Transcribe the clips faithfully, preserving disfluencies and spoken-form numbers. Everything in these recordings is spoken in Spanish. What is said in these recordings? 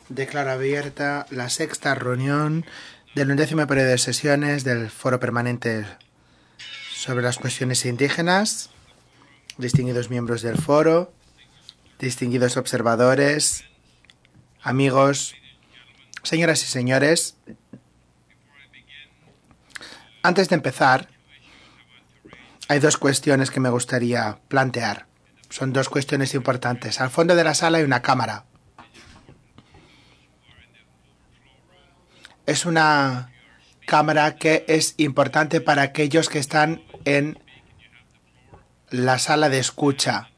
Declaro abierta la sexta reunión del undécimo periodo de sesiones del Foro Permanente sobre las cuestiones indígenas, distinguidos miembros del foro, distinguidos observadores, amigos, señoras y señores. Antes de empezar, hay dos cuestiones que me gustaría plantear. Son dos cuestiones importantes. Al fondo de la sala hay una cámara. Es una cámara que es importante para aquellos que están en la sala de escucha.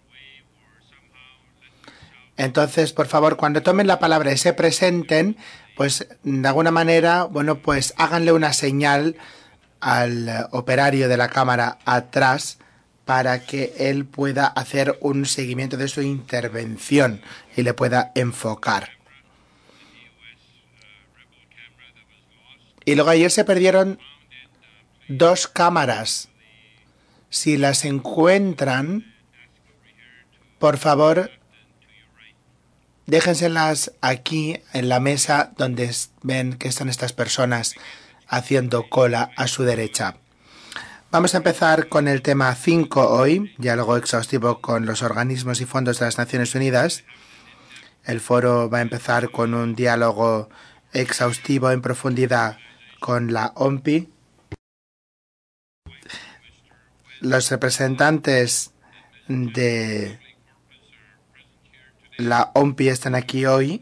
Entonces, por favor, cuando tomen la palabra y se presenten, pues de alguna manera, bueno, pues háganle una señal al operario de la cámara atrás para que él pueda hacer un seguimiento de su intervención y le pueda enfocar. Y luego ayer se perdieron dos cámaras. Si las encuentran, por favor, déjenselas aquí en la mesa donde ven que están estas personas haciendo cola a su derecha. Vamos a empezar con el tema cinco hoy, diálogo exhaustivo con los organismos y fondos de las Naciones Unidas. El foro va a empezar con un diálogo exhaustivo en profundidad con la O M P I. Los representantes de la O M P I están aquí hoy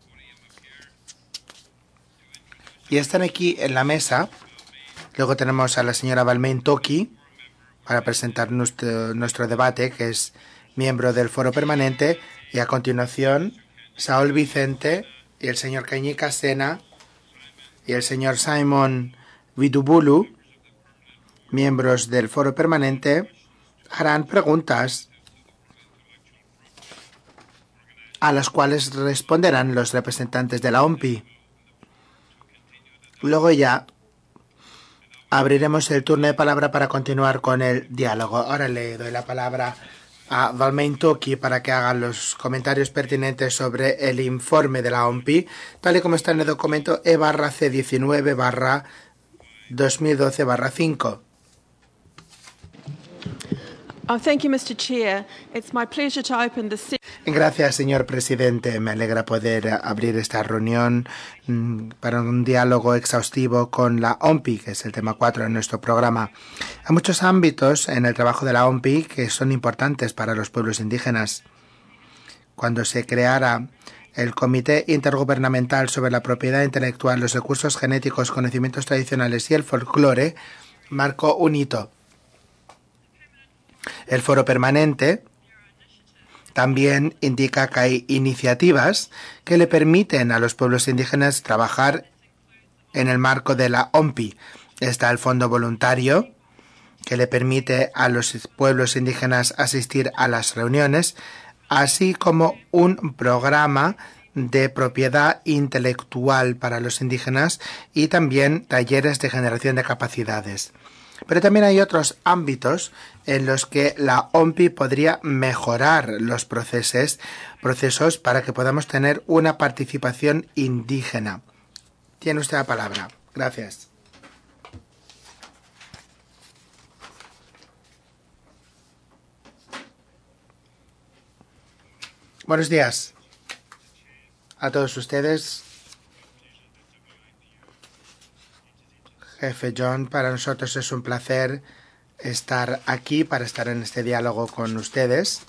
y están aquí en la mesa. Luego tenemos a la señora Balmain Toki para presentar nuestro, nuestro debate, que es miembro del Foro Permanente, y a continuación Saúl Vicente y el señor Cañica Sena y el señor Simon Vidubulu, miembros del Foro Permanente, harán preguntas a las cuales responderán los representantes de la O M P I. Luego ya abriremos el turno de palabra para continuar con el diálogo. Ahora le doy la palabra a Balmain Toki para que haga los comentarios pertinentes sobre el informe de la O M P I, tal y como está en el documento E barra C diecinueve barra dos mil doce barra cinco. Uh, thank you, Mister Chair. It's my pleasure to open the Gracias, señor presidente. Me alegra poder abrir esta reunión mmm, para un diálogo exhaustivo con la O M P I, que es el tema cuatro de nuestro programa. Hay muchos ámbitos en el trabajo de la O M P I que son importantes para los pueblos indígenas. Cuando se creara el Comité Intergubernamental sobre la Propiedad Intelectual, los Recursos Genéticos, Conocimientos Tradicionales y el Folclore, marcó un hito. El Foro Permanente también indica que hay iniciativas que le permiten a los pueblos indígenas trabajar en el marco de la O M P I. Está el Fondo Voluntario, que le permite a los pueblos indígenas asistir a las reuniones, así como un programa de propiedad intelectual para los indígenas y también talleres de generación de capacidades. Pero también hay otros ámbitos en los que la O M P I podría mejorar los procesos, procesos para que podamos tener una participación indígena. Tiene usted la palabra. Gracias. Buenos días a todos ustedes. Jefe John, para nosotros es un placer estar aquí para estar en este diálogo con ustedes.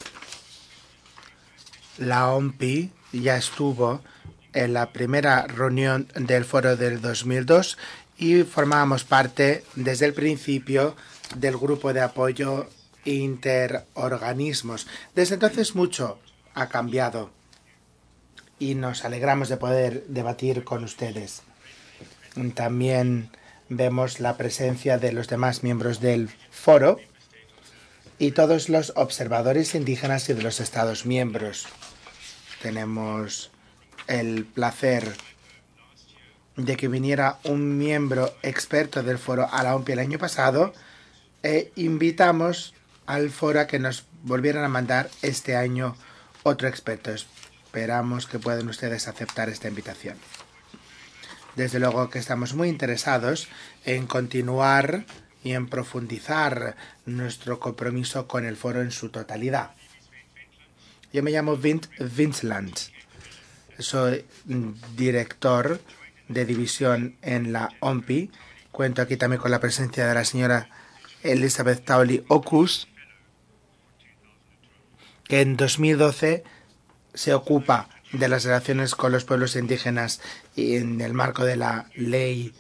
La O M P I ya estuvo en la primera reunión del foro del dos mil dos y formábamos parte desde el principio del grupo de apoyo interorganismos. Desde entonces mucho ha cambiado y nos alegramos de poder debatir con ustedes. También vemos la presencia de los demás miembros del foro y todos los observadores indígenas y de los Estados miembros. Tenemos el placer de que viniera un miembro experto del foro a la O M P I el año pasado e invitamos al foro a que nos volvieran a mandar este año otro experto. Esperamos que puedan ustedes aceptar esta invitación. Desde luego que estamos muy interesados en continuar y en profundizar nuestro compromiso con el foro en su totalidad. Yo me llamo Vint Vinsland. Soy director de división en la O M P I. Cuento aquí también con la presencia de la señora Elizabeth Tauli Okus, que en dos mil doce se ocupa de las relaciones con los pueblos indígenas y en el marco de la ley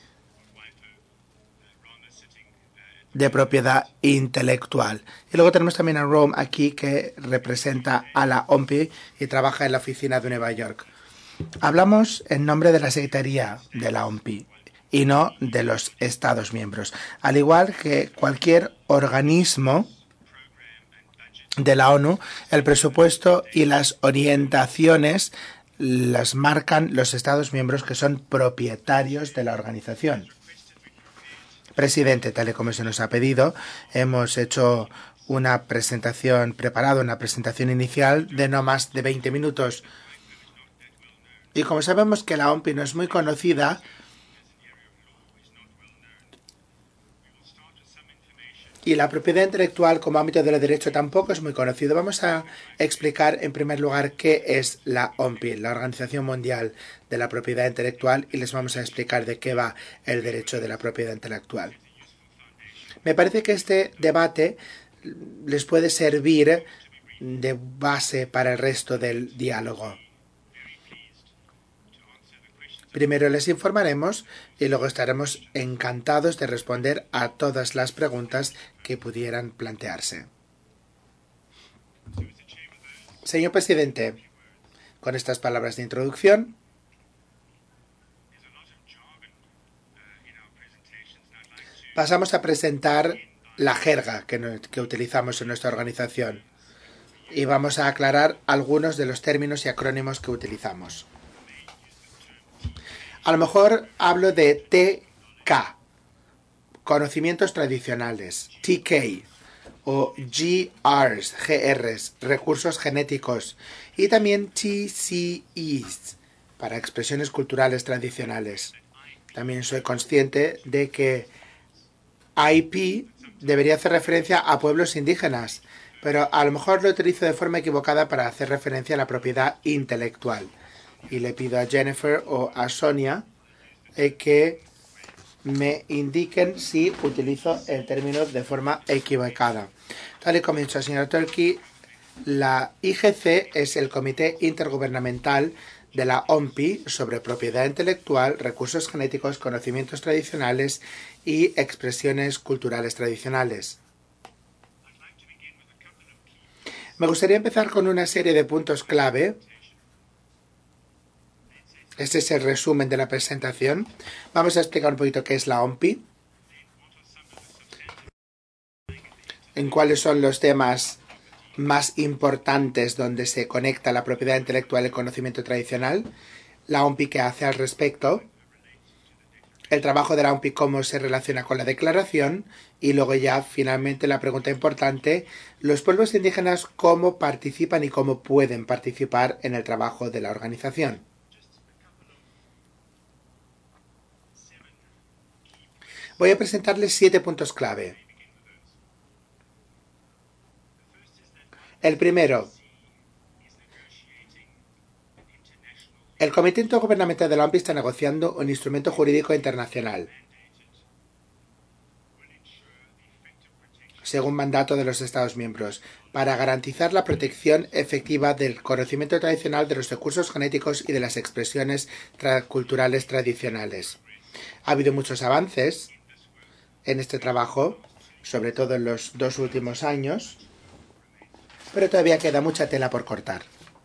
de propiedad intelectual. Y luego tenemos también a Rome aquí, que representa a la O M P I y trabaja en la oficina de Nueva York. Hablamos en nombre de la Secretaría de la O M P I y no de los Estados miembros, al igual que cualquier organismo de la ONU. El presupuesto y las orientaciones las marcan los Estados miembros, que son propietarios de la organización. Presidente, tal y como se nos ha pedido, hemos hecho una presentación, preparado una presentación inicial de no más de veinte minutos. Y como sabemos que la O M P I no es muy conocida, y la propiedad intelectual como ámbito del derecho tampoco es muy conocido, vamos a explicar en primer lugar qué es la O M P I, la Organización Mundial de la Propiedad Intelectual, y les vamos a explicar de qué va el derecho de la propiedad intelectual. Me parece que este debate les puede servir de base para el resto del diálogo. Primero les informaremos y luego estaremos encantados de responder a todas las preguntas que pudieran plantearse. Señor presidente, con estas palabras de introducción, pasamos a presentar la jerga que, no, que utilizamos en nuestra organización y vamos a aclarar algunos de los términos y acrónimos que utilizamos. A lo mejor hablo de T K, conocimientos tradicionales, T K, o G Rs, G Rs, recursos genéticos, y también T C Es, para expresiones culturales tradicionales. También soy consciente de que I P debería hacer referencia a pueblos indígenas, pero a lo mejor lo utilizo de forma equivocada para hacer referencia a la propiedad intelectual. Y le pido a Jennifer o a Sonia eh, que me indiquen si utilizo el término de forma equivocada. Tal y como ha dicho la señora Turkey, la I G C es el Comité Intergubernamental de la O M P I sobre propiedad intelectual, recursos genéticos, conocimientos tradicionales y expresiones culturales tradicionales. Me gustaría empezar con una serie de puntos clave. Este es el resumen de la presentación. Vamos a explicar un poquito qué es la O M P I, en cuáles son los temas más importantes donde se conecta la propiedad intelectual y el conocimiento tradicional, la O M P I qué hace al respecto, el trabajo de la O M P I cómo se relaciona con la declaración y luego ya finalmente la pregunta importante, los pueblos indígenas cómo participan y cómo pueden participar en el trabajo de la organización. Voy a presentarles siete puntos clave. El primero, el Comité Intergubernamental de la O M P I está negociando un instrumento jurídico internacional según mandato de los Estados miembros, para garantizar la protección efectiva del conocimiento tradicional, de los recursos genéticos y de las expresiones tra- culturales tradicionales. Ha habido muchos avances en este trabajo, sobre todo en los dos últimos años, pero todavía queda mucha tela por cortar.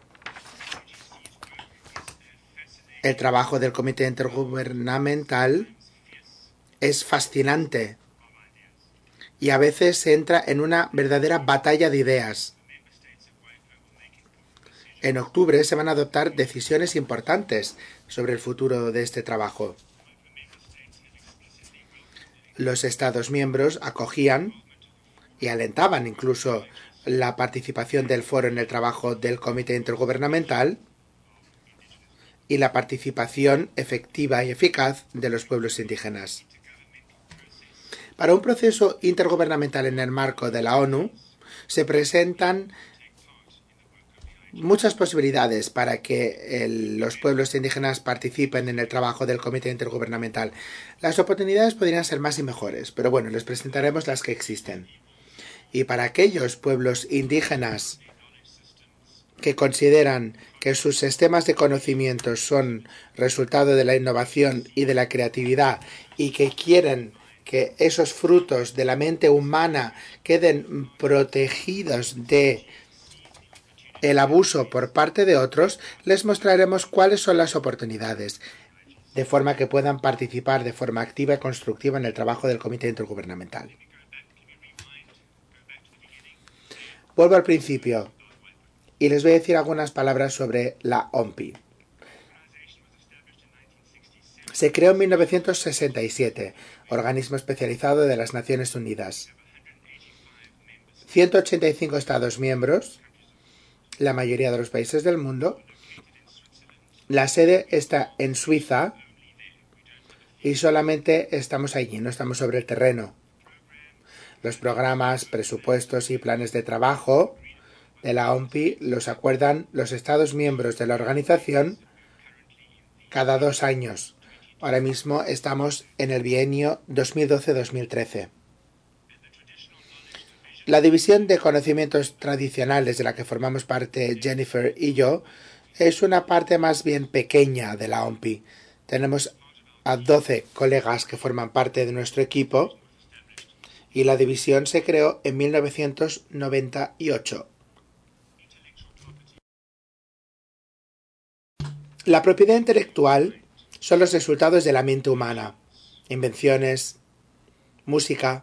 El trabajo del Comité Intergubernamental es fascinante y a veces se entra en una verdadera batalla de ideas. En octubre se van a adoptar decisiones importantes sobre el futuro de este trabajo. Los Estados miembros acogían y alentaban incluso la participación del foro en el trabajo del Comité Intergubernamental, y la participación efectiva y eficaz de los pueblos indígenas. Para un proceso intergubernamental en el marco de la ONU, se presentan muchas posibilidades para que el, los pueblos indígenas participen en el trabajo del Comité Intergubernamental. Las oportunidades podrían ser más y mejores, pero bueno, les presentaremos las que existen. Y para aquellos pueblos indígenas que consideran que sus sistemas de conocimientos son resultado de la innovación y de la creatividad y que quieren que esos frutos de la mente humana queden protegidos de el abuso por parte de otros, les mostraremos cuáles son las oportunidades, de forma que puedan participar de forma activa y constructiva en el trabajo del Comité Intergubernamental. Vuelvo al principio y les voy a decir algunas palabras sobre la O M P I. Se creó en mil novecientos sesenta y siete, organismo especializado de las Naciones Unidas. ciento ochenta y cinco Estados miembros, la mayoría de los países del mundo. La sede está en Suiza y solamente estamos allí, no estamos sobre el terreno. Los programas, presupuestos y planes de trabajo de la O M P I los acuerdan los Estados miembros de la organización cada dos años. Ahora mismo estamos en el bienio dos mil doce dos mil trece. La división de conocimientos tradicionales de la que formamos parte Jennifer y yo es una parte más bien pequeña de la O M P I. Tenemos a doce colegas que forman parte de nuestro equipo y la división se creó en mil novecientos noventa y ocho. La propiedad intelectual son los resultados de la mente humana, invenciones, música,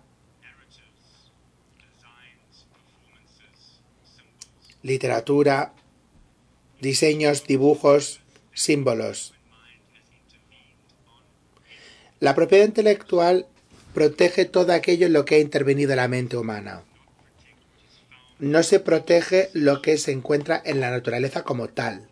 literatura, diseños, dibujos, símbolos. La propiedad intelectual protege todo aquello en lo que ha intervenido la mente humana. No se protege lo que se encuentra en la naturaleza como tal.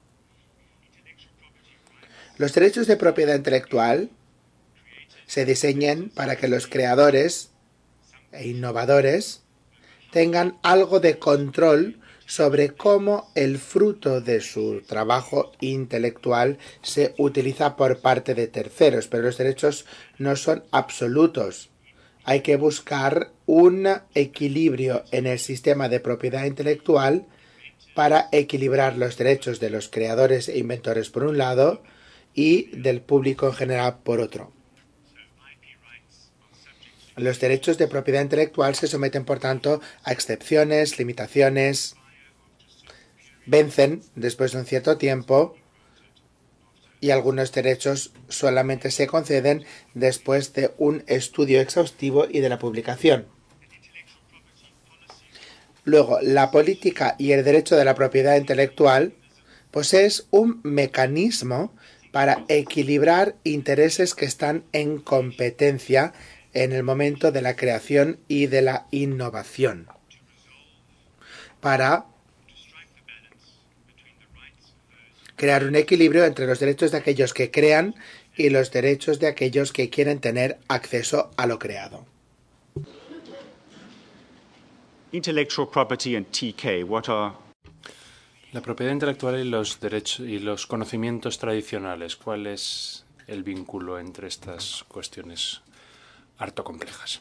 Los derechos de propiedad intelectual se diseñan para que los creadores e innovadores tengan algo de control sobre cómo el fruto de su trabajo intelectual se utiliza por parte de terceros, pero los derechos no son absolutos. Hay que buscar un equilibrio en el sistema de propiedad intelectual para equilibrar los derechos de los creadores e inventores por un lado y del público en general por otro. Los derechos de propiedad intelectual se someten, por tanto, a excepciones, limitaciones, vencen después de un cierto tiempo y algunos derechos solamente se conceden después de un estudio exhaustivo y de la publicación. Luego, la política y el derecho de la propiedad intelectual pues es un mecanismo para equilibrar intereses que están en competencia en el momento de la creación y de la innovación, para crear un equilibrio entre los derechos de aquellos que crean y los derechos de aquellos que quieren tener acceso a lo creado. Intellectual property and T K, what are... La propiedad intelectual y los derechos y los conocimientos tradicionales, ¿cuál es el vínculo entre estas cuestiones harto complejas?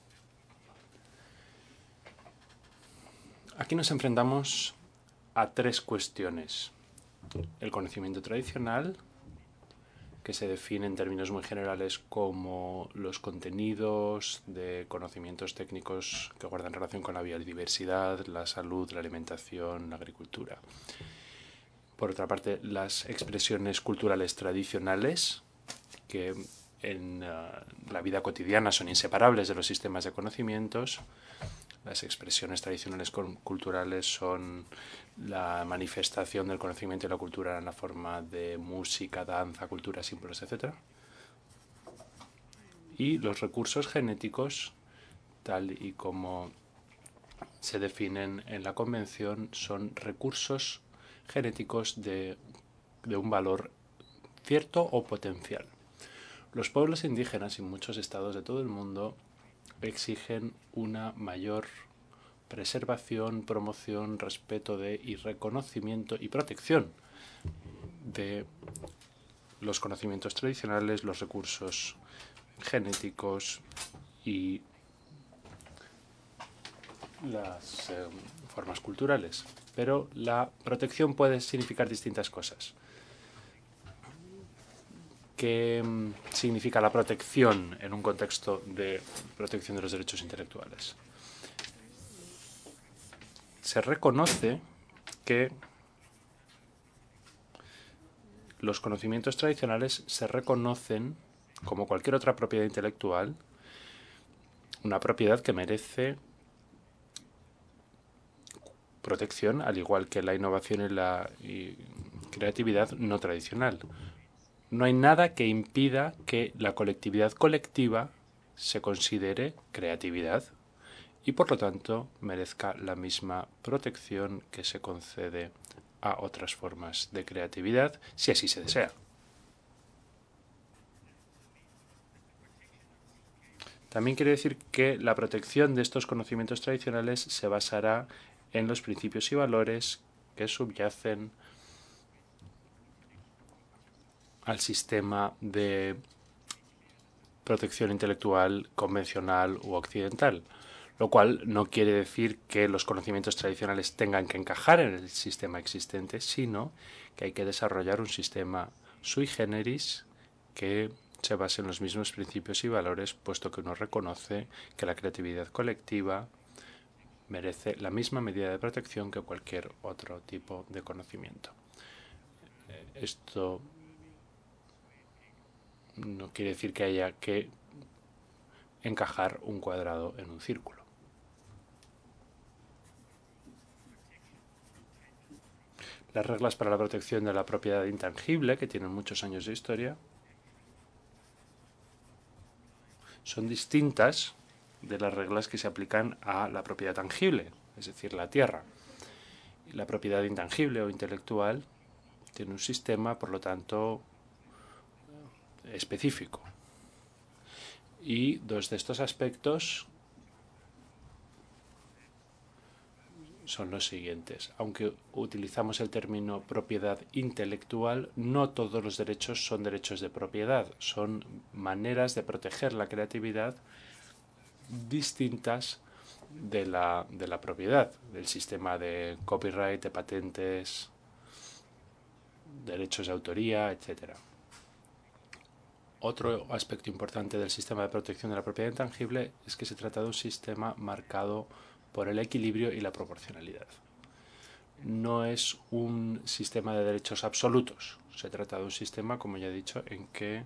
Aquí nos enfrentamos a tres cuestiones. El conocimiento tradicional, que se define en términos muy generales como los contenidos de conocimientos técnicos que guardan relación con la biodiversidad, la salud, la alimentación, la agricultura. Por otra parte, las expresiones culturales tradicionales, que en uh, la vida cotidiana son inseparables de los sistemas de conocimientos. Las expresiones tradicionales culturales son la manifestación del conocimiento y la cultura en la forma de música, danza, cultura, símbolos, etcétera. Y los recursos genéticos, tal y como se definen en la Convención, son recursos genéticos de de un valor cierto o potencial. Los pueblos indígenas y muchos estados de todo el mundo exigen una mayor preservación, promoción, respeto de y reconocimiento y protección de los conocimientos tradicionales, los recursos genéticos y las eh, formas culturales. Pero la protección puede significar distintas cosas. ¿Qué significa la protección en un contexto de protección de los derechos intelectuales? Se reconoce que los conocimientos tradicionales se reconocen como cualquier otra propiedad intelectual, una propiedad que merece protección, al igual que la innovación y la y creatividad no tradicional. No hay nada que impida que la colectividad colectiva se considere creatividad y, por lo tanto, merezca la misma protección que se concede a otras formas de creatividad, si así se desea. También quiere decir que la protección de estos conocimientos tradicionales se basará en los principios y valores que subyacen al sistema de protección intelectual convencional u occidental, lo cual no quiere decir que los conocimientos tradicionales tengan que encajar en el sistema existente, sino que hay que desarrollar un sistema sui generis que se base en los mismos principios y valores, puesto que uno reconoce que la creatividad colectiva merece la misma medida de protección que cualquier otro tipo de conocimiento. Esto no quiere decir que haya que encajar un cuadrado en un círculo. Las reglas para la protección de la propiedad intangible, que tienen muchos años de historia, son distintas de las reglas que se aplican a la propiedad tangible, es decir, la tierra. La propiedad intangible o intelectual tiene un sistema, por lo tanto, específico. Y dos de estos aspectos son los siguientes. Aunque utilizamos el término propiedad intelectual, no todos los derechos son derechos de propiedad, son maneras de proteger la creatividad distintas de la, de la propiedad, del sistema de copyright, de patentes, derechos de autoría, etcétera. Otro aspecto importante del sistema de protección de la propiedad intangible es que se trata de un sistema marcado por el equilibrio y la proporcionalidad. No es un sistema de derechos absolutos. Se trata de un sistema, como ya he dicho, en que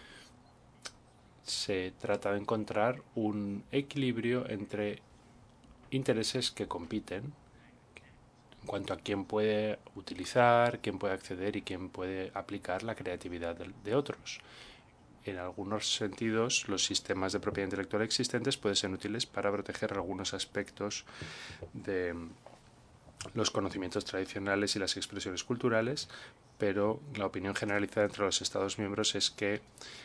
se trata de encontrar un equilibrio entre intereses que compiten en cuanto a quién puede utilizar, quién puede acceder y quién puede aplicar la creatividad de otros. En algunos sentidos, los sistemas de propiedad intelectual existentes pueden ser útiles para proteger algunos aspectos de los conocimientos tradicionales y las expresiones culturales, pero la opinión generalizada entre los Estados miembros es que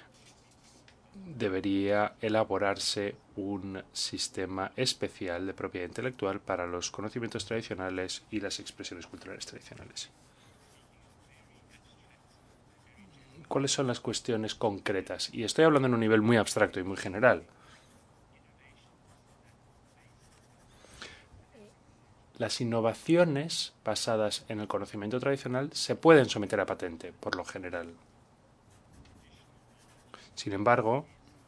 debería elaborarse un sistema especial de propiedad intelectual para los conocimientos tradicionales y las expresiones culturales tradicionales. ¿Cuáles son las cuestiones concretas? Y estoy hablando en un nivel muy abstracto y muy general. Las innovaciones basadas en el conocimiento tradicional se pueden someter a patente, por lo general. Sin embargo,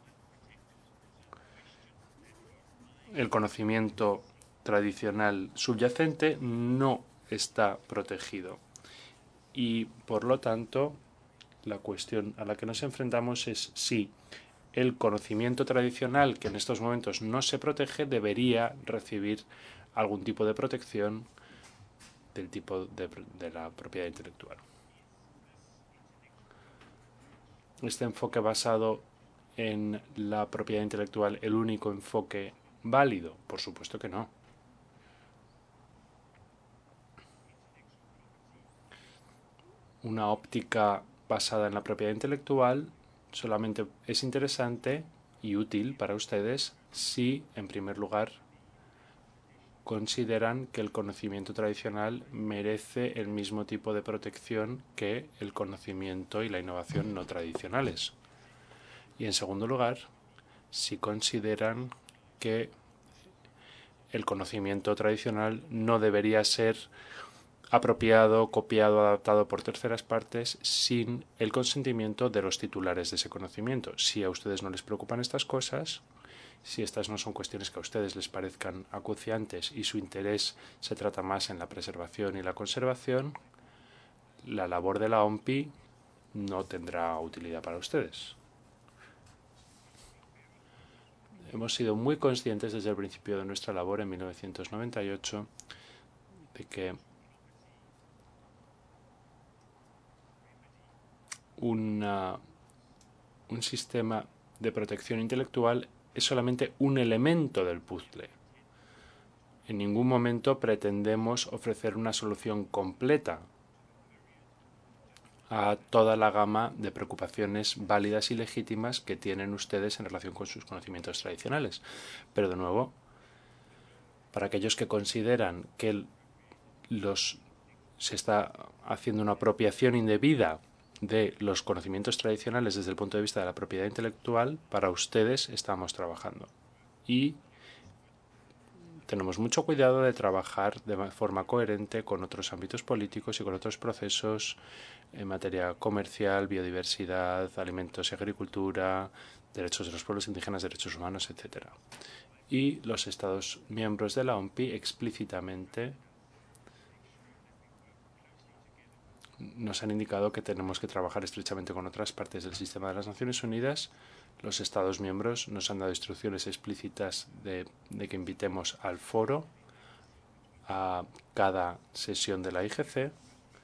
el conocimiento tradicional subyacente no está protegido y, por lo tanto, la cuestión a la que nos enfrentamos es si el conocimiento tradicional, que en estos momentos no se protege, debería recibir algún tipo de protección del tipo de, de la propiedad intelectual. Este enfoque basado en la propiedad intelectual, ¿el único enfoque válido? Por supuesto que no. una óptica basada en la propiedad intelectual solamente es interesante y útil para ustedes si, en primer lugar, consideran que el conocimiento tradicional merece el mismo tipo de protección que el conocimiento y la innovación no tradicionales. Y, en segundo lugar, si consideran que el conocimiento tradicional no debería ser apropiado, copiado, adaptado por terceras partes sin el consentimiento de los titulares de ese conocimiento. Si a ustedes no les preocupan estas cosas, si estas no son cuestiones que a ustedes les parezcan acuciantes y su interés se trata más en la preservación y la conservación, la labor de la O M P I no tendrá utilidad para ustedes. Hemos sido muy conscientes desde el principio de nuestra labor en mil novecientos noventa y ocho de que una, un sistema de protección intelectual es solamente un elemento del puzzle. En ningún momento pretendemos ofrecer una solución completa a toda la gama de preocupaciones válidas y legítimas que tienen ustedes en relación con sus conocimientos tradicionales. Pero, de nuevo, para aquellos que consideran que los, se está haciendo una apropiación indebida de los conocimientos tradicionales desde el punto de vista de la propiedad intelectual, para ustedes estamos trabajando. Y tenemos mucho cuidado de trabajar de forma coherente con otros ámbitos políticos y con otros procesos en materia comercial, biodiversidad, alimentos y agricultura, derechos de los pueblos indígenas, derechos humanos, etcétera. Y los Estados miembros de la O M P I explícitamente nos han indicado que tenemos que trabajar estrechamente con otras partes del sistema de las Naciones Unidas. Los Estados miembros nos han dado instrucciones explícitas de, de que invitemos al foro a cada sesión de la I G C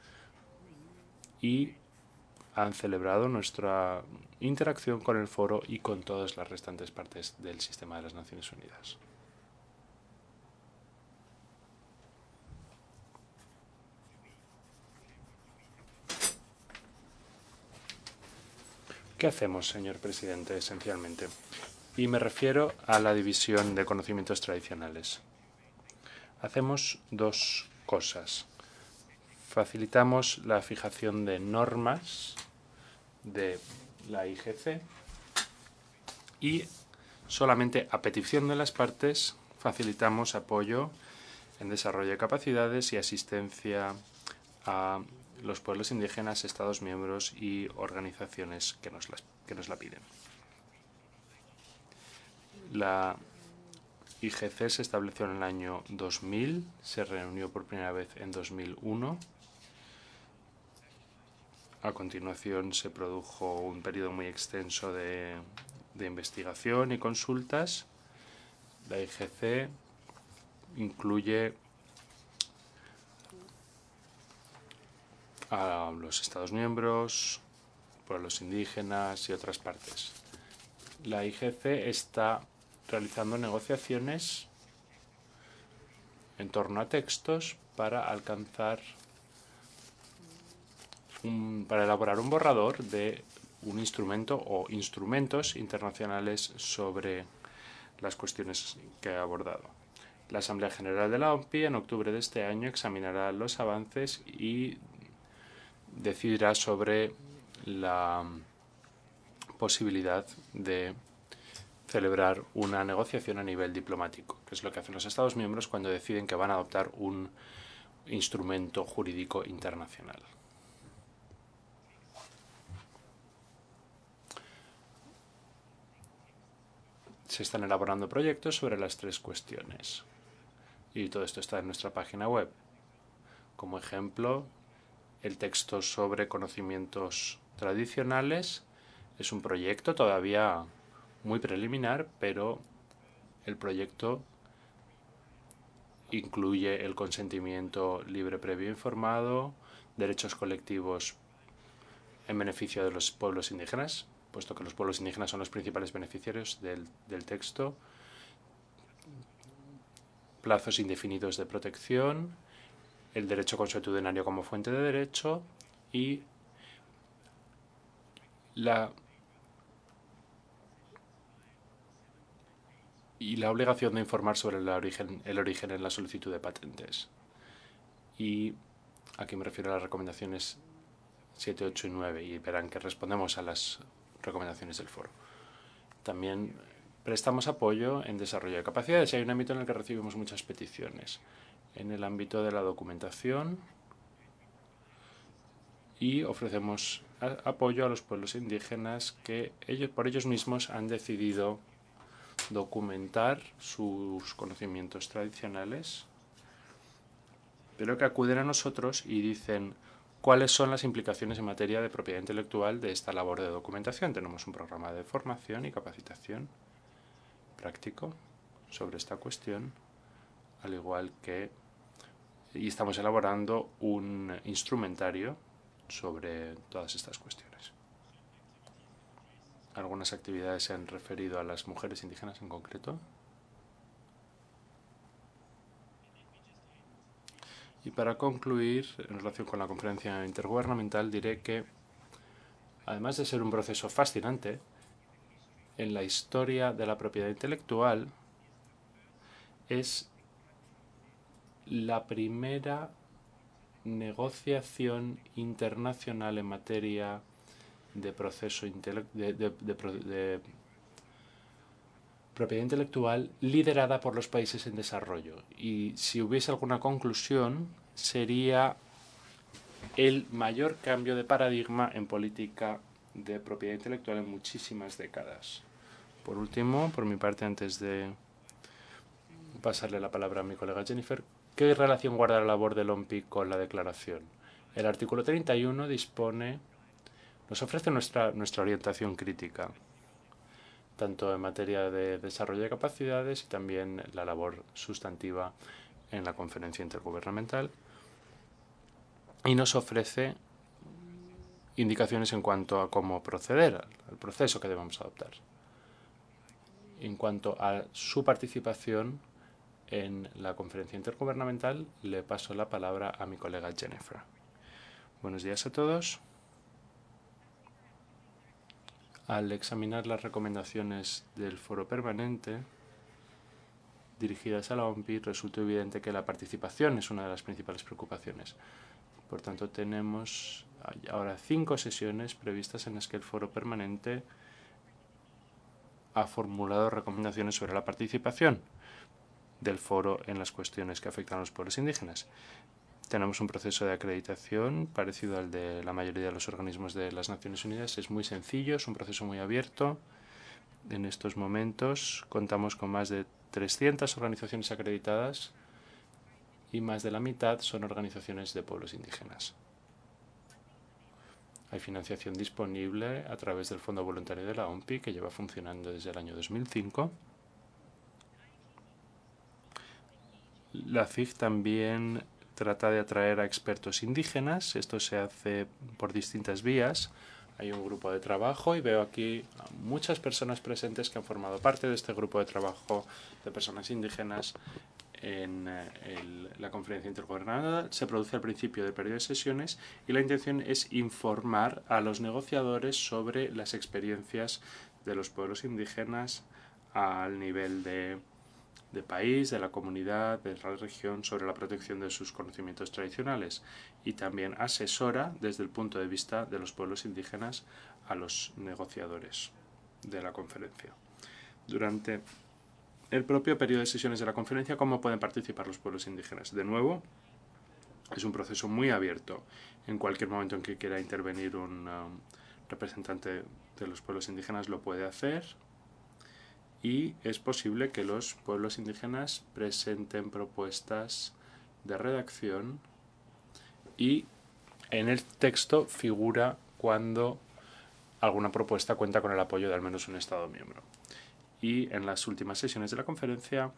y han celebrado nuestra interacción con el foro y con todas las restantes partes del sistema de las Naciones Unidas. ¿Qué hacemos, señor presidente, esencialmente? Y me refiero a la división de conocimientos tradicionales. Hacemos dos cosas. Facilitamos la fijación de normas de la I G C y solamente a petición de las partes facilitamos apoyo en desarrollo de capacidades y asistencia a los pueblos indígenas, Estados miembros y organizaciones que nos, las, que nos la piden. La I G C se estableció en el año dos mil, se reunió por primera vez en dos mil uno. A continuación se produjo un periodo muy extenso de, de investigación y consultas. La I G C incluye a los Estados miembros, pueblos indígenas y otras partes. La I G C está realizando negociaciones en torno a textos para alcanzar, un, para elaborar un borrador de un instrumento o instrumentos internacionales sobre las cuestiones que he abordado. La Asamblea General de la O M P I en octubre de este año examinará los avances y decidirá sobre la posibilidad de celebrar una negociación a nivel diplomático, que es lo que hacen los Estados miembros cuando deciden que van a adoptar un instrumento jurídico internacional. Se están elaborando proyectos sobre las tres cuestiones y todo esto está en nuestra página web. Como ejemplo, el texto sobre conocimientos tradicionales es un proyecto todavía muy preliminar, pero el proyecto incluye el consentimiento libre, previo e informado, derechos colectivos en beneficio de los pueblos indígenas, puesto que los pueblos indígenas son los principales beneficiarios del, del texto, plazos indefinidos de protección, el derecho consuetudinario como fuente de derecho y la y la obligación de informar sobre el origen, el origen en la solicitud de patentes. Y aquí me refiero a las recomendaciones siete, ocho y nueve, y verán que respondemos a las recomendaciones del foro. También prestamos apoyo en desarrollo de capacidades y hay un ámbito en el que recibimos muchas peticiones. En el ámbito de la documentación, y ofrecemos apoyo a los pueblos indígenas que ellos, por ellos mismos han decidido documentar sus conocimientos tradicionales, pero que acuden a nosotros y dicen cuáles son las implicaciones en materia de propiedad intelectual de esta labor de documentación. Tenemos un programa de formación y capacitación práctico sobre esta cuestión, al igual que y estamos elaborando un instrumentario sobre todas estas cuestiones. Algunas actividades se han referido a las mujeres indígenas en concreto. Y para concluir, en relación con la conferencia intergubernamental, diré que, además de ser un proceso fascinante, en la historia de la propiedad intelectual es la primera negociación internacional en materia de proceso de, de, de, de, de propiedad intelectual liderada por los países en desarrollo. Y si hubiese alguna conclusión, sería el mayor cambio de paradigma en política de propiedad intelectual en muchísimas décadas. Por último, por mi parte, antes de pasarle la palabra a mi colega Jennifer, ¿qué relación guarda la labor del O M P I con la declaración? El artículo treinta y uno dispone, nos ofrece nuestra, nuestra orientación crítica, tanto en materia de desarrollo de capacidades y también la labor sustantiva en la conferencia intergubernamental, y nos ofrece indicaciones en cuanto a cómo proceder, al proceso que debemos adoptar. En cuanto a su participación en la conferencia intergubernamental, le paso la palabra a mi colega Jennifer. Buenos días a todos. Al examinar las recomendaciones del foro permanente dirigidas a la O M P I, resultó evidente que la participación es una de las principales preocupaciones. Por tanto, tenemos ahora cinco sesiones previstas en las que el foro permanente ha formulado recomendaciones sobre la participación del foro en las cuestiones que afectan a los pueblos indígenas. Tenemos un proceso de acreditación parecido al de la mayoría de los organismos de las Naciones Unidas. Es muy sencillo, es un proceso muy abierto. En estos momentos contamos con más de trescientas organizaciones acreditadas y más de la mitad son organizaciones de pueblos indígenas. Hay financiación disponible a través del Fondo Voluntario de la O M P I, que lleva funcionando desde el año dos mil cinco. La C I G también trata de atraer a expertos indígenas. Esto se hace por distintas vías. Hay un grupo de trabajo y veo aquí a muchas personas presentes que han formado parte de este grupo de trabajo de personas indígenas en el, la conferencia intergubernamental. Se produce al principio del periodo de sesiones y la intención es informar a los negociadores sobre las experiencias de los pueblos indígenas al nivel de, de país, de la comunidad, de la región, sobre la protección de sus conocimientos tradicionales, y también asesora desde el punto de vista de los pueblos indígenas a los negociadores de la conferencia. Durante el propio periodo de sesiones de la conferencia, ¿cómo pueden participar los pueblos indígenas? De nuevo, es un proceso muy abierto. En cualquier momento en que quiera intervenir un um, representante de los pueblos indígenas lo puede hacer, y es posible que los pueblos indígenas presenten propuestas de redacción y en el texto figura cuando alguna propuesta cuenta con el apoyo de al menos un Estado miembro. Y en las últimas sesiones de la conferencia,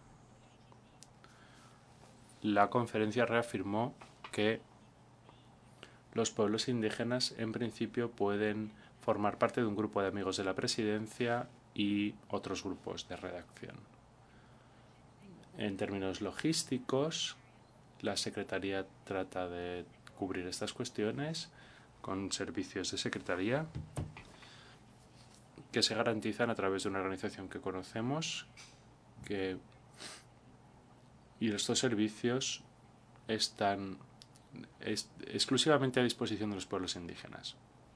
la conferencia reafirmó que los pueblos indígenas en principio pueden formar parte de un grupo de amigos de la presidencia y otros grupos de redacción. En términos logísticos, la Secretaría trata de cubrir estas cuestiones con servicios de secretaría que se garantizan a través de una organización que conocemos, que, y estos servicios están es, exclusivamente a disposición de los pueblos indígenas.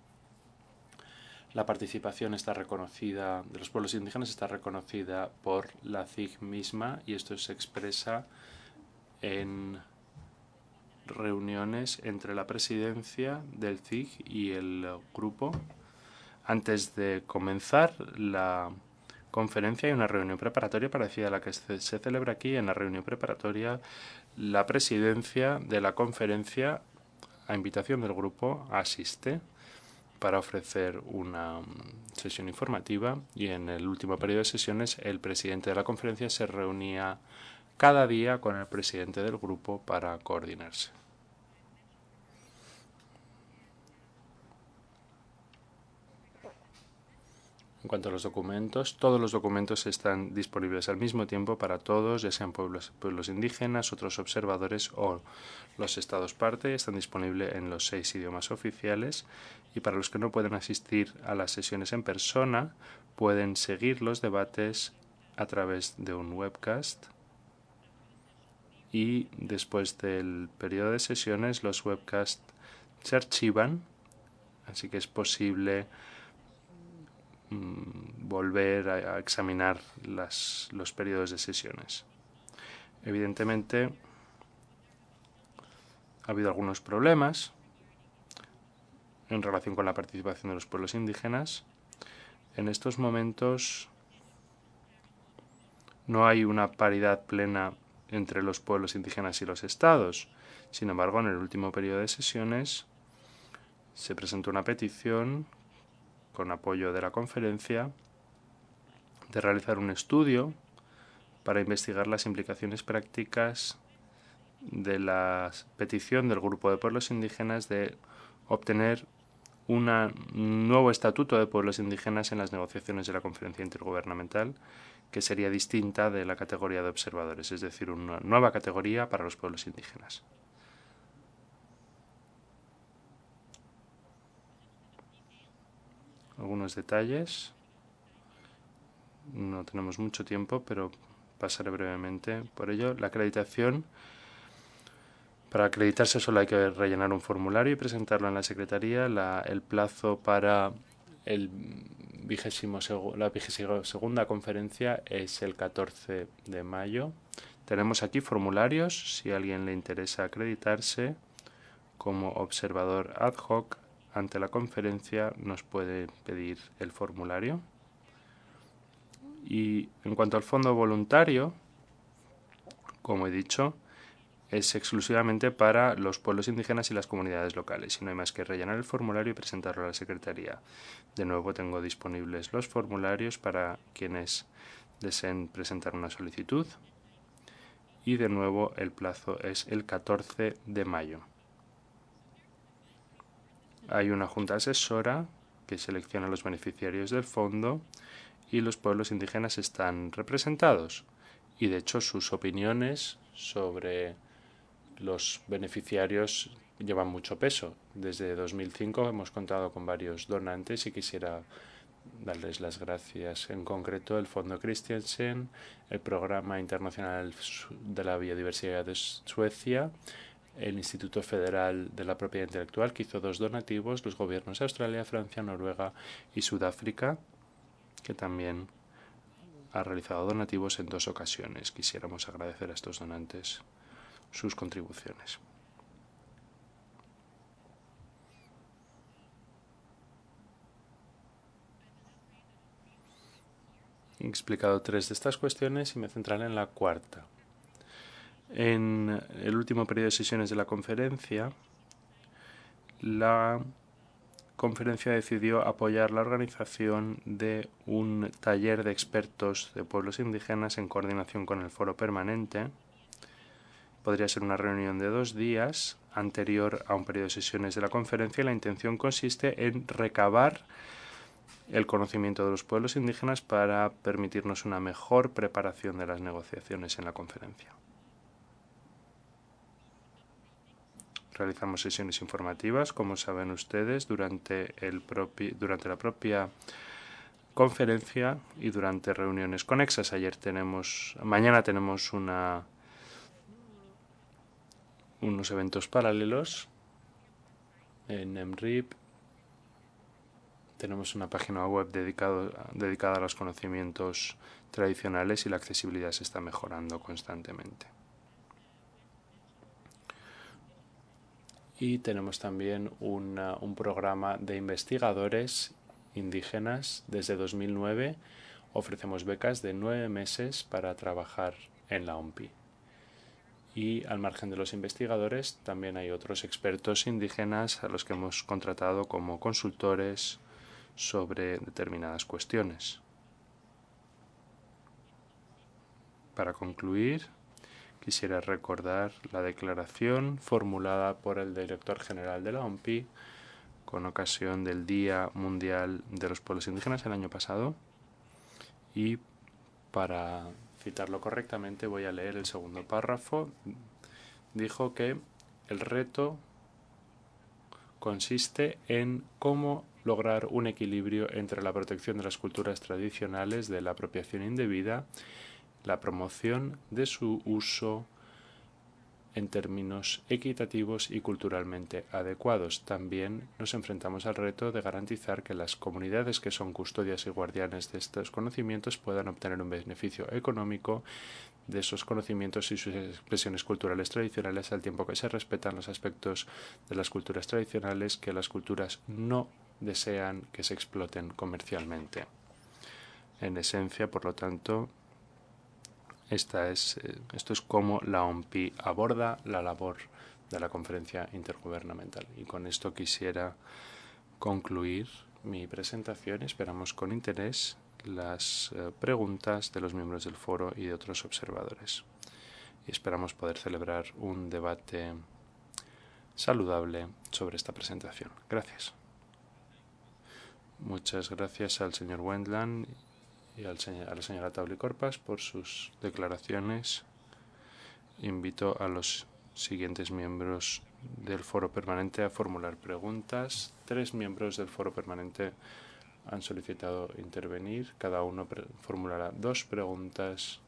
La participación está reconocida de los pueblos indígenas está reconocida por la C I G misma, y esto se expresa en reuniones entre la presidencia del C I G y el grupo. Antes de comenzar la conferencia hay una reunión preparatoria parecida a la que se celebra aquí. En la reunión preparatoria, la presidencia de la conferencia, a invitación del grupo, asiste para ofrecer una sesión informativa, y en el último periodo de sesiones el presidente de la conferencia se reunía cada día con el presidente del grupo para coordinarse. En cuanto a los documentos, todos los documentos están disponibles al mismo tiempo para todos, ya sean pueblos, pueblos indígenas, otros observadores o los estados parte. Están disponibles en los seis idiomas oficiales, y para los que no pueden asistir a las sesiones en persona, pueden seguir los debates a través de un webcast. Y después del periodo de sesiones, los webcasts se archivan, así que es posible volver a examinar las, los periodos de sesiones. Evidentemente, ha habido algunos problemas en relación con la participación de los pueblos indígenas. En estos momentos no hay una paridad plena entre los pueblos indígenas y los estados. Sin embargo, en el último periodo de sesiones se presentó una petición con apoyo de la conferencia de realizar un estudio para investigar las implicaciones prácticas de la petición del grupo de pueblos indígenas de obtener un nuevo estatuto de pueblos indígenas en las negociaciones de la conferencia intergubernamental, que sería distinta de la categoría de observadores, es decir, una nueva categoría para los pueblos indígenas. Algunos detalles. No tenemos mucho tiempo, pero pasaré brevemente por ello. La acreditación. Para acreditarse solo hay que rellenar un formulario y presentarlo en la Secretaría. La, el plazo para el vigésimo, la vigésima segunda conferencia es el catorce de mayo. Tenemos aquí formularios, si a alguien le interesa acreditarse como observador ad hoc ante la conferencia, nos puede pedir el formulario. Y en cuanto al fondo voluntario, como he dicho, es exclusivamente para los pueblos indígenas y las comunidades locales, y no hay más que rellenar el formulario y presentarlo a la Secretaría. De nuevo, tengo disponibles los formularios para quienes deseen presentar una solicitud, y de nuevo el plazo es el catorce de mayo. Hay una junta asesora que selecciona a los beneficiarios del fondo, y los pueblos indígenas están representados, y de hecho sus opiniones sobre los beneficiarios llevan mucho peso. Desde dos mil cinco hemos contado con varios donantes y quisiera darles las gracias. En concreto, el Fondo Christiansen, el Programa Internacional de la Biodiversidad de Suecia, el Instituto Federal de la Propiedad Intelectual, que hizo dos donativos, los gobiernos de Australia, Francia, Noruega y Sudáfrica, que también ha realizado donativos en dos ocasiones. Quisiéramos agradecer a estos donantes sus contribuciones. He explicado tres de estas cuestiones y me centraré en la cuarta. En el último periodo de sesiones de la conferencia, la conferencia decidió apoyar la organización de un taller de expertos de pueblos indígenas en coordinación con el foro permanente. Podría ser una reunión de dos días anterior a un periodo de sesiones de la conferencia, y la intención consiste en recabar el conocimiento de los pueblos indígenas para permitirnos una mejor preparación de las negociaciones en la conferencia. Realizamos sesiones informativas, como saben ustedes, durante, el propi, durante la propia conferencia y durante reuniones conexas. Ayer tenemos, mañana tenemos una, unos eventos paralelos en M R I P. Tenemos una página web dedicado, dedicada a los conocimientos tradicionales y la accesibilidad se está mejorando constantemente. Y tenemos también una, un programa de investigadores indígenas. Desde dos mil nueve ofrecemos becas de nueve meses para trabajar en la O M P I. Y al margen de los investigadores también hay otros expertos indígenas a los que hemos contratado como consultores sobre determinadas cuestiones. Para concluir, quisiera recordar la declaración formulada por el director general de la O M P I con ocasión del Día Mundial de los Pueblos Indígenas el año pasado. Y para citarlo correctamente voy a leer el segundo párrafo. Dijo que el reto consiste en cómo lograr un equilibrio entre la protección de las culturas tradicionales de la apropiación indebida, la promoción de su uso en términos equitativos y culturalmente adecuados. También nos enfrentamos al reto de garantizar que las comunidades que son custodias y guardianes de estos conocimientos puedan obtener un beneficio económico de esos conocimientos y sus expresiones culturales tradicionales, al tiempo que se respetan los aspectos de las culturas tradicionales que las culturas no desean que se exploten comercialmente. En esencia, por lo tanto, esta es, esto es cómo la O M P I aborda la labor de la Conferencia Intergubernamental. Y con esto quisiera concluir mi presentación. Esperamos con interés las eh, preguntas de los miembros del foro y de otros observadores. Y esperamos poder celebrar un debate saludable sobre esta presentación. Gracias. Muchas gracias al señor Wendland y al señor, a la señora Tabli-Corpas por sus declaraciones. Invito a los siguientes miembros del foro permanente a formular preguntas. Tres miembros del foro permanente han solicitado intervenir. Cada uno formulará dos preguntas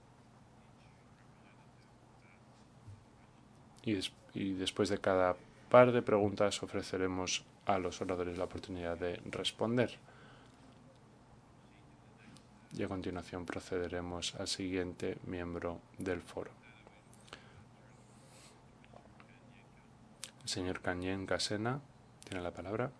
y, des y después de cada par de preguntas ofreceremos a los oradores la oportunidad de responder. Y a continuación procederemos al siguiente miembro del foro. El señor Kanyen Kasena tiene la palabra.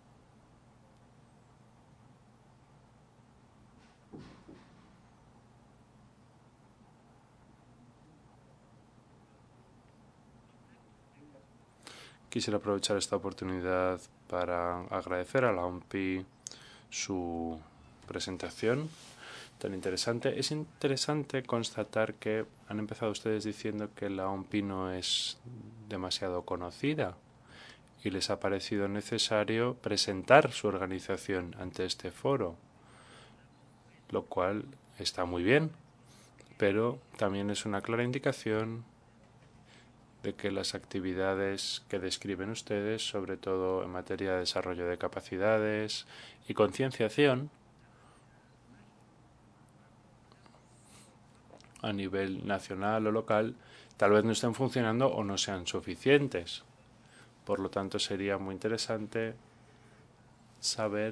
Quisiera aprovechar esta oportunidad para agradecer a la O M P I su presentación tan interesante. Es interesante constatar que han empezado ustedes diciendo que la O M P I no es demasiado conocida y les ha parecido necesario presentar su organización ante este foro, lo cual está muy bien, pero también es una clara indicación de que las actividades que describen ustedes, sobre todo en materia de desarrollo de capacidades y concienciación a nivel nacional o local, tal vez no estén funcionando o no sean suficientes. Por lo tanto, sería muy interesante saber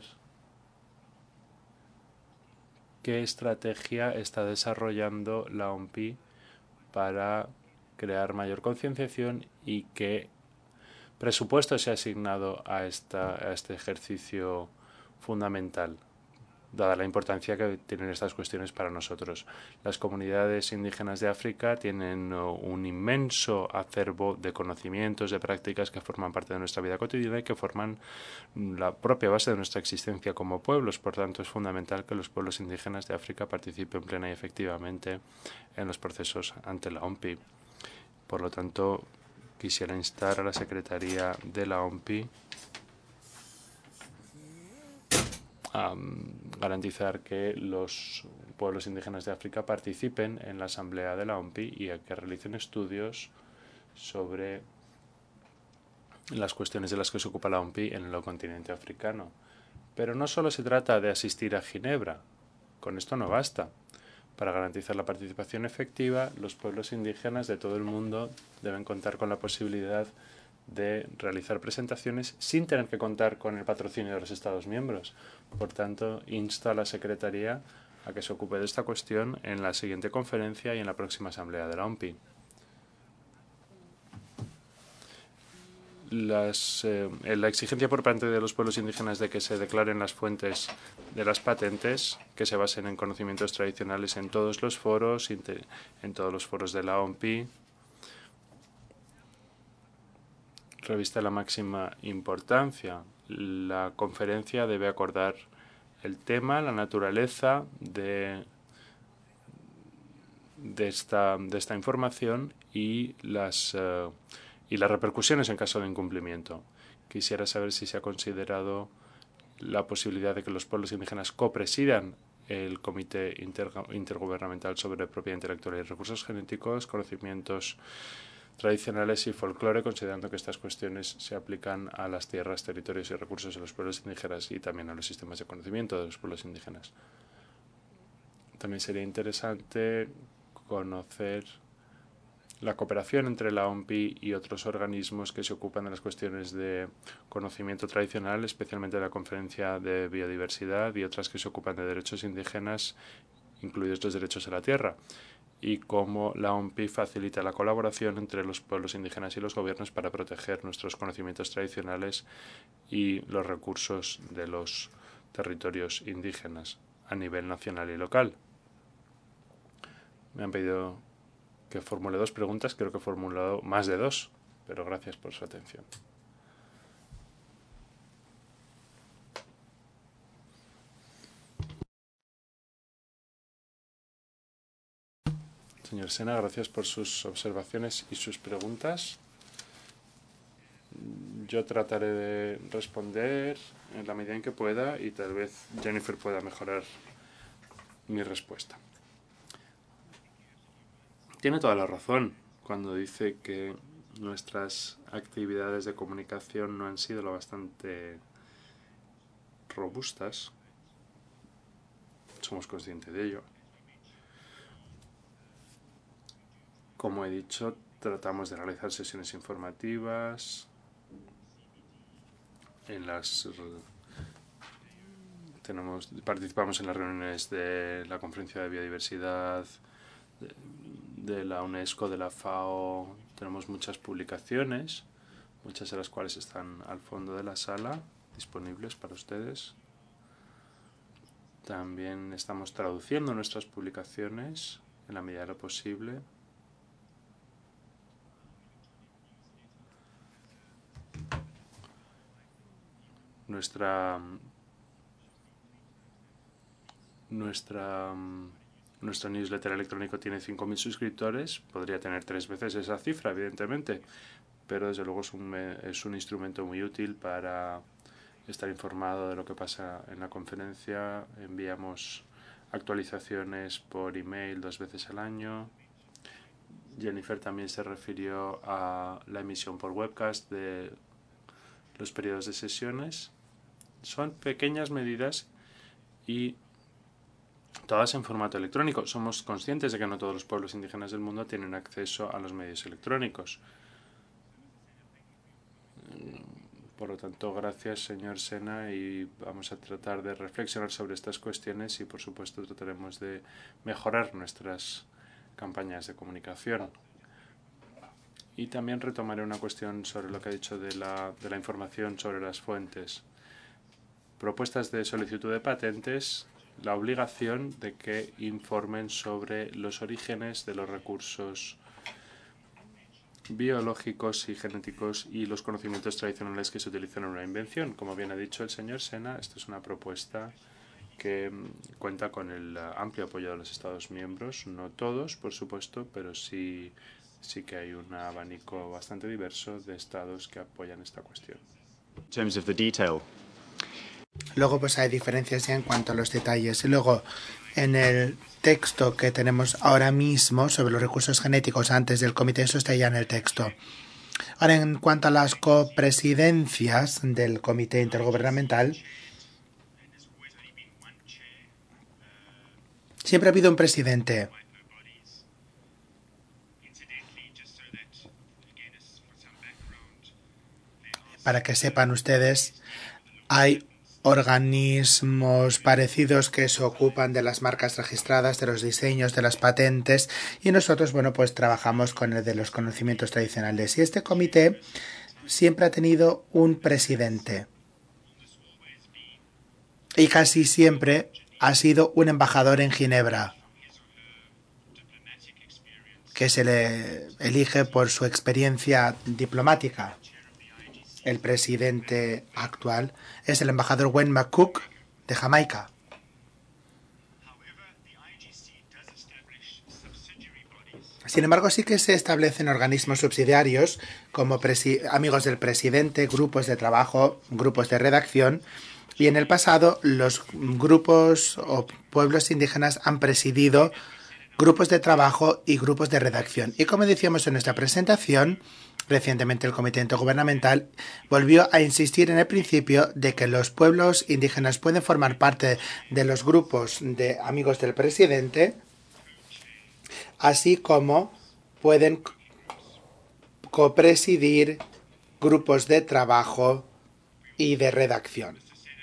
qué estrategia está desarrollando la O M P I para crear mayor concienciación y qué presupuesto se ha asignado a, esta, a este ejercicio fundamental, dada la importancia que tienen estas cuestiones para nosotros. Las comunidades indígenas de África tienen un inmenso acervo de conocimientos, de prácticas que forman parte de nuestra vida cotidiana y que forman la propia base de nuestra existencia como pueblos. Por tanto, es fundamental que los pueblos indígenas de África participen plena y efectivamente en los procesos ante la O M P I. Por lo tanto, quisiera instar a la Secretaría de la O M P I a garantizar que los pueblos indígenas de África participen en la Asamblea de la O M P I y a que realicen estudios sobre las cuestiones de las que se ocupa la O M P I en el continente africano. Pero no solo se trata de asistir a Ginebra. con esto no basta. Para garantizar la participación efectiva, los pueblos indígenas de todo el mundo deben contar con la posibilidad de realizar presentaciones sin tener que contar con el patrocinio de los Estados miembros. Por tanto, insto a la Secretaría a que se ocupe de esta cuestión en la siguiente conferencia y en la próxima asamblea de la O M P I. Las, eh, la exigencia por parte de los pueblos indígenas de que se declaren las fuentes de las patentes, que se basen en conocimientos tradicionales en todos los foros, en todos los foros de la O M P I, reviste la máxima importancia. La conferencia debe acordar el tema, la naturaleza de, de, esta, de esta información y las... Uh, y las repercusiones en caso de incumplimiento. Quisiera saber si se ha considerado la posibilidad de que los pueblos indígenas copresidan el Comité Intergubernamental sobre Propiedad Intelectual y Recursos Genéticos, Conocimientos Tradicionales y Folclore, considerando que estas cuestiones se aplican a las tierras, territorios y recursos de los pueblos indígenas y también a los sistemas de conocimiento de los pueblos indígenas. También sería interesante conocer la cooperación entre la O M P I y otros organismos que se ocupan de las cuestiones de conocimiento tradicional, especialmente la Conferencia de Biodiversidad y otras que se ocupan de derechos indígenas, incluidos los derechos a la tierra, y cómo la O M P I facilita la colaboración entre los pueblos indígenas y los gobiernos para proteger nuestros conocimientos tradicionales y los recursos de los territorios indígenas a nivel nacional y local. Me han pedido que formule dos preguntas, creo que he formulado más de dos, pero gracias por su atención. Señor Sena, gracias por sus observaciones y sus preguntas. Yo trataré de responder en la medida en que pueda y tal vez Jennifer pueda mejorar mi respuesta. Tiene toda la razón cuando dice que nuestras actividades de comunicación no han sido lo bastante robustas. Somos conscientes de ello. Como he dicho, tratamos de realizar sesiones informativas en las tenemos participamos en las reuniones de la Conferencia de Biodiversidad, de, de la UNESCO, de la FAO. Tenemos muchas publicaciones, muchas de las cuales están al fondo de la sala, disponibles para ustedes. También estamos traduciendo nuestras publicaciones en la medida de lo posible. Nuestra nuestra nuestro newsletter electrónico tiene cinco mil suscriptores. Podría tener tres veces esa cifra, evidentemente, pero desde luego es un, es un instrumento muy útil para estar informado de lo que pasa en la conferencia. Enviamos actualizaciones por email dos veces al año. Jennifer también se refirió a la emisión por webcast de los periodos de sesiones. Son pequeñas medidas y todas en formato electrónico. Somos conscientes de que no todos los pueblos indígenas del mundo tienen acceso a los medios electrónicos. Por lo tanto, gracias, señor Sena, y vamos a tratar de reflexionar sobre estas cuestiones y, por supuesto, trataremos de mejorar nuestras campañas de comunicación. Y también retomaré una cuestión sobre lo que ha dicho de la, de la información sobre las fuentes. Propuestas de solicitud de patentes, la obligación de que informen sobre los orígenes de los recursos biológicos y genéticos y los conocimientos tradicionales que se utilizan en una invención. Como bien ha dicho el señor Sena, esta es una propuesta que cuenta con el amplio apoyo de los Estados miembros, no todos, por supuesto, pero sí, sí que hay un abanico bastante diverso de estados que apoyan esta cuestión. In terms of the detail. Luego pues hay diferencias ya en cuanto a los detalles. Y luego en el texto que tenemos ahora mismo sobre los recursos genéticos antes del comité, eso está ya en el texto. Ahora, en cuanto a las copresidencias del comité intergubernamental, Siempre ha habido un presidente. Para que sepan ustedes, hay organismos parecidos que se ocupan de las marcas registradas, de los diseños, de las patentes, y nosotros, bueno, pues trabajamos con el de los conocimientos tradicionales. Y este comité siempre ha tenido un presidente. Y casi siempre ha sido un embajador en Ginebra, que se le elige por su experiencia diplomática. El presidente actual es el embajador Wayne McCook de Jamaica. Sin embargo, sí que se establecen organismos subsidiarios como amigos del presidente, grupos de trabajo, grupos de redacción, y en el pasado los grupos o pueblos indígenas han presidido grupos de trabajo y grupos de redacción. Y como decíamos en nuestra presentación, recientemente el Comité Intergubernamental volvió a insistir en el principio de que los pueblos indígenas pueden formar parte de los grupos de amigos del presidente, así como pueden copresidir grupos de trabajo y de redacción.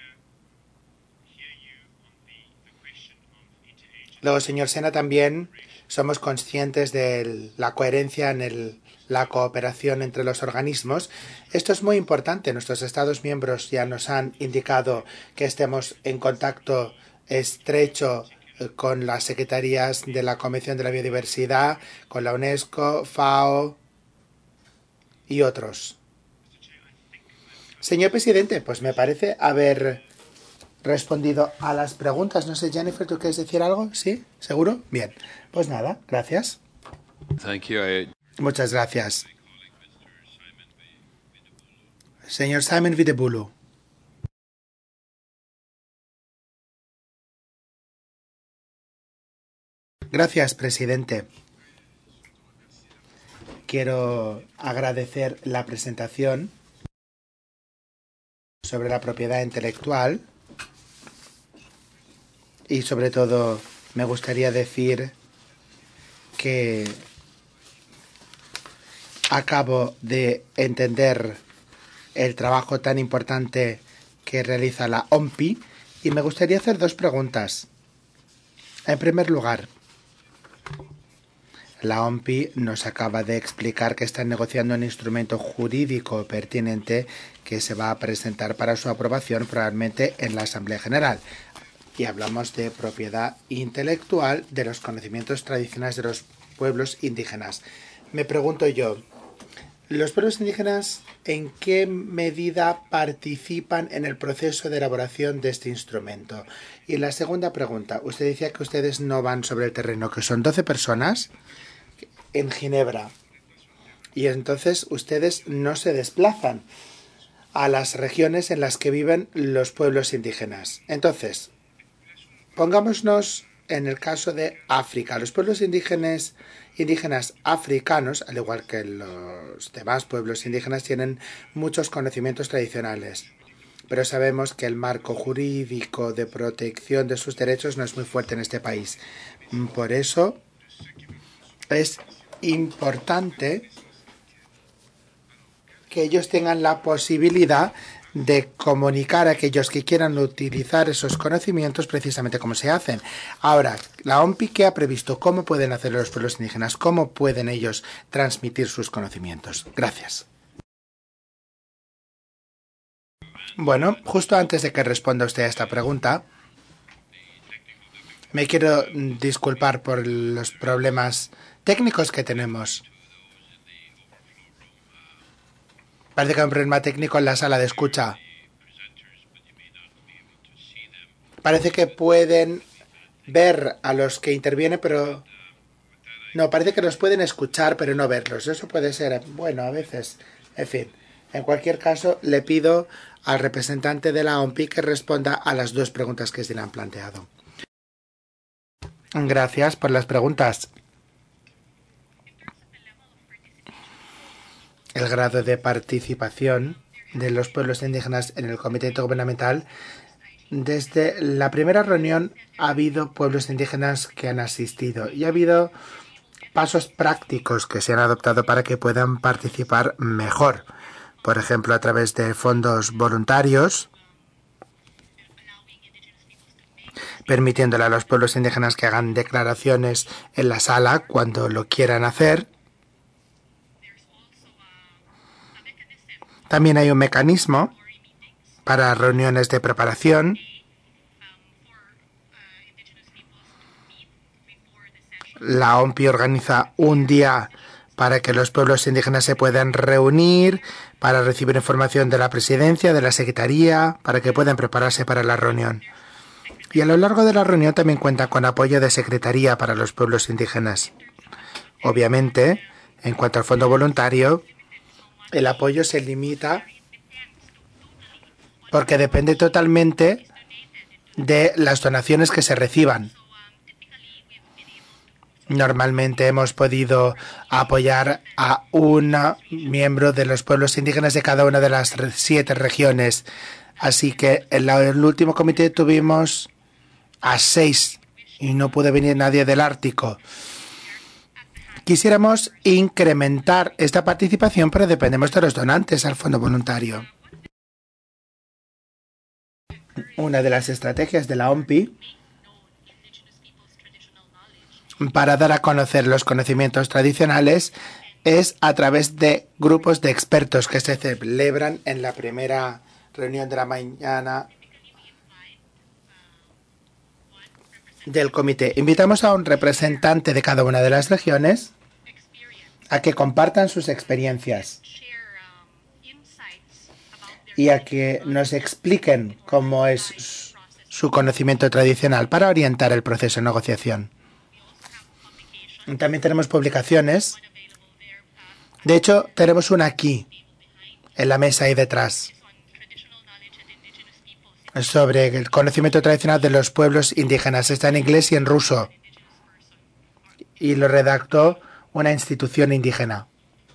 Luego, señor Sena, también somos conscientes de la coherencia en el, la cooperación entre los organismos. Esto es muy importante. Nuestros Estados miembros ya nos han indicado que estemos en contacto estrecho con las secretarías de la Convención de la Biodiversidad, con la UNESCO, FAO y otros. Señor presidente, pues me parece haber respondido a las preguntas. No sé, Jennifer, ¿tú quieres decir algo? ¿Sí? ¿Seguro? Bien. Pues nada, gracias. Thank you. I... Muchas gracias. Señor Simon Videbulu. Gracias, presidente. Quiero agradecer la presentación sobre la propiedad intelectual. Y sobre todo me gustaría decir que acabo de entender el trabajo tan importante que realiza la O M P I y me gustaría hacer dos preguntas. En primer lugar, la O M P I nos acaba de explicar que están negociando un instrumento jurídico pertinente que se va a presentar para su aprobación probablemente en la Asamblea General. Y hablamos de propiedad intelectual de los conocimientos tradicionales de los pueblos indígenas. Me pregunto yo, ¿los pueblos indígenas en qué medida participan en el proceso de elaboración de este instrumento? Y la segunda pregunta, usted decía que ustedes no van sobre el terreno, que son doce personas en Ginebra. Y entonces ustedes no se desplazan a las regiones en las que viven los pueblos indígenas. Entonces, pongámonos en el caso de África. Los pueblos indígenas, indígenas africanos, al igual que los demás pueblos indígenas, tienen muchos conocimientos tradicionales. Pero sabemos que el marco jurídico de protección de sus derechos no es muy fuerte en este país. Por eso es importante que ellos tengan la posibilidad de comunicar a aquellos que quieran utilizar esos conocimientos precisamente cómo se hacen. Ahora, la O M P I, ¿qué ha previsto? ¿Cómo pueden hacerlo los pueblos indígenas? ¿Cómo pueden ellos transmitir sus conocimientos? Gracias. Bueno, justo antes de que responda usted a esta pregunta, me quiero disculpar por los problemas técnicos que tenemos. Parece que hay un problema técnico en la sala de escucha. Parece que pueden ver a los que intervienen, pero... No, parece que los pueden escuchar, pero no verlos. Eso puede ser, bueno, a veces. En fin, en cualquier caso, le pido al representante de la O M P I que responda a las dos preguntas que se le han planteado. Gracias por las preguntas. El grado de participación de los pueblos indígenas en el Comité Intergubernamental Desde la primera reunión ha habido pueblos indígenas que han asistido y ha habido pasos prácticos que se han adoptado para que puedan participar mejor. Por ejemplo, a través de fondos voluntarios, permitiéndole a los pueblos indígenas que hagan declaraciones en la sala cuando lo quieran hacer. También hay un mecanismo para reuniones de preparación. La O M P I organiza un día para que los pueblos indígenas se puedan reunir, para recibir información de la presidencia, de la secretaría, para que puedan prepararse para la reunión. Y a lo largo de la reunión también cuentan con apoyo de secretaría para los pueblos indígenas. Obviamente, en cuanto al fondo voluntario, el apoyo se limita porque depende totalmente de las donaciones que se reciban. Normalmente hemos podido apoyar a un miembro de los pueblos indígenas de cada una de las siete regiones. Así que en el último comité tuvimos a seis y no pudo venir nadie del Ártico. Quisiéramos incrementar esta participación, pero dependemos de los donantes al fondo voluntario. Una de las estrategias de la O M P I para dar a conocer los conocimientos tradicionales es a través de grupos de expertos que se celebran en la primera reunión de la mañana del comité. Invitamos a un representante de cada una de las regiones a que compartan sus experiencias y a que nos expliquen cómo es su conocimiento tradicional para orientar el proceso de negociación. También tenemos publicaciones. De hecho, tenemos una aquí, en la mesa ahí detrás, sobre el conocimiento tradicional de los pueblos indígenas. Está en inglés y en ruso. Y lo redactó una institución indígena.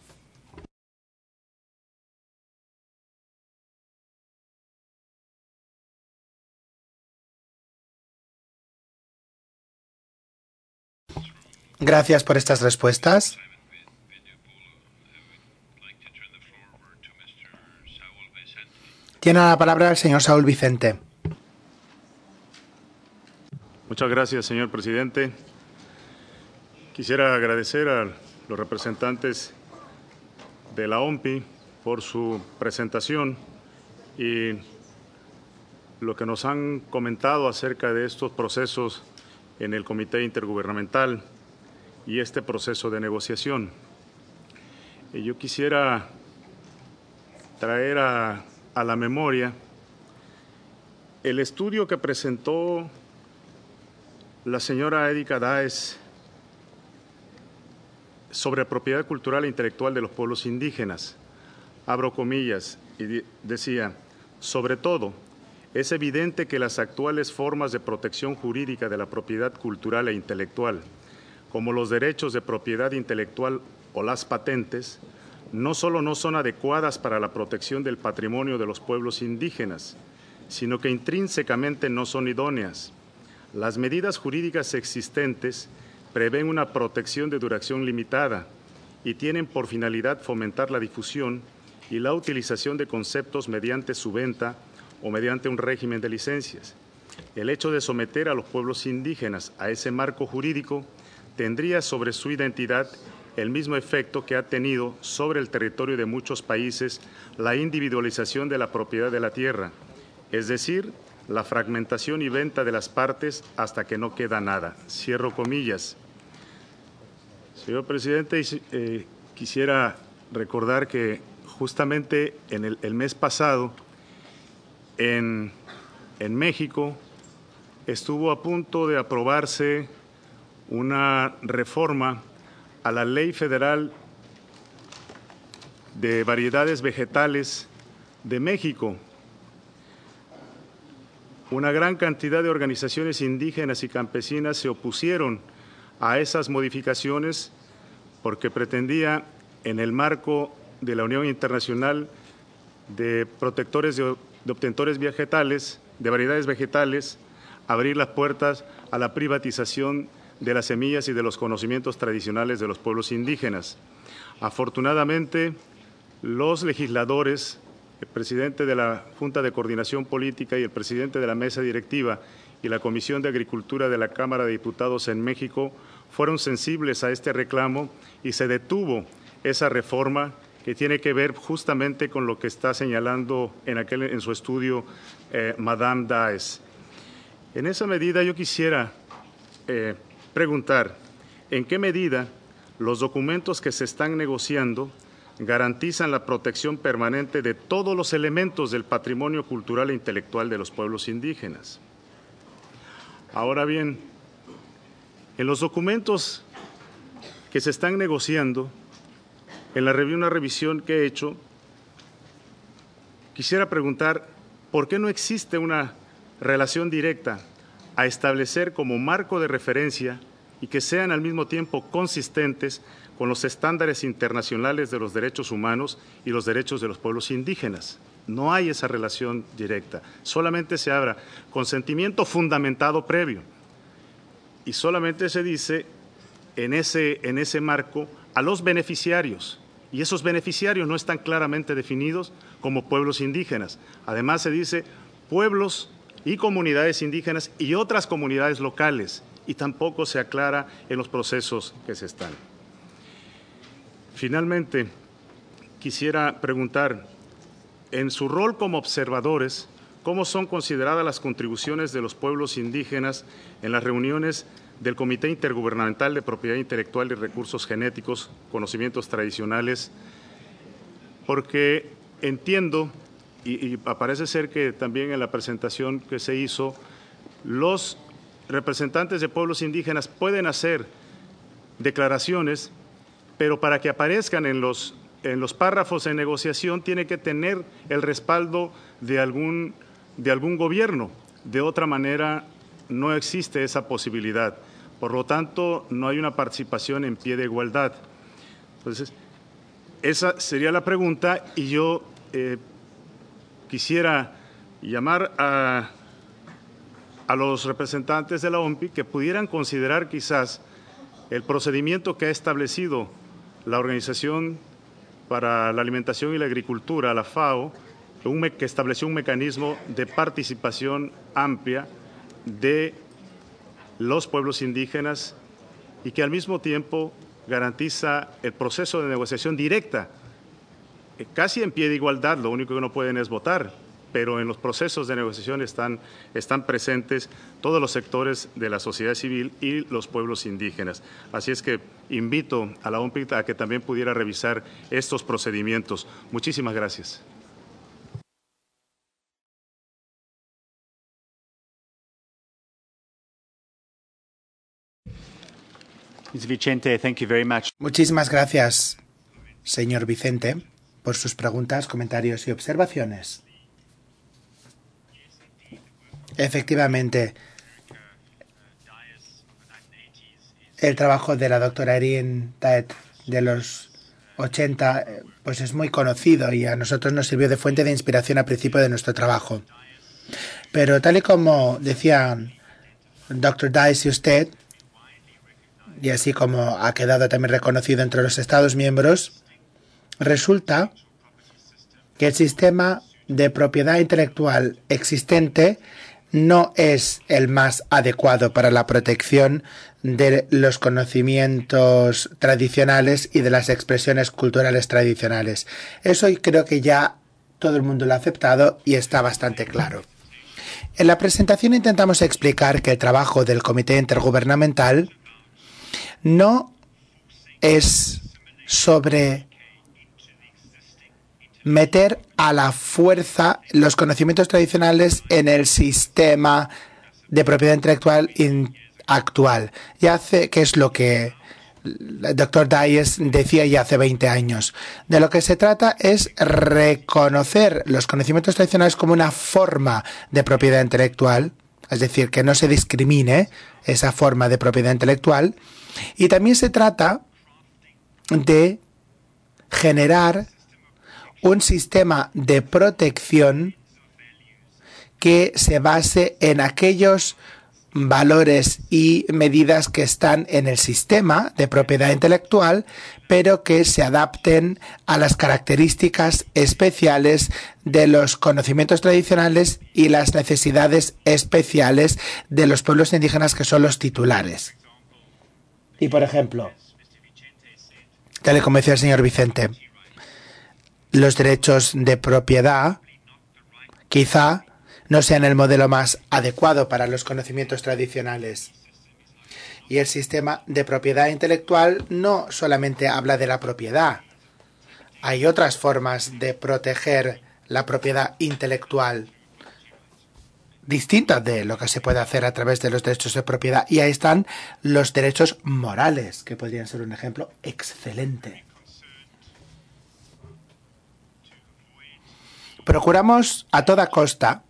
Gracias por estas respuestas. Tiene la palabra el señor Saúl Vicente. Muchas gracias, señor presidente. Quisiera agradecer a los representantes de la O M P I por su presentación y lo que nos han comentado acerca de estos procesos en el Comité Intergubernamental y este proceso de negociación. Y yo quisiera traer a, a la memoria el estudio que presentó la señora Erika Daes sobre propiedad cultural e intelectual de los pueblos indígenas. Abro comillas y decía, sobre todo, es evidente que las actuales formas de protección jurídica de la propiedad cultural e intelectual, como los derechos de propiedad intelectual o las patentes, no solo no son adecuadas para la protección del patrimonio de los pueblos indígenas, sino que intrínsecamente no son idóneas. Las medidas jurídicas existentes prevén una protección de duración limitada y tienen por finalidad fomentar la difusión y la utilización de conceptos mediante su venta o mediante un régimen de licencias. El hecho de someter a los pueblos indígenas a ese marco jurídico tendría sobre su identidad el mismo efecto que ha tenido sobre el territorio de muchos países la individualización de la propiedad de la tierra, es decir, la fragmentación y venta de las partes hasta que no queda nada. Cierro comillas. Señor presidente, eh, quisiera recordar que justamente en el, el mes pasado en, en México estuvo a punto de aprobarse una reforma a la Ley Federal de Variedades Vegetales de México. Una gran cantidad de organizaciones indígenas y campesinas se opusieron a esas modificaciones porque pretendía, en el marco de la Unión Internacional de Protectores de, de Obtentores Vegetales, de variedades vegetales, abrir las puertas a la privatización de las semillas y de los conocimientos tradicionales de los pueblos indígenas. Afortunadamente, los legisladores, el presidente de la Junta de Coordinación Política y el presidente de la Mesa Directiva y la Comisión de Agricultura de la Cámara de Diputados en México fueron sensibles a este reclamo y se detuvo esa reforma que tiene que ver justamente con lo que está señalando en, aquel, en su estudio eh, Madame Daes. En esa medida yo quisiera eh, preguntar en qué medida los documentos que se están negociando garantizan la protección permanente de todos los elementos del patrimonio cultural e intelectual de los pueblos indígenas. Ahora bien, en los documentos que se están negociando, en la rev- una revisión que he hecho, quisiera preguntar por qué no existe una relación directa a establecer como marco de referencia y que sean al mismo tiempo consistentes con los estándares internacionales de los derechos humanos y los derechos de los pueblos indígenas. No hay esa relación directa, solamente se habla consentimiento fundamentado previo y solamente se dice en ese, en ese marco a los beneficiarios, y esos beneficiarios no están claramente definidos como pueblos indígenas. Además se dice pueblos y comunidades indígenas y otras comunidades locales, y tampoco se aclara en los procesos que se están. Finalmente, quisiera preguntar, en su rol como observadores, ¿cómo son consideradas las contribuciones de los pueblos indígenas en las reuniones del Comité Intergubernamental de Propiedad Intelectual y Recursos Genéticos, Conocimientos Tradicionales? Porque entiendo, y, y parece ser que también en la presentación que se hizo, los representantes de pueblos indígenas pueden hacer declaraciones, pero para que aparezcan en los, en los párrafos de negociación tiene que tener el respaldo de algún, de algún gobierno. De otra manera, no existe esa posibilidad. Por lo tanto, no hay una participación en pie de igualdad. Entonces, esa sería la pregunta y yo eh, quisiera llamar a, a los representantes de la O M P I que pudieran considerar quizás el procedimiento que ha establecido la Organización para la Alimentación y la Agricultura, la FAO, un me, que estableció un mecanismo de participación amplia de los pueblos indígenas y que al mismo tiempo garantiza el proceso de negociación directa, eh, casi en pie de igualdad. Lo único que no pueden es votar, pero en los procesos de negociación están, están presentes todos los sectores de la sociedad civil y los pueblos indígenas. Así es que invito a la O M P I a que también pudiera revisar estos procedimientos. Muchísimas gracias. Miz Vicente, thank you very much. Muchísimas gracias, señor Vicente, por sus preguntas, comentarios y observaciones. Efectivamente, el trabajo de la doctora Erin Taet de los ochenta pues es muy conocido y a nosotros nos sirvió de fuente de inspiración al principio de nuestro trabajo. Pero tal y como decían doctor Daes y usted, y así como ha quedado también reconocido entre los Estados miembros, resulta que el sistema de propiedad intelectual existente no es el más adecuado para la protección de los conocimientos tradicionales y de las expresiones culturales tradicionales. Eso creo que ya todo el mundo lo ha aceptado y está bastante claro. En la presentación intentamos explicar que el trabajo del Comité Intergubernamental no es sobre meter a la fuerza los conocimientos tradicionales en el sistema de propiedad intelectual actual. Ya hace, que es lo que el doctor Daes decía ya hace veinte años. De lo que se trata es reconocer los conocimientos tradicionales como una forma de propiedad intelectual, es decir, que no se discrimine esa forma de propiedad intelectual. Y también se trata de generar un sistema de protección que se base en aquellos valores y medidas que están en el sistema de propiedad intelectual, pero que se adapten a las características especiales de los conocimientos tradicionales y las necesidades especiales de los pueblos indígenas que son los titulares. Y por ejemplo, tal y como decía el señor Vicente, los derechos de propiedad quizá no sean el modelo más adecuado para los conocimientos tradicionales. Y el sistema de propiedad intelectual no solamente habla de la propiedad. Hay otras formas de proteger la propiedad intelectual distintas de lo que se puede hacer a través de los derechos de propiedad. Y ahí están los derechos morales, que podrían ser un ejemplo excelente. Procuramos a toda costa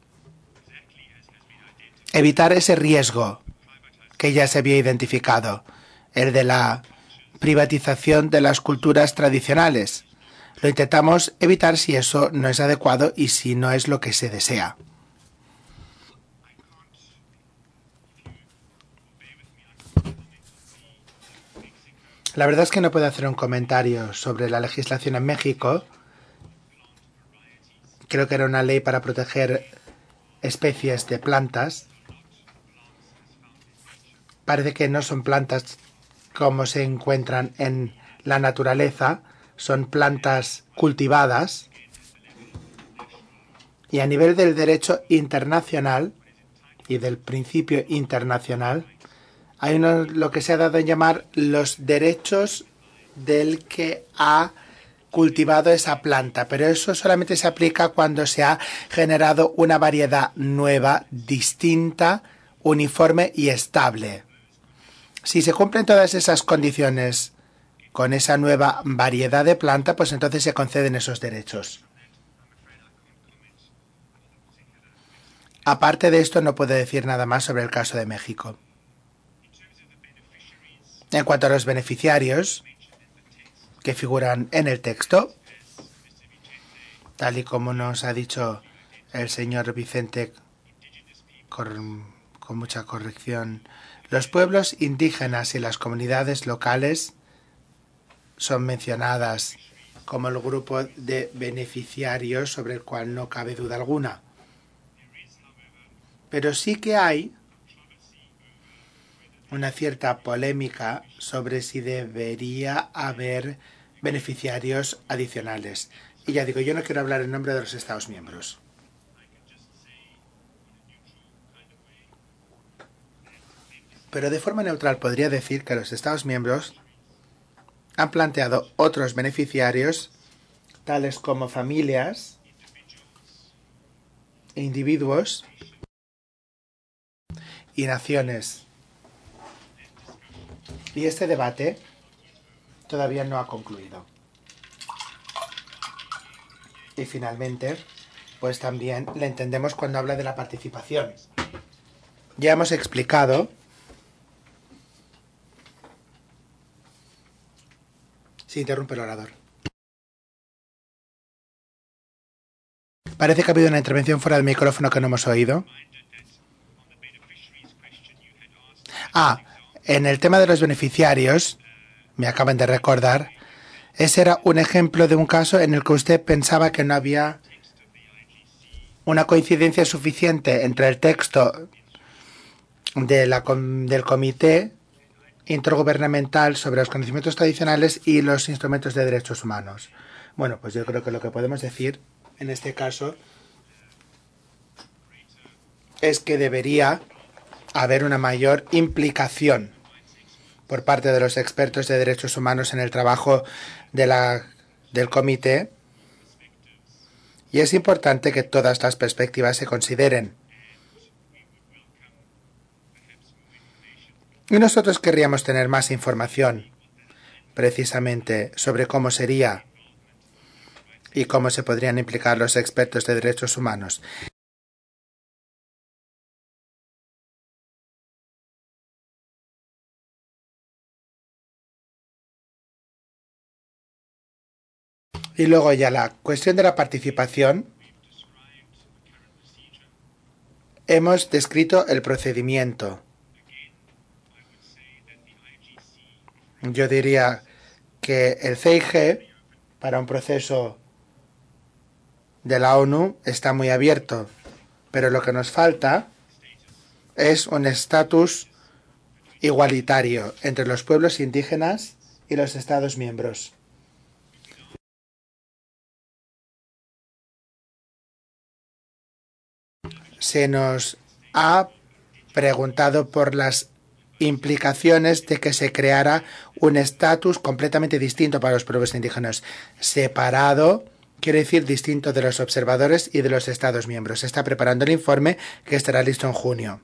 evitar ese riesgo que ya se había identificado, el de la privatización de las culturas tradicionales. Lo intentamos evitar si eso no es adecuado y si no es lo que se desea. La verdad es que no puedo hacer un comentario sobre la legislación en México. Creo que era una ley para proteger especies de plantas. Parece que no son plantas como se encuentran en la naturaleza, son plantas cultivadas. Y a nivel del derecho internacional y del principio internacional, hay uno, lo que se ha dado en llamar los derechos del que ha cultivado esa planta, pero eso solamente se aplica cuando se ha generado una variedad nueva, distinta, uniforme y estable. Si se cumplen todas esas condiciones con esa nueva variedad de planta, pues entonces se conceden esos derechos. Aparte de esto, no puedo decir nada más sobre el caso de México. En cuanto a los beneficiarios que figuran en el texto, tal y como nos ha dicho el señor Vicente con, con mucha corrección, los pueblos indígenas y las comunidades locales son mencionadas como el grupo de beneficiarios sobre el cual no cabe duda alguna. Pero sí que hay una cierta polémica sobre si debería haber beneficiarios adicionales. Y ya digo, yo no quiero hablar en nombre de los Estados miembros. Pero de forma neutral podría decir que los Estados miembros han planteado otros beneficiarios, tales como familias, individuos y naciones. Y este debate todavía no ha concluido. Y finalmente, pues también le entendemos cuando habla de la participación. Ya hemos explicado Se interrumpe el orador. Parece que ha habido una intervención fuera del micrófono que no hemos oído. Ah, en el tema de los beneficiarios, me acaban de recordar, ese era un ejemplo de un caso en el que usted pensaba que no había una coincidencia suficiente entre el texto de la, del Comité Intergubernamental sobre los Conocimientos Tradicionales y los Instrumentos de Derechos Humanos. Bueno, pues yo creo que lo que podemos decir en este caso es que debería haber una mayor implicación por parte de los expertos de derechos humanos en el trabajo de la, del comité, y es importante que todas las perspectivas se consideren. Y nosotros querríamos tener más información precisamente sobre cómo sería y cómo se podrían implicar los expertos de derechos humanos. Y luego ya la cuestión de la participación. hemos descrito el procedimiento. Yo diría que el C I G para un proceso de la ONU está muy abierto, pero lo que nos falta es un estatus igualitario entre los pueblos indígenas y los Estados miembros. Se nos ha preguntado por las implicaciones de que se creara un estatus completamente distinto para los pueblos indígenas, separado, quiere decir distinto de los observadores y de los Estados miembros. Se está preparando el informe que estará listo en junio.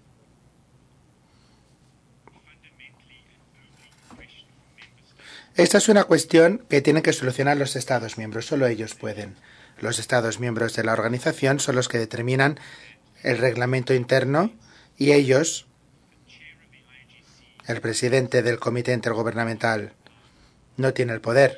Esta es una cuestión que tienen que solucionar los Estados miembros, solo ellos pueden. Los Estados miembros de la organización son los que determinan el reglamento interno y ellos, el presidente del Comité Intergubernamental, no tiene el poder.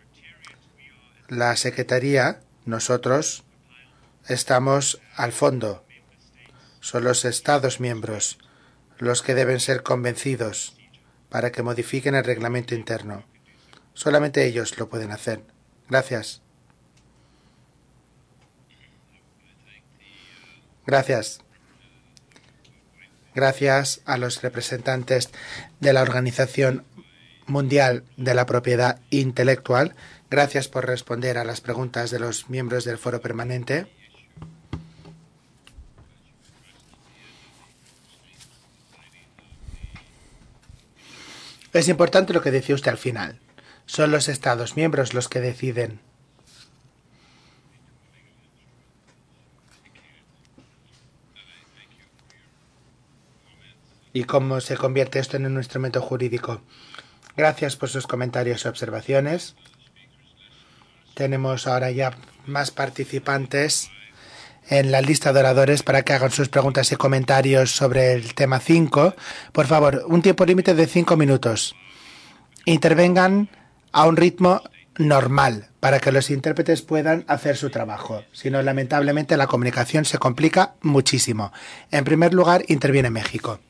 La Secretaría, nosotros, estamos al fondo. Son los Estados miembros los que deben ser convencidos para que modifiquen el reglamento interno. Solamente ellos lo pueden hacer. Gracias. Gracias. Gracias a los representantes de la Organización Mundial de la Propiedad Intelectual. Gracias por responder a las preguntas de los miembros del Foro Permanente. Es importante lo que decía usted al final. Son los Estados miembros los que deciden. ¿Y cómo se convierte esto en un instrumento jurídico? Gracias por sus comentarios y observaciones. Tenemos ahora ya más participantes en la lista de oradores para que hagan sus preguntas y comentarios sobre el tema cinco. Por favor, un tiempo límite de cinco minutos. Intervengan a un ritmo normal para que los intérpretes puedan hacer su trabajo. Si no, lamentablemente, la comunicación se complica muchísimo. En primer lugar, interviene México.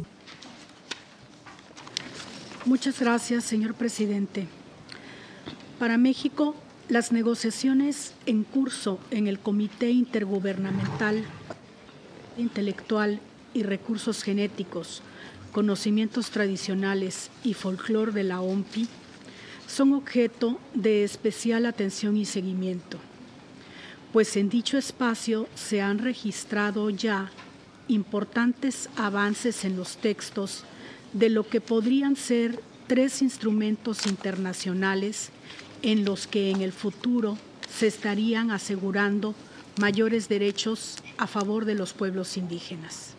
Muchas gracias, señor presidente. Para México, las negociaciones en curso en el Comité Intergubernamental Intelectual y Recursos Genéticos, Conocimientos Tradicionales y Folclor de la O M P I son objeto de especial atención y seguimiento, pues en dicho espacio se han registrado ya importantes avances en los textos de lo que podrían ser tres instrumentos internacionales en los que en el futuro se estarían asegurando mayores derechos a favor de los pueblos indígenas.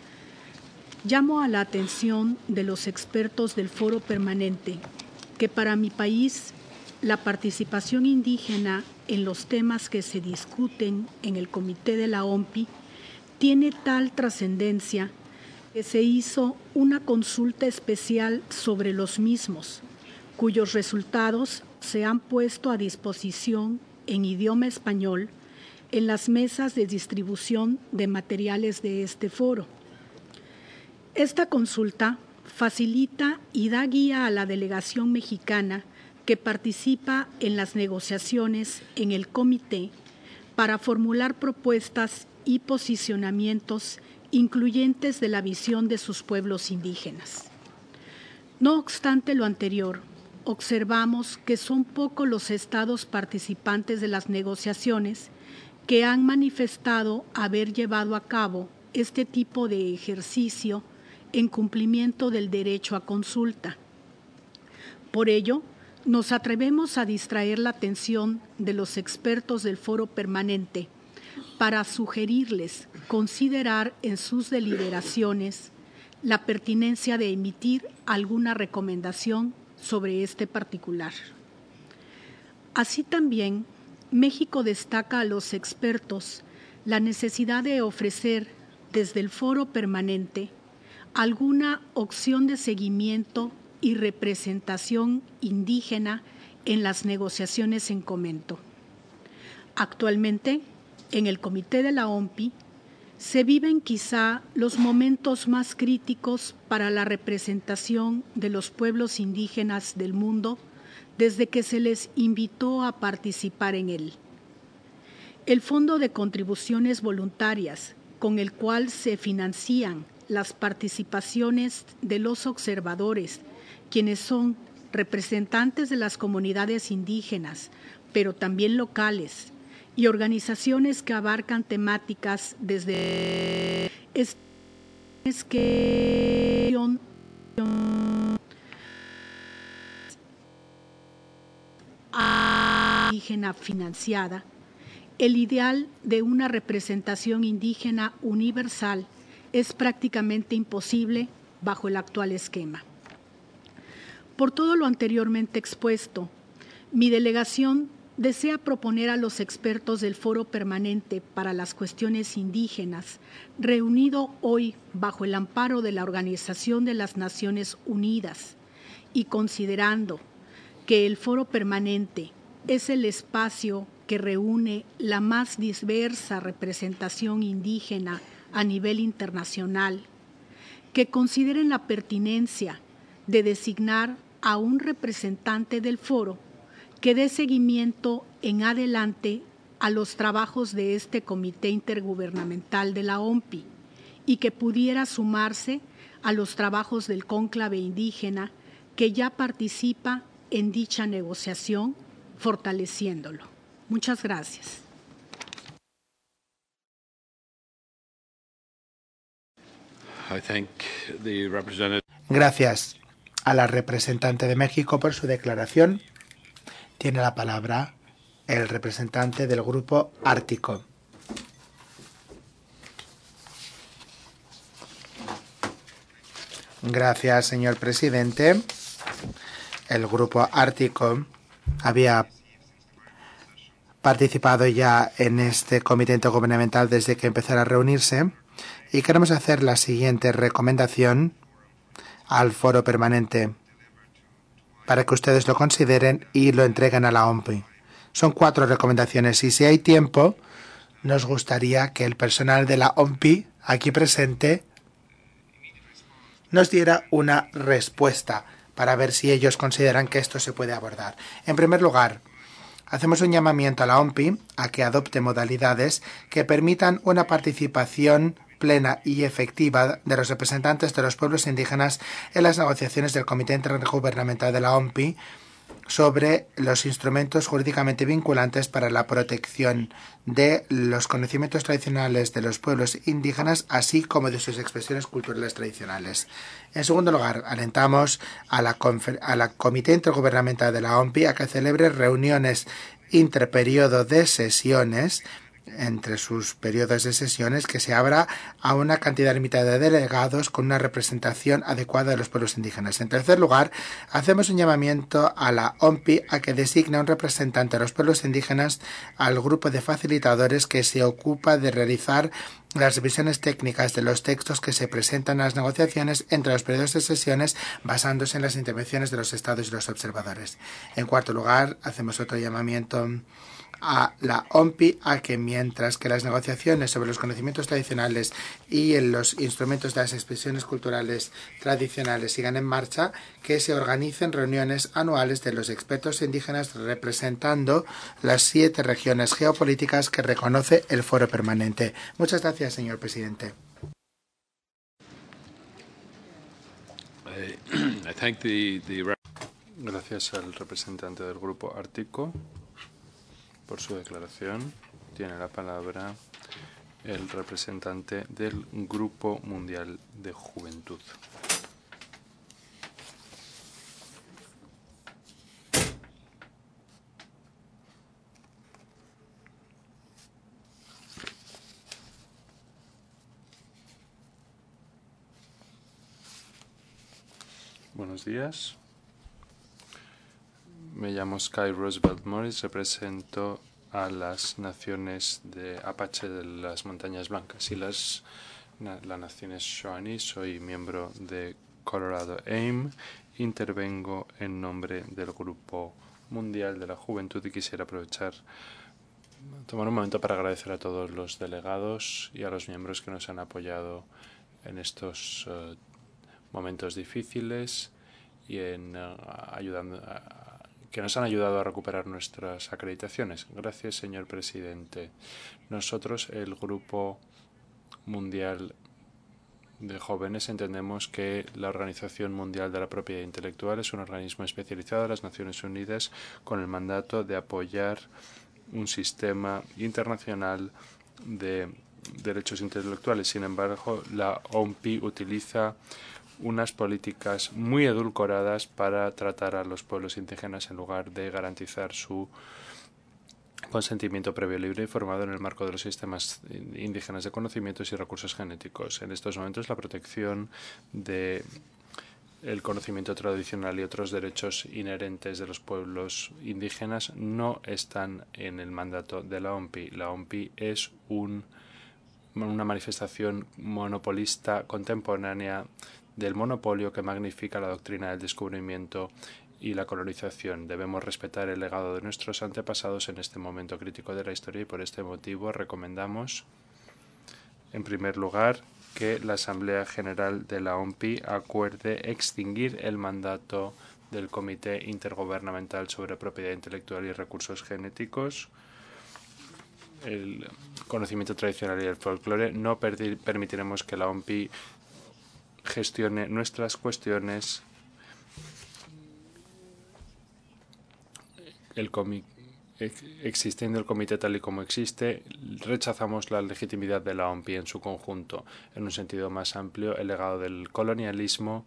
Llamo a la atención de los expertos del Foro Permanente que para mi país la participación indígena en los temas que se discuten en el Comité de la O M P I tiene tal trascendencia que se hizo una consulta especial sobre los mismos, cuyos resultados se han puesto a disposición en idioma español en las mesas de distribución de materiales de este foro. Esta consulta facilita y da guía a la delegación mexicana que participa en las negociaciones en el comité para formular propuestas y posicionamientos incluyentes de la visión de sus pueblos indígenas. No obstante lo anterior, observamos que son pocos los estados participantes de las negociaciones que han manifestado haber llevado a cabo este tipo de ejercicio en cumplimiento del derecho a consulta. Por ello, nos atrevemos a distraer la atención de los expertos del Foro Permanente para sugerirles considerar en sus deliberaciones la pertinencia de emitir alguna recomendación sobre este particular. Así también, México destaca a los expertos la necesidad de ofrecer desde el Foro Permanente alguna opción de seguimiento y representación indígena en las negociaciones en comento. Actualmente, en el Comité de la O M P I se viven quizá los momentos más críticos para la representación de los pueblos indígenas del mundo desde que se les invitó a participar en él. El Fondo de Contribuciones Voluntarias, con el cual se financian las participaciones de los observadores, quienes son representantes de las comunidades indígenas, pero también locales, y organizaciones que abarcan temáticas desde es que indígena financiada, el ideal de una representación indígena universal es prácticamente imposible bajo el actual esquema. Por todo lo anteriormente expuesto, mi delegación desea proponer a los expertos del Foro Permanente para las Cuestiones Indígenas, reunido hoy bajo el amparo de la Organización de las Naciones Unidas, y considerando que el Foro Permanente es el espacio que reúne la más diversa representación indígena a nivel internacional, que consideren la pertinencia de designar a un representante del foro que dé seguimiento en adelante a los trabajos de este Comité Intergubernamental de la O M P I y que pudiera sumarse a los trabajos del cónclave indígena que ya participa en dicha negociación, fortaleciéndolo. Muchas gracias. I thank the representative. Gracias a la representante de México por su declaración. Tiene la palabra el representante del Grupo Ártico. Gracias, señor presidente. El Grupo Ártico había participado ya en este comité intergubernamental desde que empezara a reunirse y queremos hacer la siguiente recomendación al foro permanente para que ustedes lo consideren y lo entreguen a la O M P I. Son cuatro recomendaciones y si hay tiempo nos gustaría que el personal de la O M P I aquí presente nos diera una respuesta para ver si ellos consideran que esto se puede abordar. En primer lugar, hacemos un llamamiento a la O M P I a que adopte modalidades que permitan una participación plena y efectiva de los representantes de los pueblos indígenas en las negociaciones del Comité Intergubernamental de la O M P I sobre los instrumentos jurídicamente vinculantes para la protección de los conocimientos tradicionales de los pueblos indígenas, así como de sus expresiones culturales tradicionales. En segundo lugar, alentamos a la, a la Comité Intergubernamental de la O M P I a que celebre reuniones interperiodo de sesiones entre sus periodos de sesiones, que se abra a una cantidad limitada de delegados con una representación adecuada de los pueblos indígenas. En tercer lugar, hacemos un llamamiento a la O M P I a que designe a un representante de los pueblos indígenas al grupo de facilitadores que se ocupa de realizar las revisiones técnicas de los textos que se presentan en las negociaciones entre los periodos de sesiones basándose en las intervenciones de los estados y los observadores. En cuarto lugar, hacemos otro llamamiento a la O M P I a que mientras que las negociaciones sobre los conocimientos tradicionales y en los instrumentos de las expresiones culturales tradicionales sigan en marcha, que se organicen reuniones anuales de los expertos indígenas representando las siete regiones geopolíticas que reconoce el Foro Permanente. Muchas gracias, señor presidente. I thank the, the... Gracias al representante del Grupo Ártico por su declaración. Tiene la palabra el representante del Grupo Mundial de Juventud. Buenos días. Me llamo Sky Roosevelt Morris, represento a las naciones de Apache de las Montañas Blancas y las, las naciones Shawnee. Soy miembro de Colorado A I M. Intervengo en nombre del Grupo Mundial de la Juventud y quisiera aprovechar tomar un momento para agradecer a todos los delegados y a los miembros que nos han apoyado en estos uh, momentos difíciles y en uh, ayudando, uh, que nos han ayudado a recuperar nuestras acreditaciones. Gracias, señor presidente. Nosotros, el Grupo Mundial de Jóvenes, entendemos que la Organización Mundial de la Propiedad Intelectual es un organismo especializado de las Naciones Unidas con el mandato de apoyar un sistema internacional de derechos intelectuales. Sin embargo, la O M P I utiliza unas políticas muy edulcoradas para tratar a los pueblos indígenas en lugar de garantizar su consentimiento previo, libre e informado en el marco de los sistemas indígenas de conocimientos y recursos genéticos. En estos momentos, la protección de el conocimiento tradicional y otros derechos inherentes de los pueblos indígenas no están en el mandato de la O M P I. La O M P I es un, una manifestación monopolista contemporánea del monopolio que magnifica la doctrina del descubrimiento y la colonización. Debemos respetar el legado de nuestros antepasados en este momento crítico de la historia y por este motivo recomendamos, en primer lugar, que la Asamblea General de la O M P I acuerde extinguir el mandato del Comité Intergubernamental sobre Propiedad Intelectual y Recursos Genéticos, el conocimiento tradicional y el folclore. No permitiremos que la O M P I gestione nuestras cuestiones. El comité Existiendo el comité tal y como existe, rechazamos la legitimidad de la O M P I en su conjunto. En un sentido más amplio, el legado del colonialismo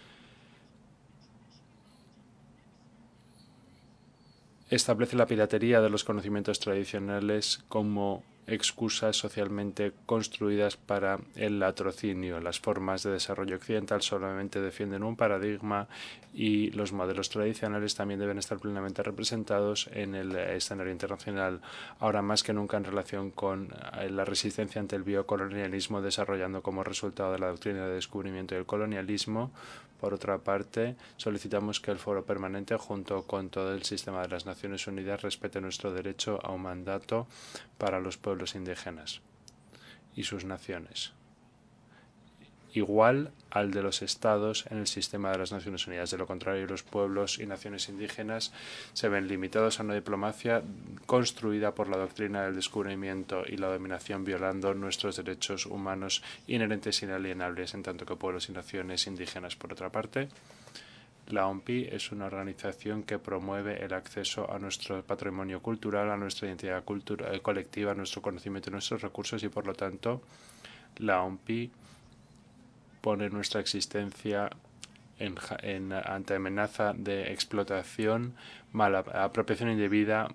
establece la piratería de los conocimientos tradicionales como excusas socialmente construidas para el latrocinio. Las formas de desarrollo occidental solamente defienden un paradigma y los modelos tradicionales también deben estar plenamente representados en el escenario internacional, ahora más que nunca en relación con la resistencia ante el biocolonialismo desarrollando como resultado de la doctrina de descubrimiento y el colonialismo. Por otra parte, solicitamos que el Foro Permanente, junto con todo el sistema de las Naciones Unidas, respete nuestro derecho a un mandato para los pueblos indígenas y sus naciones, igual al de los estados en el sistema de las Naciones Unidas. De lo contrario, los pueblos y naciones indígenas se ven limitados a una diplomacia construida por la doctrina del descubrimiento y la dominación, violando nuestros derechos humanos inherentes e inalienables, en tanto que pueblos y naciones indígenas. Por otra parte, la O M P I es una organización que promueve el acceso a nuestro patrimonio cultural, a nuestra identidad cultural colectiva, a nuestro conocimiento y nuestros recursos, y por lo tanto la O M P I pone nuestra existencia en, en, ante amenaza de explotación, mala apropiación indebida,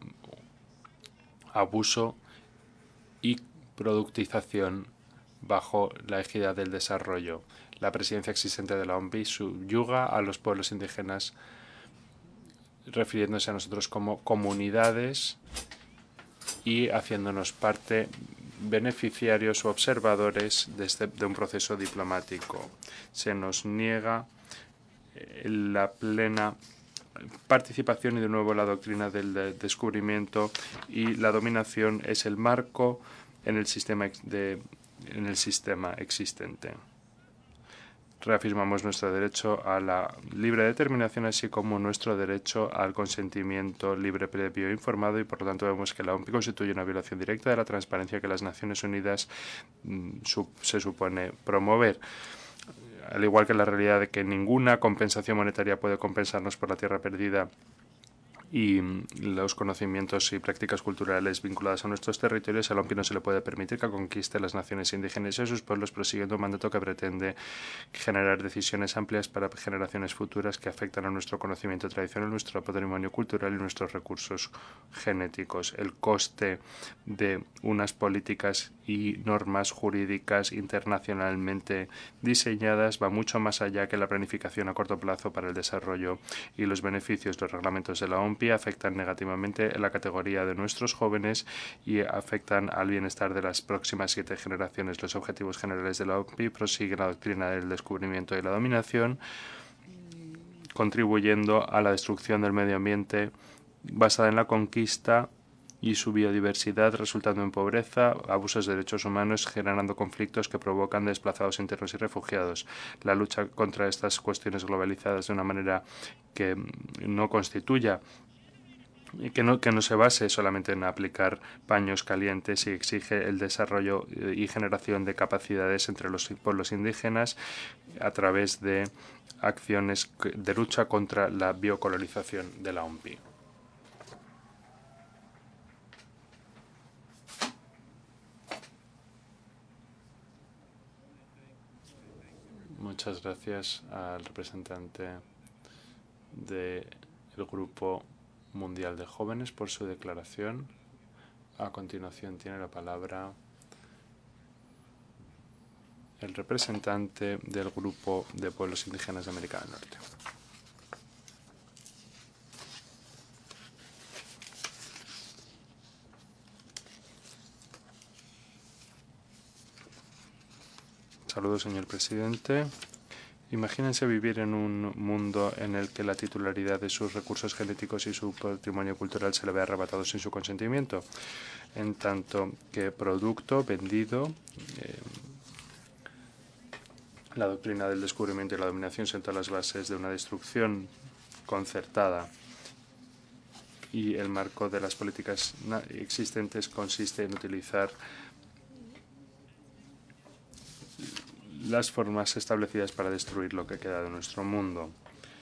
abuso y productización bajo la égida del desarrollo. La presidencia existente de la O M P I subyuga a los pueblos indígenas, refiriéndose a nosotros como comunidades y haciéndonos parte beneficiarios o observadores de, este, de un proceso diplomático. Se nos niega la plena participación y de nuevo la doctrina del de descubrimiento y la dominación es el marco en el sistema, de, en el sistema existente. Reafirmamos nuestro derecho a la libre determinación, así como nuestro derecho al consentimiento libre, previo e informado, y por lo tanto vemos que la O M P I constituye una violación directa de la transparencia que las Naciones Unidas mm, sub, se supone promover. Al igual que la realidad de que ninguna compensación monetaria puede compensarnos por la tierra perdida y los conocimientos y prácticas culturales vinculadas a nuestros territorios, a la O M P I no se le puede permitir que conquiste las naciones indígenas y a sus pueblos, prosiguiendo un mandato que pretende generar decisiones amplias para generaciones futuras que afectan a nuestro conocimiento tradicional, nuestro patrimonio cultural y nuestros recursos genéticos. El coste de unas políticas y normas jurídicas internacionalmente diseñadas va mucho más allá que la planificación a corto plazo para el desarrollo y los beneficios de los reglamentos de la O M P I afectan negativamente la categoría de nuestros jóvenes y afectan al bienestar de las próximas siete generaciones. Los objetivos generales de la O M P I prosiguen la doctrina del descubrimiento y la dominación, contribuyendo a la destrucción del medio ambiente basada en la conquista y su biodiversidad, resultando en pobreza, abusos de derechos humanos, generando conflictos que provocan desplazados internos y refugiados. La lucha contra estas cuestiones globalizadas de una manera que no constituya y que no, que no se base solamente en aplicar paños calientes y exige el desarrollo y generación de capacidades entre los pueblos indígenas a través de acciones de lucha contra la biocolonización de la O M P I. Muchas gracias al representante del Grupo Mundial de Jóvenes por su declaración. A continuación tiene la palabra el representante del Grupo de Pueblos Indígenas de América del Norte. Saludos, señor presidente. Imagínense vivir en un mundo en el que la titularidad de sus recursos genéticos y su patrimonio cultural se le ve arrebatado sin su consentimiento, en tanto que producto vendido, eh, la doctrina del descubrimiento y la dominación sentan las bases de una destrucción concertada, y el marco de las políticas existentes consiste en utilizar las formas establecidas para destruir lo que queda de nuestro mundo.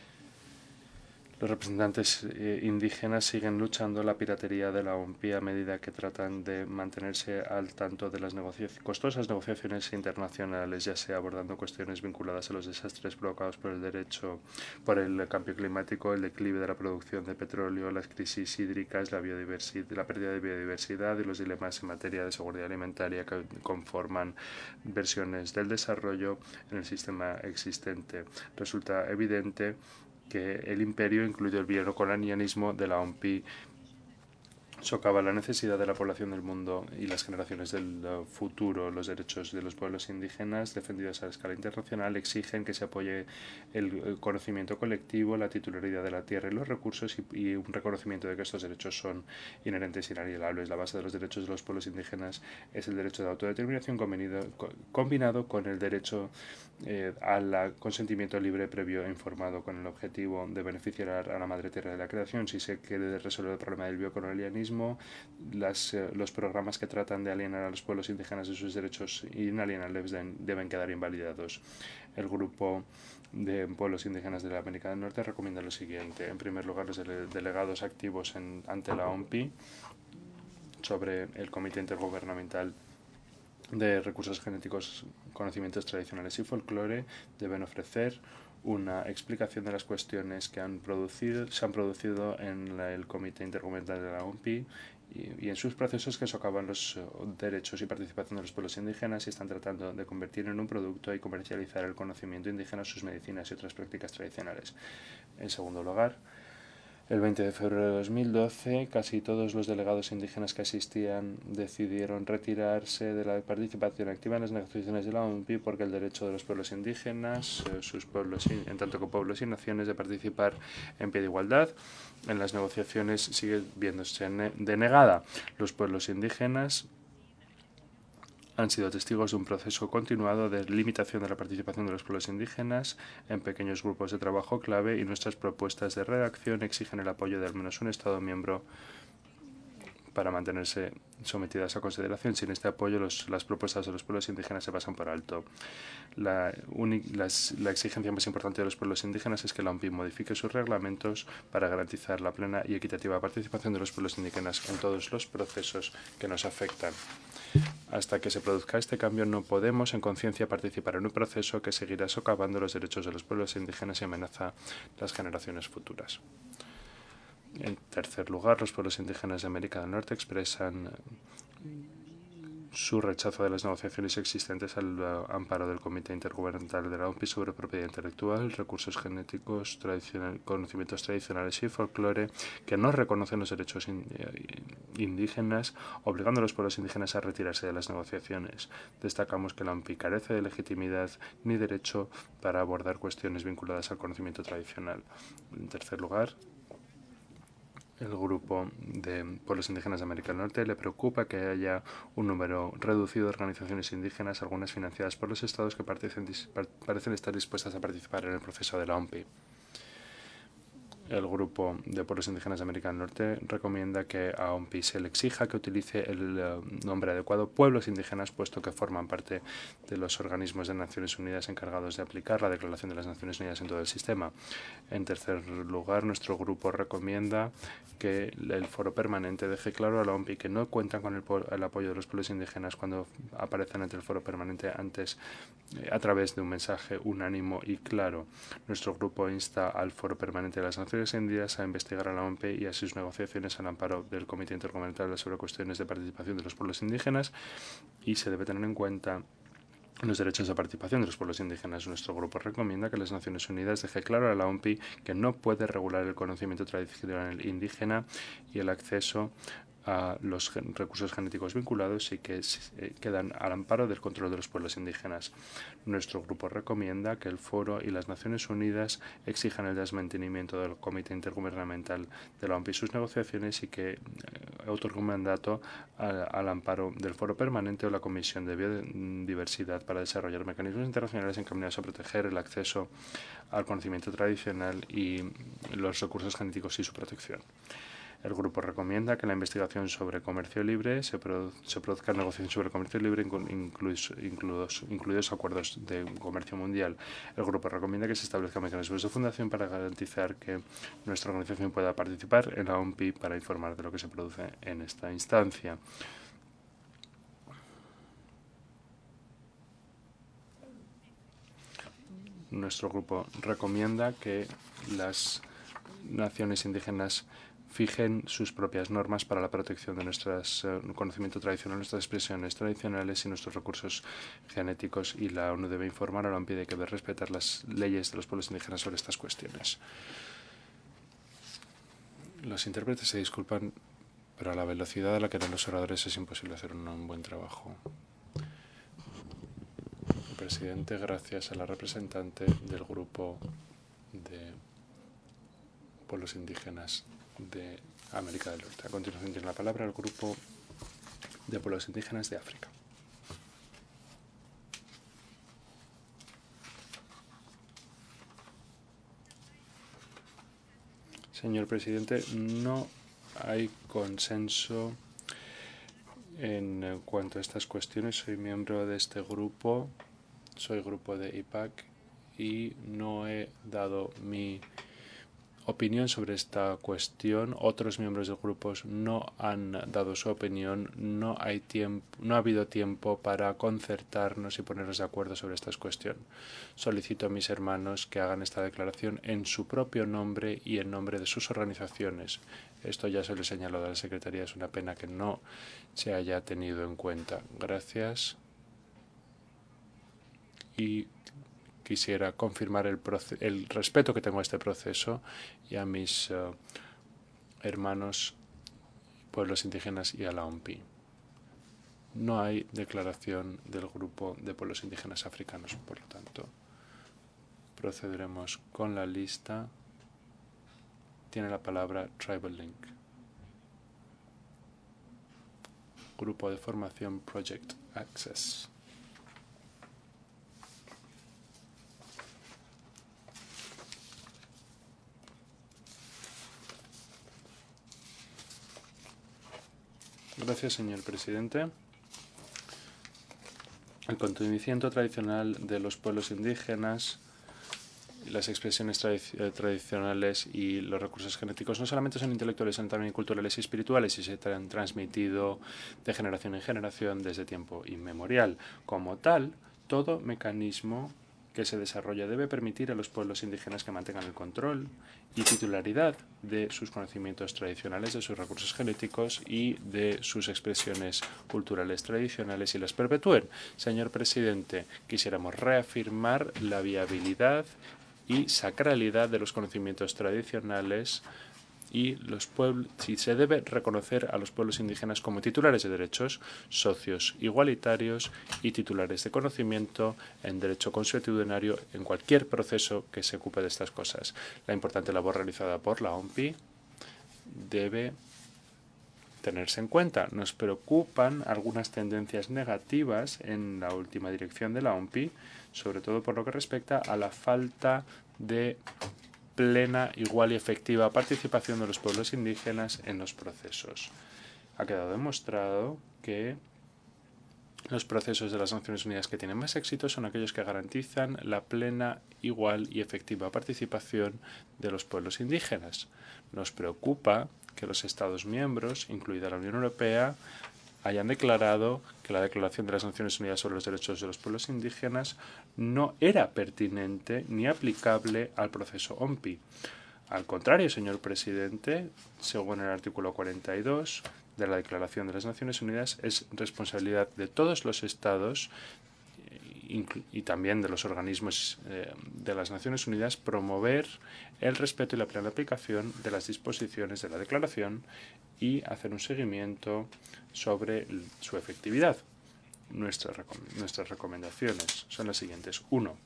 Los representantes eh, indígenas siguen luchando la piratería de la O M P I a medida que tratan de mantenerse al tanto de las negociaciones, costosas negociaciones internacionales, ya sea abordando cuestiones vinculadas a los desastres provocados por el derecho, por el cambio climático, el declive de la producción de petróleo, las crisis hídricas, la biodiversidad, la pérdida de biodiversidad y los dilemas en materia de seguridad alimentaria que conforman versiones del desarrollo en el sistema existente. Resulta evidente que el imperio, incluido el biocolonialismo de la O M P I, socava la necesidad de la población del mundo y las generaciones del futuro. Los derechos de los pueblos indígenas, defendidos a escala internacional, exigen que se apoye el conocimiento colectivo, la titularidad de la tierra y los recursos, y, y un reconocimiento de que estos derechos son inherentes e inalienables. La base de los derechos de los pueblos indígenas es el derecho de autodeterminación combinado con el derecho eh, al consentimiento libre, previo e informado, con el objetivo de beneficiar a la madre tierra de la creación. Si se quiere resolver el problema del biocolonialismo, Las, eh, los programas que tratan de alienar a los pueblos indígenas de sus derechos inalienables deben, deben quedar invalidados. El Grupo de Pueblos Indígenas de la América del Norte recomienda lo siguiente. En primer lugar, los dele delegados activos en, ante la O M P I sobre el Comité Intergubernamental de Recursos Genéticos, Conocimientos Tradicionales y Folclore deben ofrecer una explicación de las cuestiones que han producido, se han producido en la, el Comité Intergubernamental de la O M P I y, y en sus procesos que socavan los derechos y participación de los pueblos indígenas y están tratando de convertir en un producto y comercializar el conocimiento indígena, sus medicinas y otras prácticas tradicionales. En segundo lugar, el veinte de febrero de dos mil doce, casi todos los delegados indígenas que asistían decidieron retirarse de la participación activa en las negociaciones de la O M P I porque el derecho de los pueblos indígenas, eh, sus pueblos, en tanto que pueblos y naciones, de participar en pie de igualdad en las negociaciones sigue viéndose denegada. Los pueblos indígenas han sido testigos de un proceso continuado de limitación de la participación de los pueblos indígenas en pequeños grupos de trabajo clave, y nuestras propuestas de redacción exigen el apoyo de al menos un Estado miembro para mantenerse sometidas a consideración. Sin este apoyo, los, las propuestas de los pueblos indígenas se pasan por alto. La, uni, las, la exigencia más importante de los pueblos indígenas es que la O M P I modifique sus reglamentos para garantizar la plena y equitativa participación de los pueblos indígenas en todos los procesos que nos afectan. Hasta que se produzca este cambio, no podemos en conciencia participar en un proceso que seguirá socavando los derechos de los pueblos indígenas y amenaza las generaciones futuras. En tercer lugar, los pueblos indígenas de América del Norte expresan su rechazo de las negociaciones existentes al uh, amparo del Comité Intergubernamental de la O M P I sobre propiedad intelectual, recursos genéticos, tradicional, conocimientos tradicionales y folclore, que no reconocen los derechos in, indígenas, obligando a los pueblos indígenas a retirarse de las negociaciones. Destacamos que la O M P I carece de legitimidad ni derecho para abordar cuestiones vinculadas al conocimiento tradicional. En tercer lugar, El grupo de pueblos indígenas de América del Norte le preocupa que haya un número reducido de organizaciones indígenas, algunas financiadas por los estados, que parecen, parecen estar dispuestas a participar en el proceso de la O M P I. El grupo de pueblos indígenas de América del Norte recomienda que a O M P I se le exija que utilice el uh, nombre adecuado pueblos indígenas, puesto que forman parte de los organismos de Naciones Unidas encargados de aplicar la Declaración de las Naciones Unidas en todo el sistema. En tercer lugar, nuestro grupo recomienda que el foro permanente deje claro a la O M P I que no cuentan con el, el apoyo de los pueblos indígenas cuando aparecen ante el foro permanente antes eh, a través de un mensaje unánimo y claro. Nuestro grupo insta al foro permanente de las Naciones Unidas a investigar a la O M P I y a sus negociaciones al amparo del Comité Intergubernamental sobre cuestiones de participación de los pueblos indígenas, y se debe tener en cuenta los derechos de participación de los pueblos indígenas. Nuestro grupo recomienda que las Naciones Unidas deje claro a la O M P I que no puede regular el conocimiento tradicional indígena y el acceso a los recursos genéticos vinculados y que eh, quedan al amparo del control de los pueblos indígenas. Nuestro grupo recomienda que el Foro y las Naciones Unidas exijan el desmantelamiento del Comité Intergubernamental de la O M P I y sus negociaciones y que eh, otorgue un mandato al, al amparo del Foro Permanente o la Comisión de Biodiversidad para desarrollar mecanismos internacionales encaminados a proteger el acceso al conocimiento tradicional y los recursos genéticos y su protección. El grupo recomienda que la investigación sobre comercio libre se, produ se produzca negociación sobre comercio libre, incluidos, incluidos, incluidos acuerdos de comercio mundial. El grupo recomienda que se establezcan mecanismos de fundación para garantizar que nuestra organización pueda participar en la O M P I para informar de lo que se produce en esta instancia. Nuestro grupo recomienda que las naciones indígenas fijen sus propias normas para la protección de nuestro uh, conocimiento tradicional, nuestras expresiones tradicionales y nuestros recursos genéticos, y la ONU debe informar a la O M P I de que debe respetar las leyes de los pueblos indígenas sobre estas cuestiones. Los intérpretes se disculpan, pero a la velocidad a la que dan los oradores es imposible hacer un, un buen trabajo. Presidente, gracias a la representante del grupo de pueblos indígenas de América del Norte. A continuación tiene la palabra el grupo de pueblos indígenas de África. Señor presidente, no hay consenso en cuanto a estas cuestiones. Soy miembro de este grupo, soy grupo de I P A C y no he dado mi opinión sobre esta cuestión. Otros miembros de grupos no han dado su opinión. No hay tiempo, no ha habido tiempo para concertarnos y ponernos de acuerdo sobre esta cuestión. Solicito a mis hermanos que hagan esta declaración en su propio nombre y en nombre de sus organizaciones. Esto ya se lo he señalado a la Secretaría. Es una pena que no se haya tenido en cuenta. Gracias. Y quisiera confirmar el, el respeto que tengo a este proceso y a mis uh, hermanos pueblos indígenas y a la O M P I. No hay declaración del grupo de pueblos indígenas africanos, por lo tanto, procederemos con la lista. Tiene la palabra Tribal Link. Grupo de formación Project Access. Gracias, señor presidente. El conocimiento tradicional de los pueblos indígenas, las expresiones tradi tradicionales y los recursos genéticos no solamente son intelectuales, sino también culturales y espirituales, y se han transmitido de generación en generación desde tiempo inmemorial. Como tal, todo mecanismo que se desarrolla debe permitir a los pueblos indígenas que mantengan el control y titularidad de sus conocimientos tradicionales, de sus recursos genéticos y de sus expresiones culturales tradicionales y las perpetúen. Señor presidente, quisiéramos reafirmar la viabilidad y sacralidad de los conocimientos tradicionales y los pueblos, si se debe reconocer a los pueblos indígenas como titulares de derechos socios igualitarios y titulares de conocimiento en derecho consuetudinario en cualquier proceso que se ocupe de estas cosas. La importante labor realizada por la O M P I debe tenerse en cuenta. Nos preocupan algunas tendencias negativas en la última dirección de la O M P I, sobre todo por lo que respecta a la falta de plena, igual y efectiva participación de los pueblos indígenas en los procesos. Ha quedado demostrado que los procesos de las Naciones Unidas que tienen más éxito son aquellos que garantizan la plena, igual y efectiva participación de los pueblos indígenas. Nos preocupa que los Estados miembros, incluida la Unión Europea, hayan declarado que la Declaración de las Naciones Unidas sobre los Derechos de los Pueblos Indígenas no era pertinente ni aplicable al proceso O M P I. Al contrario, señor presidente, según el artículo cuarenta y dos de la Declaración de las Naciones Unidas, es responsabilidad de todos los Estados y también de los organismos eh, de las Naciones Unidas promover el respeto y la plena aplicación de las disposiciones de la Declaración y hacer un seguimiento sobre su efectividad. Nuestras, recom nuestras recomendaciones son las siguientes. Uno.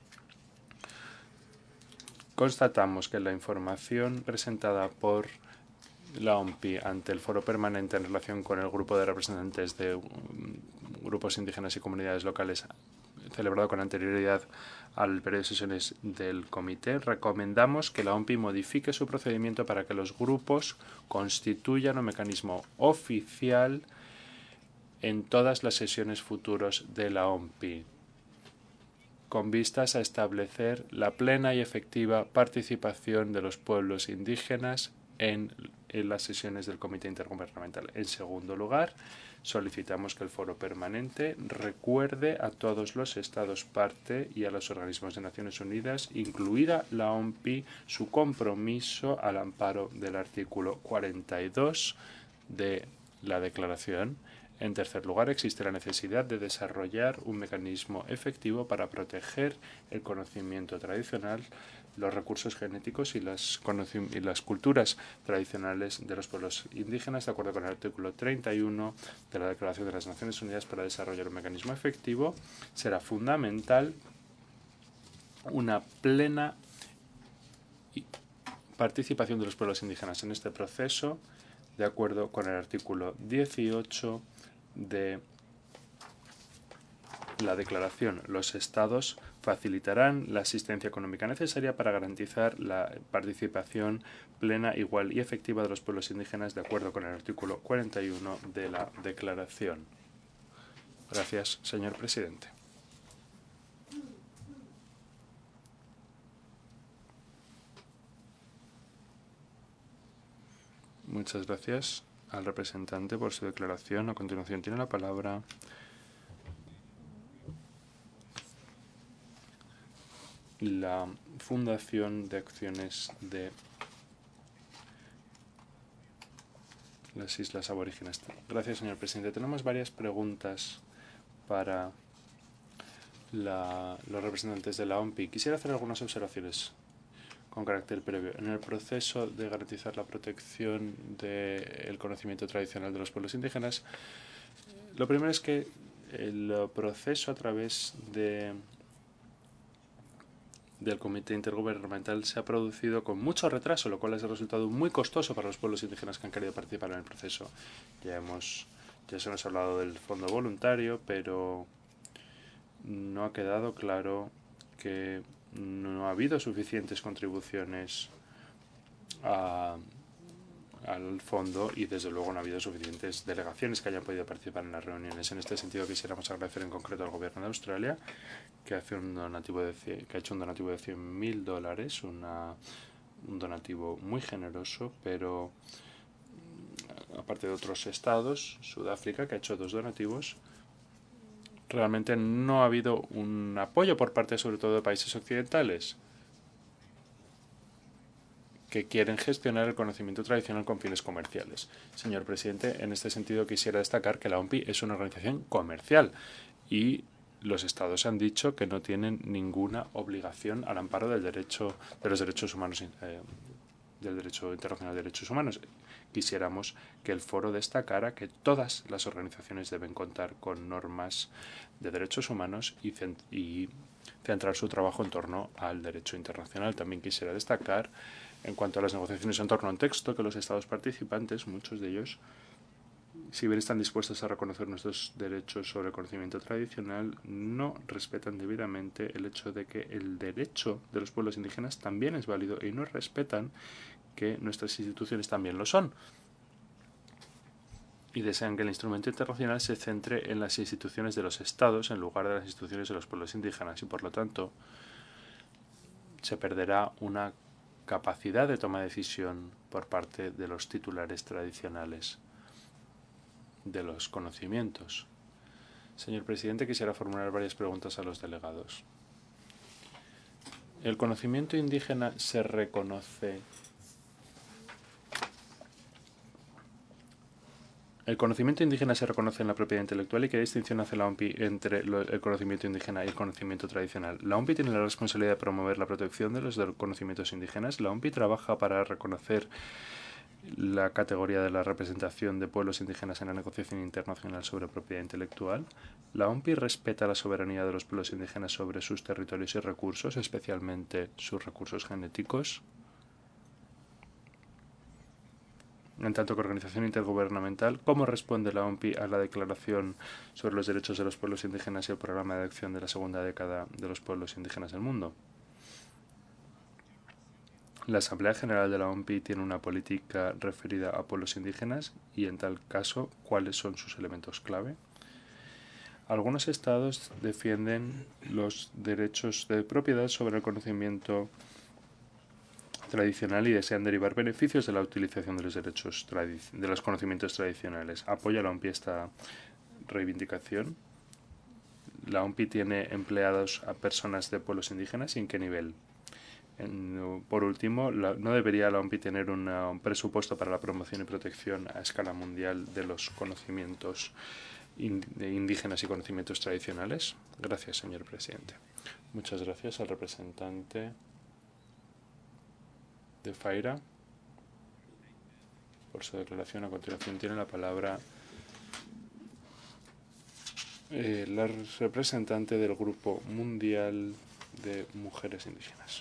Constatamos que la información presentada por la O M P I ante el foro permanente en relación con el grupo de representantes de um, grupos indígenas y comunidades locales celebrado con anterioridad al periodo de sesiones del comité, recomendamos que la O M P I modifique su procedimiento para que los grupos constituyan un mecanismo oficial en todas las sesiones futuras de la O M P I, con vistas a establecer la plena y efectiva participación de los pueblos indígenas en, en las sesiones del Comité Intergubernamental. En segundo lugar, solicitamos que el foro permanente recuerde a todos los Estados parte y a los organismos de Naciones Unidas, incluida la O M P I, su compromiso al amparo del artículo cuarenta y dos de la Declaración. En tercer lugar, existe la necesidad de desarrollar un mecanismo efectivo para proteger el conocimiento tradicional, los recursos genéticos y las, y las culturas tradicionales de los pueblos indígenas, de acuerdo con el artículo treinta y uno de la Declaración de las Naciones Unidas. Para desarrollar un mecanismo efectivo será fundamental una plena participación de los pueblos indígenas en este proceso, de acuerdo con el artículo dieciocho de la Declaración. Los Estados facilitarán la asistencia económica necesaria para garantizar la participación plena, igual y efectiva de los pueblos indígenas, de acuerdo con el artículo cuarenta y uno de la Declaración. Gracias, señor presidente. Muchas gracias al representante por su declaración. A continuación tiene la palabra la Fundación de Acciones de las Islas Aborígenes. Gracias, señor presidente. Tenemos varias preguntas para la, los representantes de la O M P I. Quisiera hacer algunas observaciones con carácter previo. En el proceso de garantizar la protección del conocimiento tradicional de los pueblos indígenas, lo primero es que el proceso a través de, del Comité Intergubernamental se ha producido con mucho retraso, lo cual es el resultado muy costoso para los pueblos indígenas que han querido participar en el proceso. Ya hemos, ya se nos ha hablado del fondo voluntario, pero no ha quedado claro que no ha habido suficientes contribuciones a, al fondo y desde luego no ha habido suficientes delegaciones que hayan podido participar en las reuniones. En este sentido quisiéramos agradecer en concreto al gobierno de Australia que hace un donativo de cien, que ha hecho un donativo de cien mil dólares, una, un donativo muy generoso, pero aparte de otros estados, Sudáfrica que ha hecho dos donativos, realmente no ha habido un apoyo por parte sobre todo de países occidentales que quieren gestionar el conocimiento tradicional con fines comerciales. Señor presidente, en este sentido quisiera destacar que la O M P I es una organización comercial y los estados han dicho que no tienen ninguna obligación al amparo del derecho de los derechos humanos, eh, del derecho internacional de derechos humanos. Quisiéramos que el foro destacara que todas las organizaciones deben contar con normas de derechos humanos y, y centrar su trabajo en torno al derecho internacional. También quisiera destacar En cuanto a las negociaciones en torno a un texto que los Estados participantes, muchos de ellos, si bien están dispuestos a reconocer nuestros derechos sobre el conocimiento tradicional, no respetan debidamente el hecho de que el derecho de los pueblos indígenas también es válido y no respetan que nuestras instituciones también lo son. Y desean que el instrumento internacional se centre en las instituciones de los Estados en lugar de las instituciones de los pueblos indígenas y, por lo tanto, se perderá una capacidad de toma de decisión por parte de los titulares tradicionales de los conocimientos. Señor presidente, quisiera formular varias preguntas a los delegados. ¿El conocimiento indígena se reconoce? ¿El conocimiento indígena se reconoce en la propiedad intelectual y qué distinción hace la O M P I entre el conocimiento indígena y el conocimiento tradicional? ¿La O M P I tiene la responsabilidad de promover la protección de los conocimientos indígenas? ¿La O M P I trabaja para reconocer la categoría de la representación de pueblos indígenas en la negociación internacional sobre propiedad intelectual? ¿La O M P I respeta la soberanía de los pueblos indígenas sobre sus territorios y recursos, especialmente sus recursos genéticos? En tanto que organización intergubernamental, ¿cómo responde la O M P I a la Declaración sobre los Derechos de los Pueblos Indígenas y el Programa de Acción de la Segunda Década de los Pueblos Indígenas del Mundo? La Asamblea General de la O M P I tiene una política referida a pueblos indígenas y, en tal caso, ¿cuáles son sus elementos clave? Algunos estados defienden los derechos de propiedad sobre el conocimiento tradicional y desean derivar beneficios de la utilización de los derechos de los conocimientos tradicionales. ¿Apoya la O M P I esta reivindicación? La O M P I tiene empleados a personas de pueblos indígenas y en qué nivel. En, por último, la, ¿no debería la O M P I tener una, un presupuesto para la promoción y protección a escala mundial de los conocimientos indígenas y conocimientos tradicionales? Gracias, señor presidente. Muchas gracias al representante de FAIRA por su declaración. A continuación tiene la palabra eh, la representante del Grupo Mundial de Mujeres Indígenas.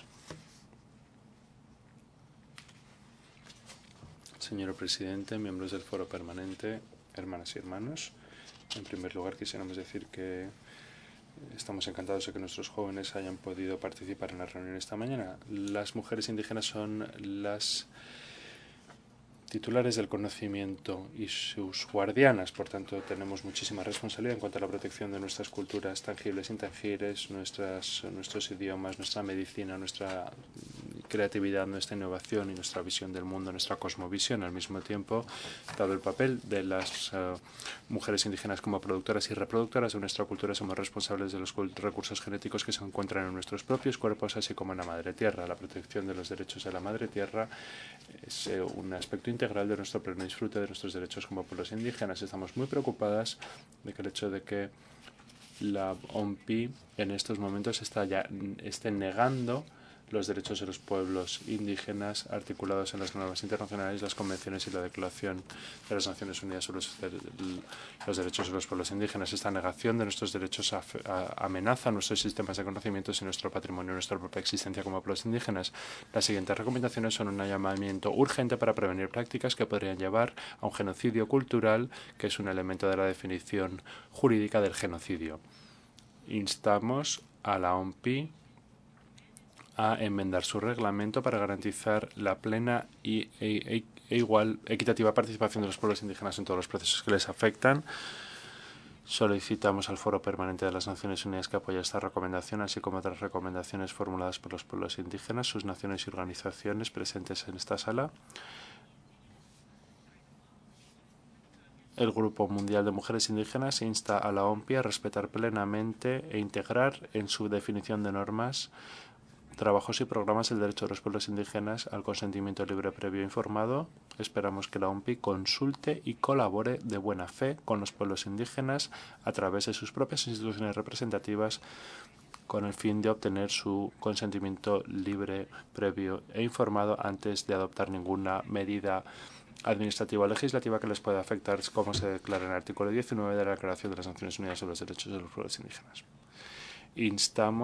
Señor presidente, miembros del Foro Permanente, hermanas y hermanos, en primer lugar quisiéramos decir que estamos encantados de que nuestros jóvenes hayan podido participar en la reunión esta mañana. Las mujeres indígenas son las titulares del conocimiento y sus guardianas, por tanto tenemos muchísima responsabilidad en cuanto a la protección de nuestras culturas tangibles e intangibles, nuestras, nuestros idiomas, nuestra medicina, nuestra creatividad, nuestra innovación y nuestra visión del mundo, nuestra cosmovisión. Al mismo tiempo, dado el papel de las uh, mujeres indígenas como productoras y reproductoras de nuestra cultura, somos responsables de los recursos genéticos que se encuentran en nuestros propios cuerpos, así como en la Madre Tierra. La protección de los derechos de la Madre Tierra es uh, un aspecto integral de nuestro pleno disfrute de nuestros derechos como pueblos indígenas. Estamos muy preocupadas de que el hecho de que la O M P I en estos momentos está ya, esté negando los derechos de los pueblos indígenas articulados en las normas internacionales, las convenciones y la Declaración de las Naciones Unidas sobre los, los derechos de los pueblos indígenas. Esta negación de nuestros derechos a, a, amenaza nuestros sistemas de conocimientos y nuestro patrimonio, nuestra propia existencia como pueblos indígenas. Las siguientes recomendaciones son un llamamiento urgente para prevenir prácticas que podrían llevar a un genocidio cultural, que es un elemento de la definición jurídica del genocidio. Instamos a la O M P I a enmendar su reglamento para garantizar la plena y, e, e igual equitativa participación de los pueblos indígenas en todos los procesos que les afectan. Solicitamos al Foro Permanente de las Naciones Unidas que apoye esta recomendación, así como otras recomendaciones formuladas por los pueblos indígenas, sus naciones y organizaciones presentes en esta sala. El Grupo Mundial de Mujeres Indígenas insta a la O M P I a respetar plenamente e integrar en su definición de normas, trabajos y programas el derecho de los pueblos indígenas al consentimiento libre, previo e informado. Esperamos que la O M P I consulte y colabore de buena fe con los pueblos indígenas a través de sus propias instituciones representativas con el fin de obtener su consentimiento libre, previo e informado antes de adoptar ninguna medida administrativa o legislativa que les pueda afectar, como se declara en el artículo diecinueve de la Declaración de las Naciones Unidas sobre los Derechos de los Pueblos Indígenas. Instamos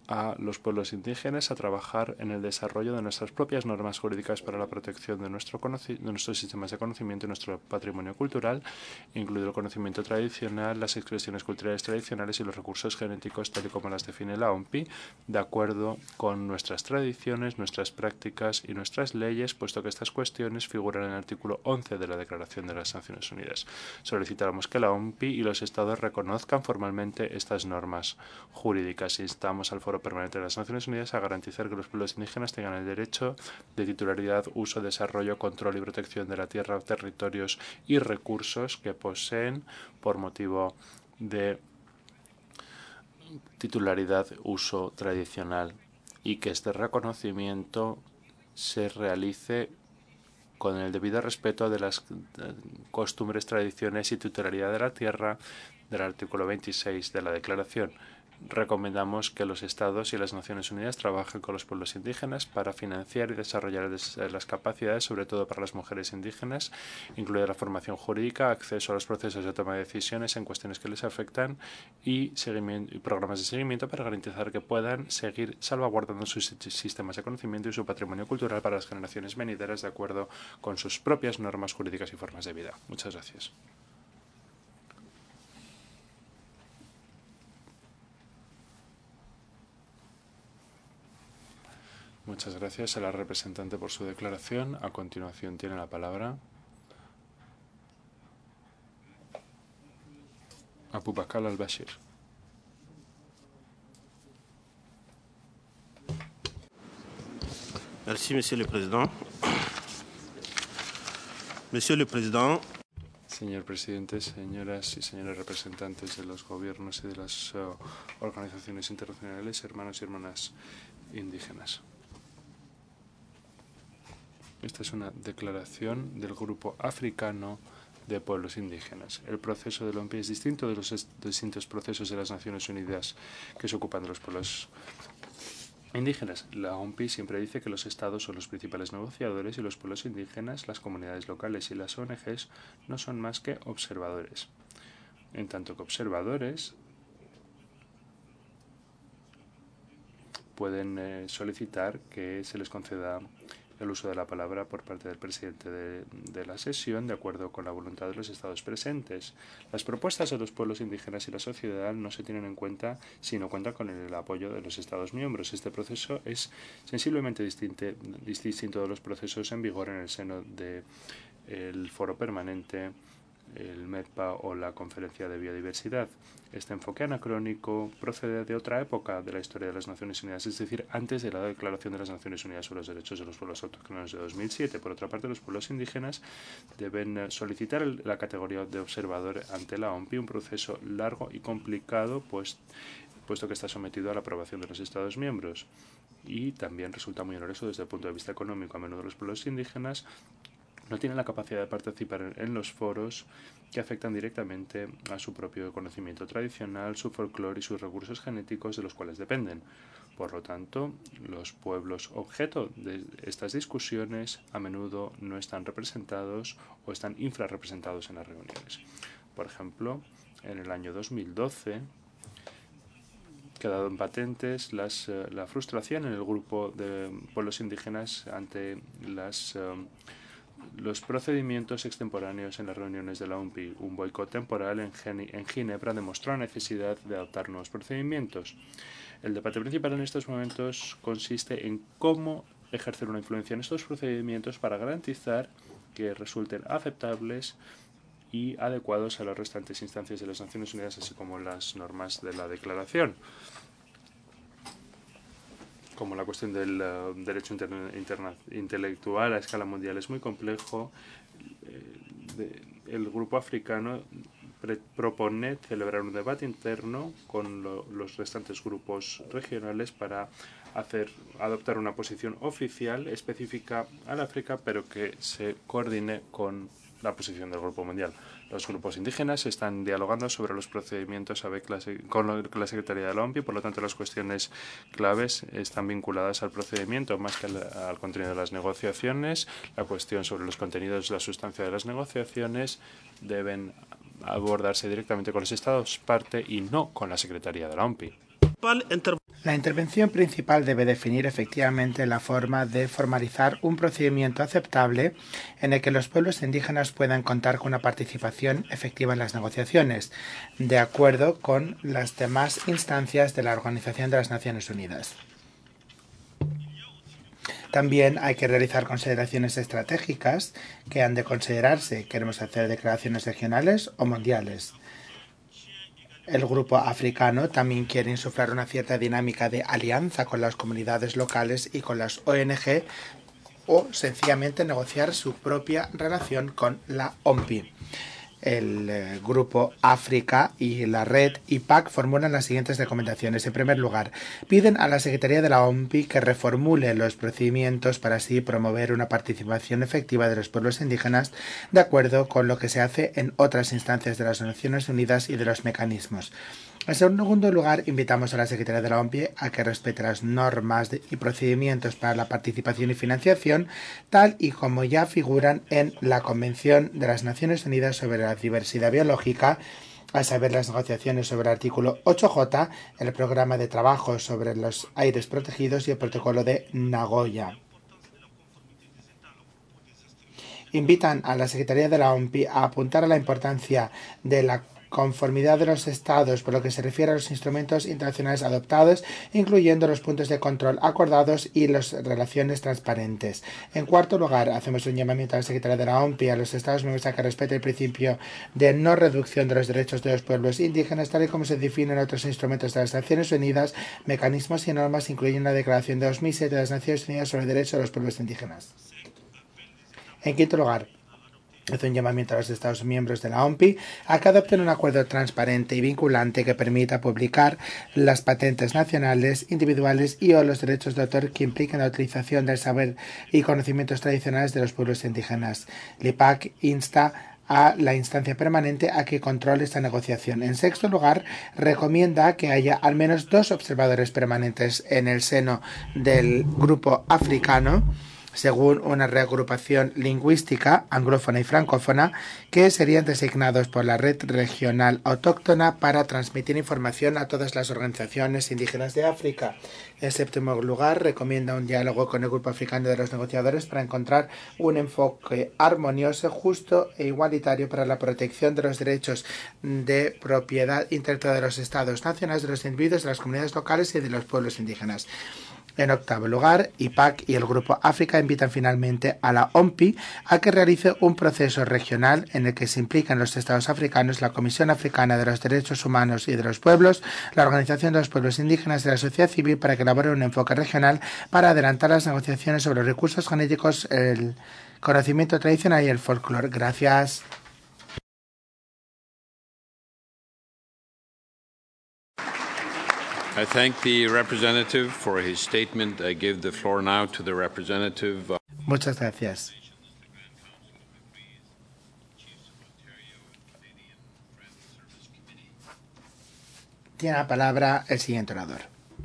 a los pueblos indígenas a trabajar en el desarrollo de nuestras propias normas jurídicas para la protección de, nuestro de nuestros sistemas de conocimiento y nuestro patrimonio cultural, incluido el conocimiento tradicional, las expresiones culturales tradicionales y los recursos genéticos, tal y como las define la O M P I, de acuerdo con nuestras tradiciones, nuestras prácticas y nuestras leyes, puesto que estas cuestiones figuran en el artículo once de la Declaración de las Naciones Unidas. Solicitamos que la O M P I y los Estados reconozcan formalmente estas normas jurídicas. Instamos al Foro Permanente de las Naciones Unidas a garantizar que los pueblos indígenas tengan el derecho de titularidad, uso, desarrollo, control y protección de la tierra, territorios y recursos que poseen por motivo de titularidad, uso tradicional, y que este reconocimiento se realice con el debido respeto de las costumbres, tradiciones y titularidad de la tierra del artículo veintiséis de la Declaración. Recomendamos que los Estados y las Naciones Unidas trabajen con los pueblos indígenas para financiar y desarrollar las capacidades, sobre todo para las mujeres indígenas, incluida la formación jurídica, acceso a los procesos de toma de decisiones en cuestiones que les afectan y, seguimiento, y programas de seguimiento para garantizar que puedan seguir salvaguardando sus sistemas de conocimiento y su patrimonio cultural para las generaciones venideras de acuerdo con sus propias normas jurídicas y formas de vida. Muchas gracias. Muchas gracias a la representante por su declaración. A continuación tiene la palabra Abubakar al-Bashir. Merci, Monsieur le Président. Monsieur le Président. Señor presidente, señoras y señores representantes de los gobiernos y de las uh, organizaciones internacionales, hermanos y hermanas indígenas. Esta es una declaración del Grupo Africano de Pueblos Indígenas. El proceso de la O M P I es distinto de los distintos procesos de las Naciones Unidas que se ocupan de los pueblos indígenas. La O M P I siempre dice que los estados son los principales negociadores y los pueblos indígenas, las comunidades locales y las O N Ges no son más que observadores. En tanto que observadores pueden eh, solicitar que se les conceda el uso de la palabra por parte del presidente de, de la sesión, de acuerdo con la voluntad de los estados presentes. Las propuestas de los pueblos indígenas y la sociedad no se tienen en cuenta si no cuentan con el apoyo de los estados miembros. Este proceso es sensiblemente distinto, distinto de los procesos en vigor en el seno del Foro Permanente, el M E P A o la Conferencia de Biodiversidad. Este enfoque anacrónico procede de otra época de la historia de las Naciones Unidas, es decir, antes de la Declaración de las Naciones Unidas sobre los Derechos de los Pueblos Autóctonos de dos mil siete. Por otra parte, los pueblos indígenas deben solicitar la categoría de observador ante la O M P I, un proceso largo y complicado, pues, puesto que está sometido a la aprobación de los Estados miembros. Y también resulta muy oneroso desde el punto de vista económico. A menudo los pueblos indígenas no tienen la capacidad de participar en los foros que afectan directamente a su propio conocimiento tradicional, su folclore y sus recursos genéticos de los cuales dependen. Por lo tanto, los pueblos objeto de estas discusiones a menudo no están representados o están infrarrepresentados en las reuniones. Por ejemplo, en el año dos mil doce quedaron patentes las, uh, la frustración en el grupo de pueblos indígenas ante las uh, los procedimientos extemporáneos en las reuniones de la O M P I. Un boicot temporal en, Gene en Ginebra demostró la necesidad de adoptar nuevos procedimientos. El debate principal en estos momentos consiste en cómo ejercer una influencia en estos procedimientos para garantizar que resulten aceptables y adecuados a las restantes instancias de las Naciones Unidas, así como las normas de la Declaración. Como la cuestión del uh, derecho interna, interna, intelectual a escala mundial es muy complejo, eh, de, el grupo africano pre, propone celebrar un debate interno con lo, los restantes grupos regionales para hacer, adoptar una posición oficial específica al África, pero que se coordine con la posición del Grupo Mundial. Los grupos indígenas están dialogando sobre los procedimientos con la Secretaría de la O M P I, por lo tanto las cuestiones claves están vinculadas al procedimiento más que al, al contenido de las negociaciones. La cuestión sobre los contenidos, la sustancia de las negociaciones deben abordarse directamente con los Estados parte y no con la Secretaría de la O M P I. La intervención principal debe definir efectivamente la forma de formalizar un procedimiento aceptable en el que los pueblos indígenas puedan contar con una participación efectiva en las negociaciones, de acuerdo con las demás instancias de la Organización de las Naciones Unidas. También hay que realizar consideraciones estratégicas que han de considerarse. Queremos hacer declaraciones regionales o mundiales. El grupo africano también quiere insuflar una cierta dinámica de alianza con las comunidades locales y con las O N G o sencillamente negociar su propia relación con la O M P I. El eh, Grupo África y la red I P A C formulan las siguientes recomendaciones. En primer lugar, piden a la Secretaría de la O M P I que reformule los procedimientos para así promover una participación efectiva de los pueblos indígenas de acuerdo con lo que se hace en otras instancias de las Naciones Unidas y de los mecanismos. En segundo lugar, invitamos a la Secretaría de la O M P I a que respete las normas y procedimientos para la participación y financiación, tal y como ya figuran en la Convención de las Naciones Unidas sobre la Diversidad Biológica, a saber, las negociaciones sobre el artículo ocho J, el programa de trabajo sobre los aires protegidos y el protocolo de Nagoya. Invitan a la Secretaría de la O M P I a apuntar a la importancia de la conformidad de los Estados por lo que se refiere a los instrumentos internacionales adoptados, incluyendo los puntos de control acordados y las relaciones transparentes. En cuarto lugar, hacemos un llamamiento a la Secretaría de la O M P I a los Estados miembros a que respete el principio de no reducción de los derechos de los pueblos indígenas, tal y como se define en otros instrumentos de las Naciones Unidas, mecanismos y normas, incluyendo la Declaración de dos mil siete de las Naciones Unidas sobre el Derecho de los Pueblos Indígenas. En quinto lugar, hace un llamamiento a los Estados miembros de la O M P I a que adopten un acuerdo transparente y vinculante que permita publicar las patentes nacionales, individuales y o los derechos de autor que impliquen la utilización del saber y conocimientos tradicionales de los pueblos indígenas. El I P A C insta a la instancia permanente a que controle esta negociación. En sexto lugar, recomienda que haya al menos dos observadores permanentes en el seno del grupo africano, según una reagrupación lingüística anglófona y francófona, que serían designados por la red regional autóctona para transmitir información a todas las organizaciones indígenas de África. En séptimo lugar, recomienda un diálogo con el grupo africano de los negociadores para encontrar un enfoque armonioso, justo e igualitario para la protección de los derechos de propiedad intelectual de los estados nacionales, de los individuos, de las comunidades locales y de los pueblos indígenas. En octavo lugar, I P A C y el Grupo África invitan finalmente a la O M P I a que realice un proceso regional en el que se implican los Estados africanos, la Comisión Africana de los Derechos Humanos y de los Pueblos, la Organización de los Pueblos Indígenas y la sociedad civil para que elabore un enfoque regional para adelantar las negociaciones sobre los recursos genéticos, el conocimiento tradicional y el folclore. Gracias. I thank the representative for his statement. I give the floor now to the representative. Uh... Muchas gracias. Tiene la palabra el siguiente orador.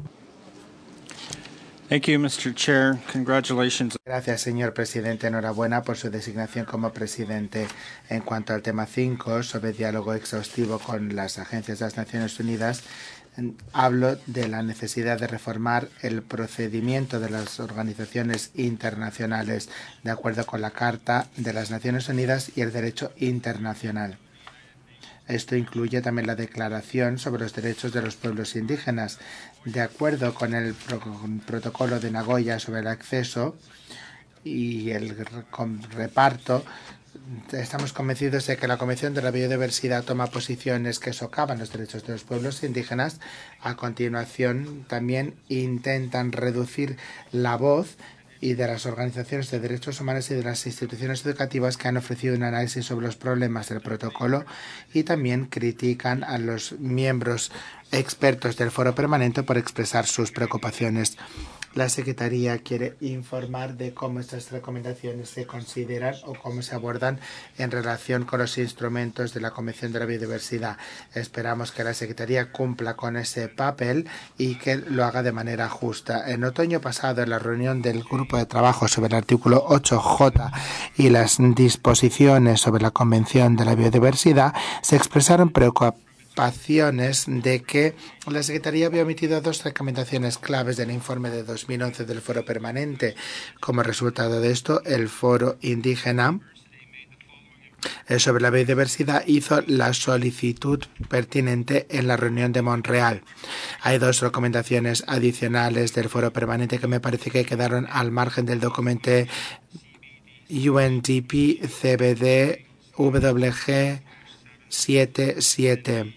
Thank you, mister Chair. Congratulations. Gracias, señor presidente. Enhorabuena por su designación como presidente. En cuanto al tema cinco, sobre diálogo exhaustivo con las agencias de las Naciones Unidas, hablo de la necesidad de reformar el procedimiento de las organizaciones internacionales de acuerdo con la Carta de las Naciones Unidas y el derecho internacional. Esto incluye también la Declaración sobre los Derechos de los Pueblos Indígenas. De acuerdo con el pro protocolo de Nagoya sobre el acceso y el reparto, estamos convencidos de que la Convención de la Biodiversidad toma posiciones que socavan los derechos de los pueblos indígenas. A continuación, también intentan reducir la voz y de las organizaciones de derechos humanos y de las instituciones educativas que han ofrecido un análisis sobre los problemas del protocolo, y también critican a los miembros expertos del foro permanente por expresar sus preocupaciones. La Secretaría quiere informar de cómo estas recomendaciones se consideran o cómo se abordan en relación con los instrumentos de la Convención de la Biodiversidad. Esperamos que la Secretaría cumpla con ese papel y que lo haga de manera justa. En otoño pasado, en la reunión del Grupo de Trabajo sobre el artículo ocho J y las disposiciones sobre la Convención de la Biodiversidad, se expresaron preocupaciones preocupaciones de que la Secretaría había omitido dos recomendaciones claves del informe de dos mil once del Foro Permanente. Como resultado de esto, el Foro Indígena sobre la biodiversidad hizo la solicitud pertinente en la reunión de Montreal. Hay dos recomendaciones adicionales del Foro Permanente que me parece que quedaron al margen del documento U N D P C B D W G setenta y siete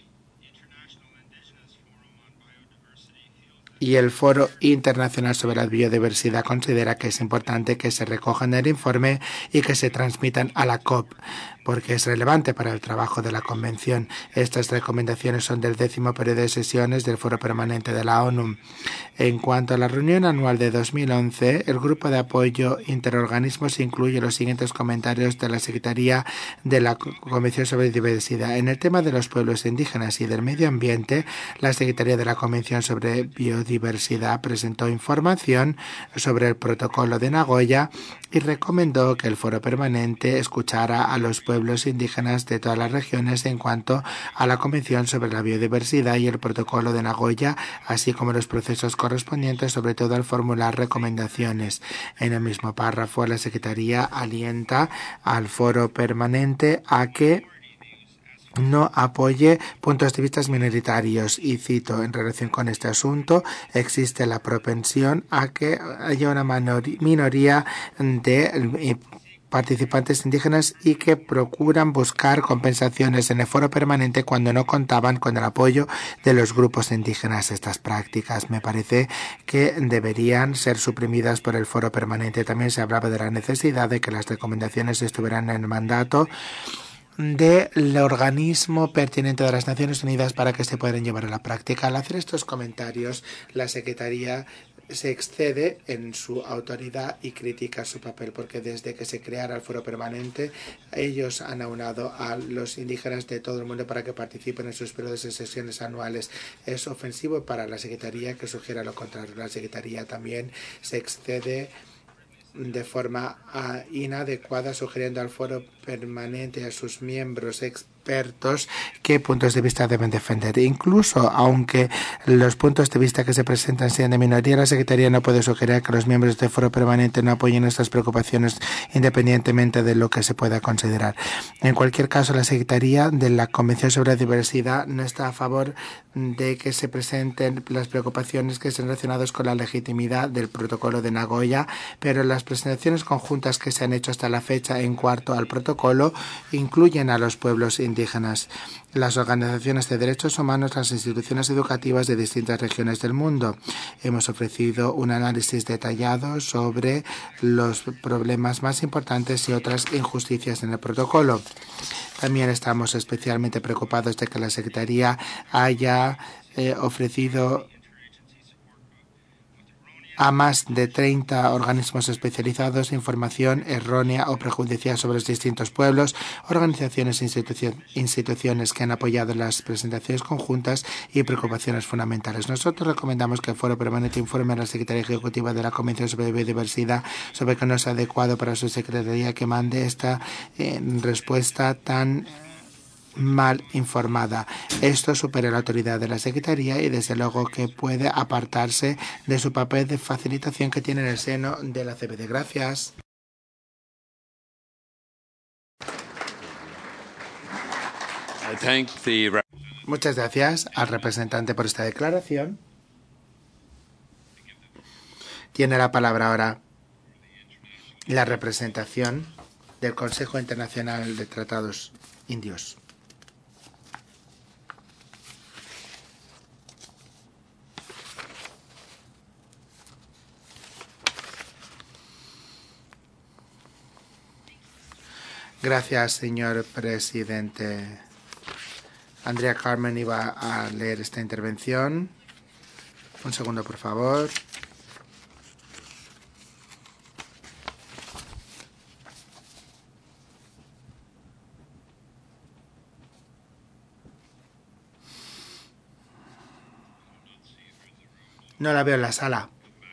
y el Foro Internacional sobre la Biodiversidad considera que es importante que se recojan en el informe y que se transmitan a la COP, porque es relevante para el trabajo de la Convención. Estas recomendaciones son del décimo periodo de sesiones del Foro Permanente de la ONU. En cuanto a la reunión anual de dos mil once, el Grupo de Apoyo Interorganismos incluye los siguientes comentarios de la Secretaría de la Convención sobre Biodiversidad. En el tema de los pueblos indígenas y del medio ambiente, la Secretaría de la Convención sobre Biodiversidad presentó información sobre el protocolo de Nagoya y recomendó que el Foro Permanente escuchara a los pueblos indígenas de todas las regiones en cuanto a la Convención sobre la Biodiversidad y el protocolo de Nagoya, así como los procesos correspondientes, sobre todo al formular recomendaciones. En el mismo párrafo, la Secretaría alienta al Foro Permanente a que no apoye puntos de vista minoritarios y cito, en relación con este asunto, existe la propensión a que haya una minoría de participantes indígenas y que procuran buscar compensaciones en el Foro Permanente cuando no contaban con el apoyo de los grupos indígenas. Estas prácticas me parece que deberían ser suprimidas por el Foro Permanente. También se hablaba de la necesidad de que las recomendaciones estuvieran en el mandato del organismo pertinente de las Naciones Unidas para que se puedan llevar a la práctica. Al hacer estos comentarios, la Secretaría se excede en su autoridad y critica su papel, porque desde que se creara el Foro Permanente, ellos han aunado a los indígenas de todo el mundo para que participen en sus periodos de sesiones anuales. Es ofensivo para la Secretaría que sugiera lo contrario. La Secretaría también se excede de forma uh, inadecuada, sugiriendo al Foro Permanente y a sus miembros expertos qué puntos de vista deben defender. Incluso, aunque los puntos de vista que se presentan sean de minoría, la Secretaría no puede sugerir que los miembros del Foro Permanente no apoyen estas preocupaciones independientemente de lo que se pueda considerar. En cualquier caso, la Secretaría de la Convención sobre la Diversidad no está a favor de que se presenten las preocupaciones que están relacionadas con la legitimidad del protocolo de Nagoya, pero las presentaciones conjuntas que se han hecho hasta la fecha en cuanto al protocolo incluyen a los pueblos indígenas, las organizaciones de derechos humanos, las instituciones educativas de distintas regiones del mundo. Hemos ofrecido un análisis detallado sobre los problemas más importantes y otras injusticias en el protocolo. También estamos especialmente preocupados de que la Secretaría haya eh, ofrecido a más de treinta organismos especializados información errónea o prejudicial sobre los distintos pueblos, organizaciones e institucio instituciones que han apoyado las presentaciones conjuntas y preocupaciones fundamentales. Nosotros recomendamos que el Foro Permanente informe a la Secretaría Ejecutiva de la Convención sobre Biodiversidad sobre que no es adecuado para su Secretaría que mande esta eh, respuesta tan mal informada. Esto supera la autoridad de la Secretaría y desde luego que puede apartarse de su papel de facilitación que tiene en el seno de la C B D. Gracias. I thank the... Muchas gracias al representante por esta declaración. Tiene la palabra ahora la representación del Consejo Internacional de Tratados Indios. Gracias, señor presidente. Andrea Carmen iba a leer esta intervención. Un segundo, por favor. No la veo en la sala.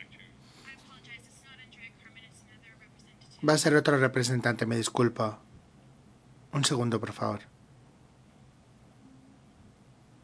Va a ser otro representante, me disculpo. Un segundo, por favor.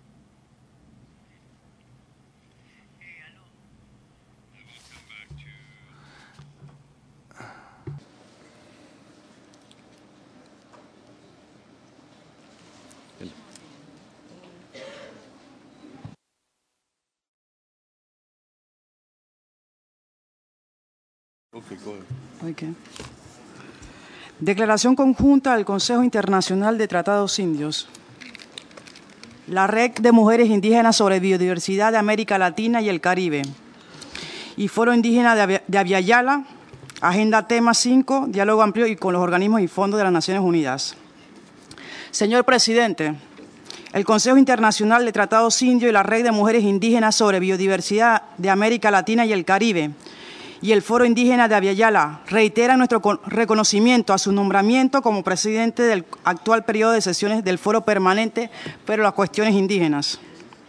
Okay. Declaración conjunta del Consejo Internacional de Tratados Indios. La Red de Mujeres Indígenas sobre Biodiversidad de América Latina y el Caribe. Y Foro Indígena de Abya-Yala, Agenda Tema cinco, Diálogo Amplio y con los organismos y fondos de las Naciones Unidas. Señor Presidente, el Consejo Internacional de Tratados Indios y la Red de Mujeres Indígenas sobre Biodiversidad de América Latina y el Caribe y el Foro Indígena de Abya-Yala reiteran nuestro reconocimiento a su nombramiento como presidente del actual periodo de sesiones del Foro Permanente para las Cuestiones Indígenas.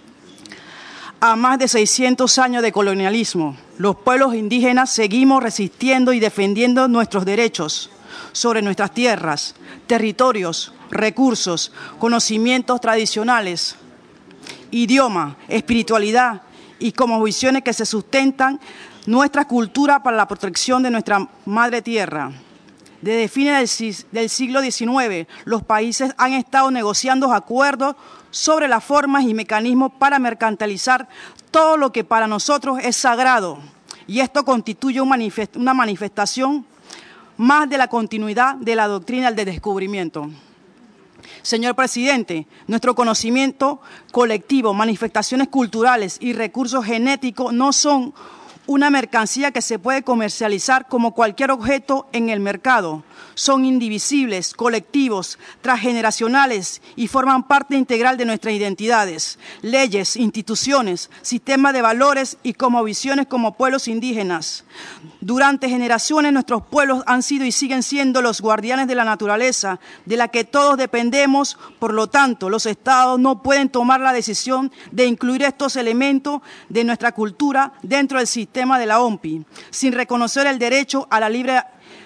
A más de seiscientos años de colonialismo, los pueblos indígenas seguimos resistiendo y defendiendo nuestros derechos sobre nuestras tierras, territorios, recursos, conocimientos tradicionales, idioma, espiritualidad y cosmovisiones que se sustentan nuestra cultura para la protección de nuestra madre tierra. Desde fines del siglo diecinueve, los países han estado negociando acuerdos sobre las formas y mecanismos para mercantilizar todo lo que para nosotros es sagrado. Y esto constituye un manifest- una manifestación más de la continuidad de la doctrina del descubrimiento. Señor Presidente, nuestro conocimiento colectivo, manifestaciones culturales y recursos genéticos no son una mercancía que se puede comercializar como cualquier objeto en el mercado. Son indivisibles, colectivos, transgeneracionales y forman parte integral de nuestras identidades, leyes, instituciones, sistemas de valores y cosmovisiones como pueblos indígenas. Durante generaciones nuestros pueblos han sido y siguen siendo los guardianes de la naturaleza, de la que todos dependemos. Por lo tanto, los estados no pueden tomar la decisión de incluir estos elementos de nuestra cultura dentro del sistema de la O M P I, sin reconocer el derecho a la libre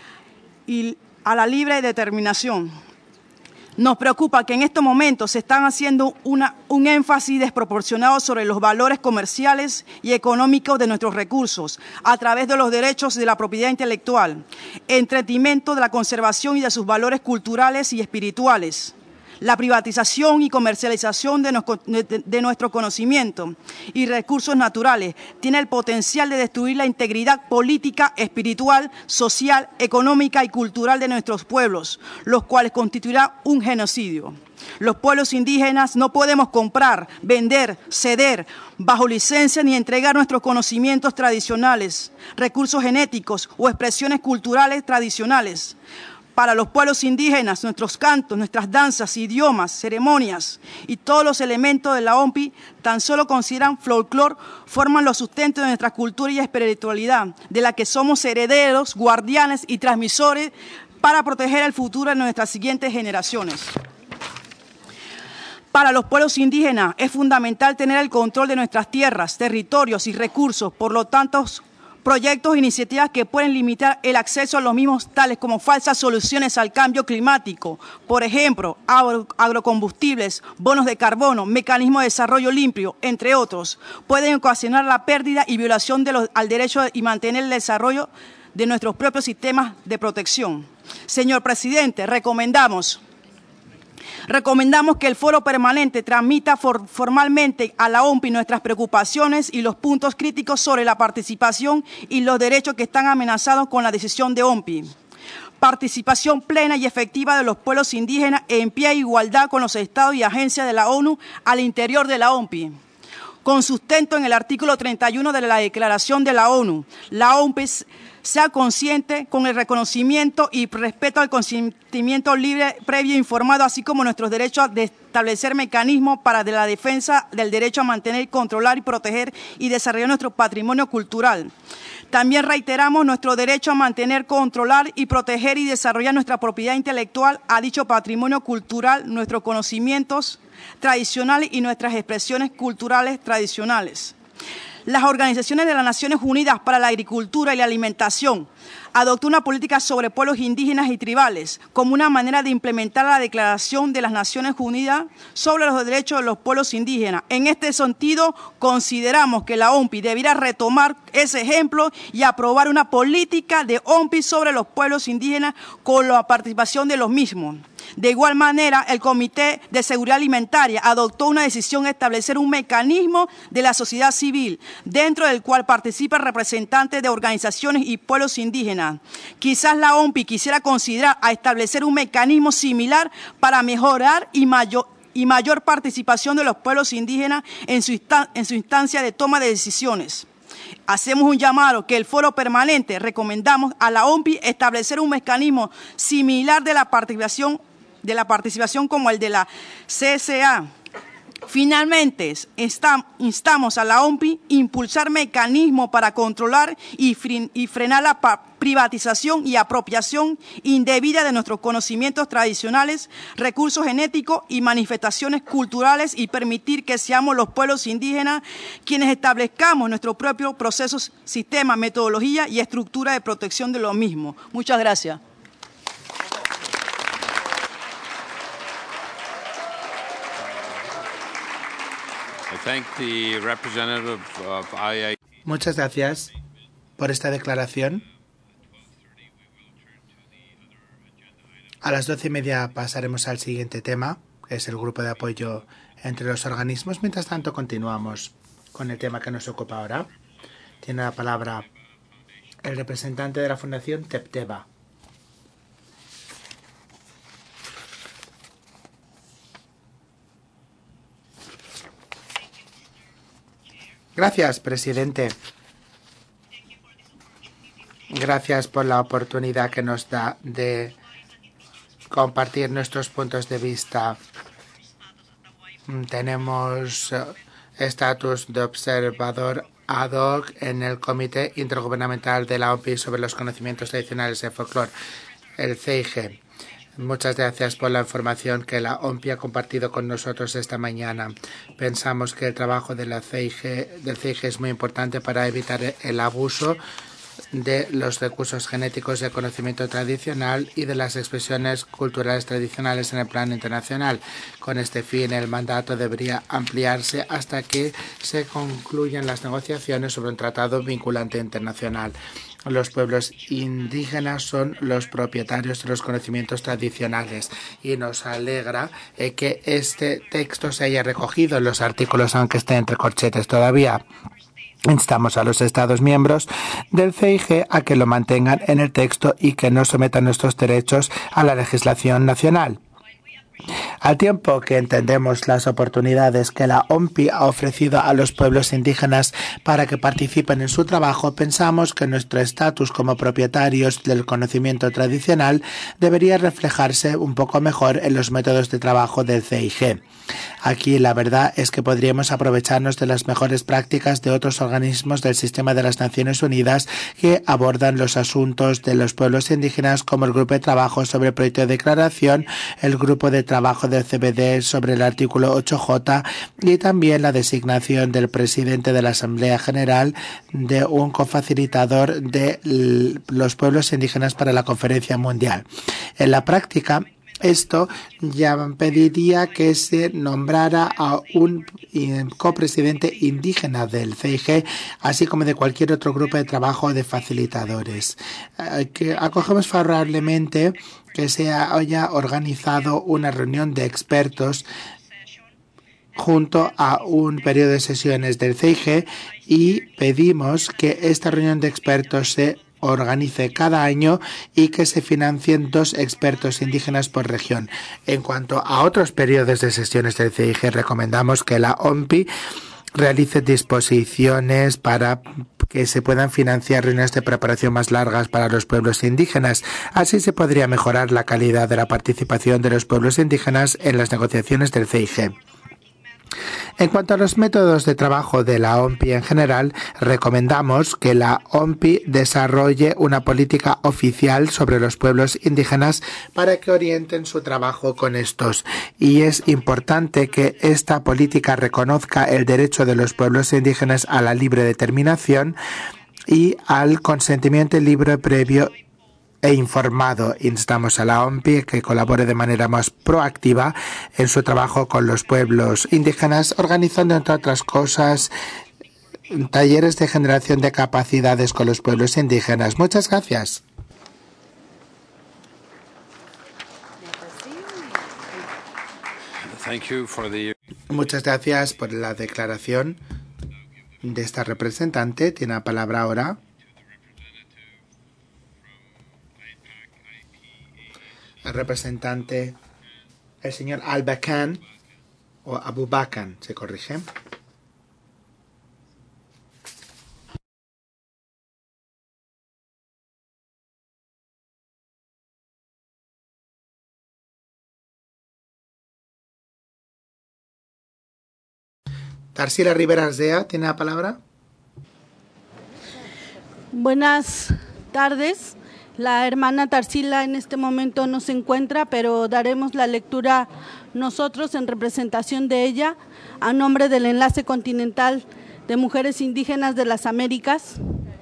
y a la libre determinación. Nos preocupa que en estos momentos se están haciendo una, un énfasis desproporcionado sobre los valores comerciales y económicos de nuestros recursos a través de los derechos de la propiedad intelectual, en detrimento de la conservación y de sus valores culturales y espirituales. La privatización y comercialización de, no, de, de nuestro conocimiento y recursos naturales tiene el potencial de destruir la integridad política, espiritual, social, económica y cultural de nuestros pueblos, los cuales constituirán un genocidio. Los pueblos indígenas no podemos comprar, vender, ceder, bajo licencia ni entregar nuestros conocimientos tradicionales, recursos genéticos o expresiones culturales tradicionales. Para los pueblos indígenas, nuestros cantos, nuestras danzas, idiomas, ceremonias y todos los elementos de la O M P I tan solo consideran folclore, forman los sustentos de nuestra cultura y espiritualidad, de la que somos herederos, guardianes y transmisores para proteger el futuro de nuestras siguientes generaciones. Para los pueblos indígenas es fundamental tener el control de nuestras tierras, territorios y recursos, por lo tanto, proyectos e iniciativas que pueden limitar el acceso a los mismos, tales como falsas soluciones al cambio climático, por ejemplo, agro agrocombustibles, bonos de carbono, mecanismos de desarrollo limpio, entre otros, pueden ocasionar la pérdida y violación de los, al derecho y mantener el desarrollo de nuestros propios sistemas de protección. Señor Presidente, recomendamos Recomendamos que el Foro Permanente transmita for formalmente a la O M P I nuestras preocupaciones y los puntos críticos sobre la participación y los derechos que están amenazados con la decisión de O M P I. Participación plena y efectiva de los pueblos indígenas en pie de igualdad con los estados y agencias de la ONU al interior de la O M P I. Con sustento en el artículo treinta y uno de la Declaración de la ONU, la O M P I sea consciente con el reconocimiento y respeto al consentimiento libre, previo e informado, así como nuestros derechos de establecer mecanismos para la defensa del derecho a mantener, controlar y proteger y desarrollar nuestro patrimonio cultural. También reiteramos nuestro derecho a mantener, controlar y proteger y desarrollar nuestra propiedad intelectual a dicho patrimonio cultural, nuestros conocimientos tradicionales y nuestras expresiones culturales tradicionales. Las organizaciones de las Naciones Unidas para la Agricultura y la Alimentación adoptó una política sobre pueblos indígenas y tribales como una manera de implementar la Declaración de las Naciones Unidas sobre los derechos de los pueblos indígenas. En este sentido, consideramos que la O M P I debiera retomar ese ejemplo y aprobar una política de O M P I sobre los pueblos indígenas con la participación de los mismos. De igual manera, el Comité de Seguridad Alimentaria adoptó una decisión de establecer un mecanismo de la sociedad civil, dentro del cual participan representantes de organizaciones y pueblos indígenas indígenas. Quizás la O M P I quisiera considerar a establecer un mecanismo similar para mejorar y mayor, y mayor participación de los pueblos indígenas en su, en su instancia de toma de decisiones. Hacemos un llamado que el foro permanente recomendamos a la O M P I establecer un mecanismo similar de la participación, de la participación como el de la C S A. Finalmente, instamos a la O M P I a impulsar mecanismos para controlar y frenar la privatización y apropiación indebida de nuestros conocimientos tradicionales, recursos genéticos y manifestaciones culturales y permitir que seamos los pueblos indígenas quienes establezcamos nuestro propio proceso, sistema, metodología y estructura de protección de los mismos. Muchas gracias. Muchas gracias por esta declaración. A las doce y media pasaremos al siguiente tema, que es el grupo de apoyo entre los organismos. Mientras tanto, continuamos con el tema que nos ocupa ahora. Tiene la palabra el representante de la Fundación Tepteba. Gracias, presidente. Gracias por la oportunidad que nos da de compartir nuestros puntos de vista. Tenemos estatus de observador ad hoc en el Comité Intergubernamental de la O M P I sobre los conocimientos tradicionales de folclore, el C I G. Muchas gracias por la información que la O M P I ha compartido con nosotros esta mañana. Pensamos que el trabajo de la C I G, del C I G es muy importante para evitar el abuso de los recursos genéticos de conocimiento tradicional y de las expresiones culturales tradicionales en el plano internacional. Con este fin, el mandato debería ampliarse hasta que se concluyan las negociaciones sobre un tratado vinculante internacional. Los pueblos indígenas son los propietarios de los conocimientos tradicionales y nos alegra eh, que este texto se haya recogido en los artículos, aunque esté entre corchetes todavía. Instamos a los Estados miembros del C I G a que lo mantengan en el texto y que no sometan nuestros derechos a la legislación nacional. Al tiempo que entendemos las oportunidades que la O M P I ha ofrecido a los pueblos indígenas para que participen en su trabajo, pensamos que nuestro estatus como propietarios del conocimiento tradicional debería reflejarse un poco mejor en los métodos de trabajo del C I G. Aquí la verdad es que podríamos aprovecharnos de las mejores prácticas de otros organismos del sistema de las Naciones Unidas que abordan los asuntos de los pueblos indígenas, como el Grupo de Trabajo sobre el Proyecto de Declaración, el Grupo de Trabajo del C B D sobre el artículo ocho J y también la designación del presidente de la Asamblea General de un cofacilitador de los pueblos indígenas para la Conferencia Mundial. En la práctica, esto ya pediría que se nombrara a un copresidente indígena del C I G, así como de cualquier otro grupo de trabajo de facilitadores. Que acogemos favorablemente que se haya organizado una reunión de expertos junto a un periodo de sesiones del C I G y pedimos que esta reunión de expertos se organice cada año y que se financien dos expertos indígenas por región. En cuanto a otros periodos de sesiones del C I G, recomendamos que la O M P I realice disposiciones para que se puedan financiar reuniones de preparación más largas para los pueblos indígenas. Así se podría mejorar la calidad de la participación de los pueblos indígenas en las negociaciones del C I G. En cuanto a los métodos de trabajo de la O M P I en general, recomendamos que la O M P I desarrolle una política oficial sobre los pueblos indígenas para que orienten su trabajo con estos. Y es importante que esta política reconozca el derecho de los pueblos indígenas a la libre determinación y al consentimiento libre previo e informado. Instamos a la O M P I que colabore de manera más proactiva en su trabajo con los pueblos indígenas, organizando, entre otras cosas, talleres de generación de capacidades con los pueblos indígenas. Muchas gracias. Thank you for the... Muchas gracias por la declaración de esta representante. Tiene la palabra ahora el representante, el señor Al-Bakan, o Abu Bakan, se corrige. Tarsila Rivera Ardea tiene la palabra. Buenas tardes. La hermana Tarsila en este momento no se encuentra, pero daremos la lectura nosotros en representación de ella a nombre del Enlace Continental de Mujeres Indígenas de las Américas.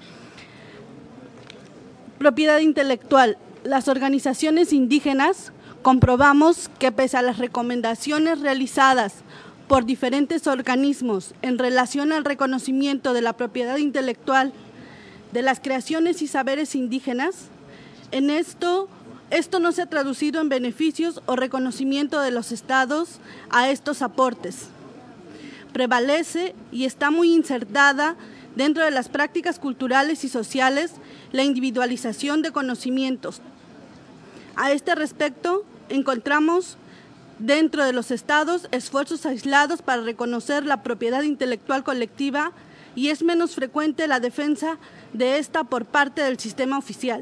Propiedad intelectual. Las organizaciones indígenas comprobamos que pese a las recomendaciones realizadas por diferentes organismos en relación al reconocimiento de la propiedad intelectual de las creaciones y saberes indígenas, en esto, esto no se ha traducido en beneficios o reconocimiento de los estados a estos aportes. Prevalece y está muy insertada dentro de las prácticas culturales y sociales la individualización de conocimientos. A este respecto, encontramos dentro de los estados esfuerzos aislados para reconocer la propiedad intelectual colectiva y es menos frecuente la defensa de esta por parte del sistema oficial.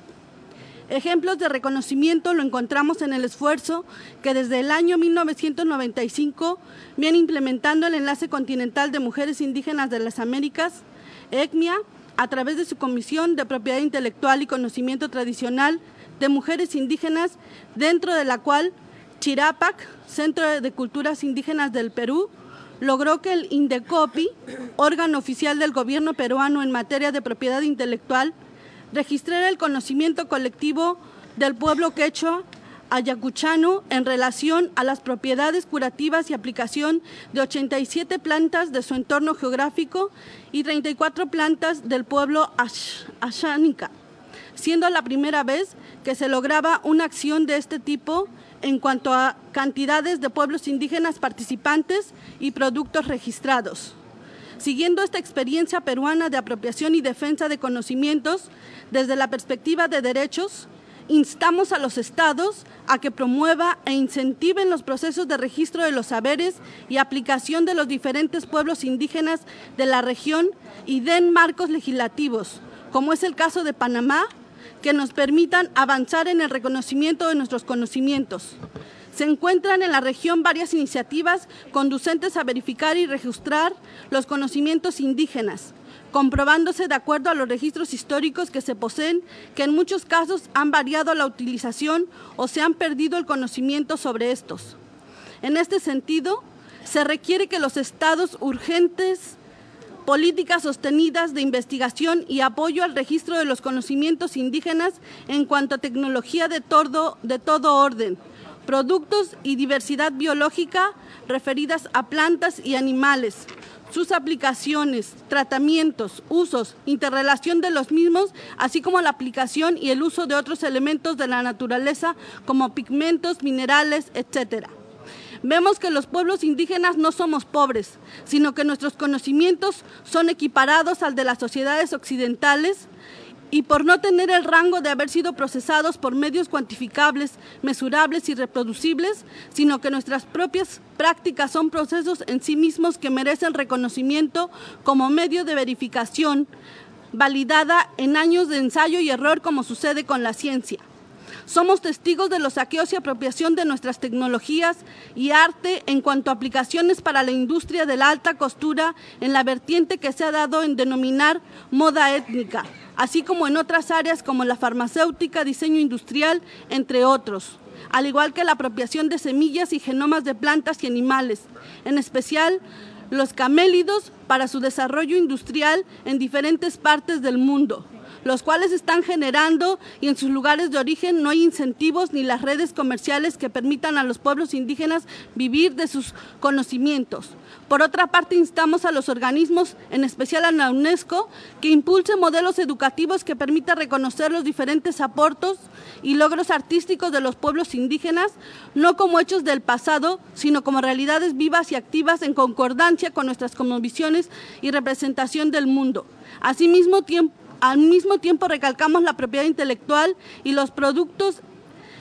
Ejemplos de reconocimiento lo encontramos en el esfuerzo que desde el año mil novecientos noventa y cinco viene implementando el Enlace Continental de Mujeres Indígenas de las Américas, E C M I A, a través de su Comisión de Propiedad Intelectual y Conocimiento Tradicional de Mujeres Indígenas, dentro de la cual Chirapac, Centro de Culturas Indígenas del Perú, logró que el INDECOPI, órgano oficial del gobierno peruano en materia de propiedad intelectual, registrara el conocimiento colectivo del pueblo quechua ayacuchano en relación a las propiedades curativas y aplicación de ochenta y siete plantas de su entorno geográfico y treinta y cuatro plantas del pueblo Ashánica, siendo la primera vez que se lograba una acción de este tipo en cuanto a cantidades de pueblos indígenas participantes y productos registrados. Siguiendo esta experiencia peruana de apropiación y defensa de conocimientos desde la perspectiva de derechos, instamos a los estados a que promueva e incentiven los procesos de registro de los saberes y aplicación de los diferentes pueblos indígenas de la región y den marcos legislativos, como es el caso de Panamá, que nos permitan avanzar en el reconocimiento de nuestros conocimientos. Se encuentran en la región varias iniciativas conducentes a verificar y registrar los conocimientos indígenas, comprobándose de acuerdo a los registros históricos que se poseen, que en muchos casos han variado la utilización o se han perdido el conocimiento sobre estos. En este sentido, se requiere que los estados urgentes políticas sostenidas de investigación y apoyo al registro de los conocimientos indígenas en cuanto a tecnología de todo, de todo orden, productos y diversidad biológica referidas a plantas y animales, sus aplicaciones, tratamientos, usos, interrelación de los mismos, así como la aplicación y el uso de otros elementos de la naturaleza como pigmentos, minerales, etcétera. Vemos que los pueblos indígenas no somos pobres, sino que nuestros conocimientos son equiparados al de las sociedades occidentales y por no tener el rango de haber sido procesados por medios cuantificables, mesurables y reproducibles, sino que nuestras propias prácticas son procesos en sí mismos que merecen reconocimiento como medio de verificación, validada en años de ensayo y error como sucede con la ciencia. Somos testigos de los saqueos y apropiación de nuestras tecnologías y arte en cuanto a aplicaciones para la industria de la alta costura en la vertiente que se ha dado en denominar moda étnica, así como en otras áreas como la farmacéutica, diseño industrial, entre otros, al igual que la apropiación de semillas y genomas de plantas y animales, en especial los camélidos para su desarrollo industrial en diferentes partes del mundo, los cuales están generando y en sus lugares de origen no hay incentivos ni las redes comerciales que permitan a los pueblos indígenas vivir de sus conocimientos. Por otra parte, instamos a los organismos, en especial a la UNESCO, que impulse modelos educativos que permitan reconocer los diferentes aportes y logros artísticos de los pueblos indígenas, no como hechos del pasado, sino como realidades vivas y activas en concordancia con nuestras cosmovisiones y representación del mundo. Asimismo, tiempo Al mismo tiempo recalcamos la propiedad intelectual y los productos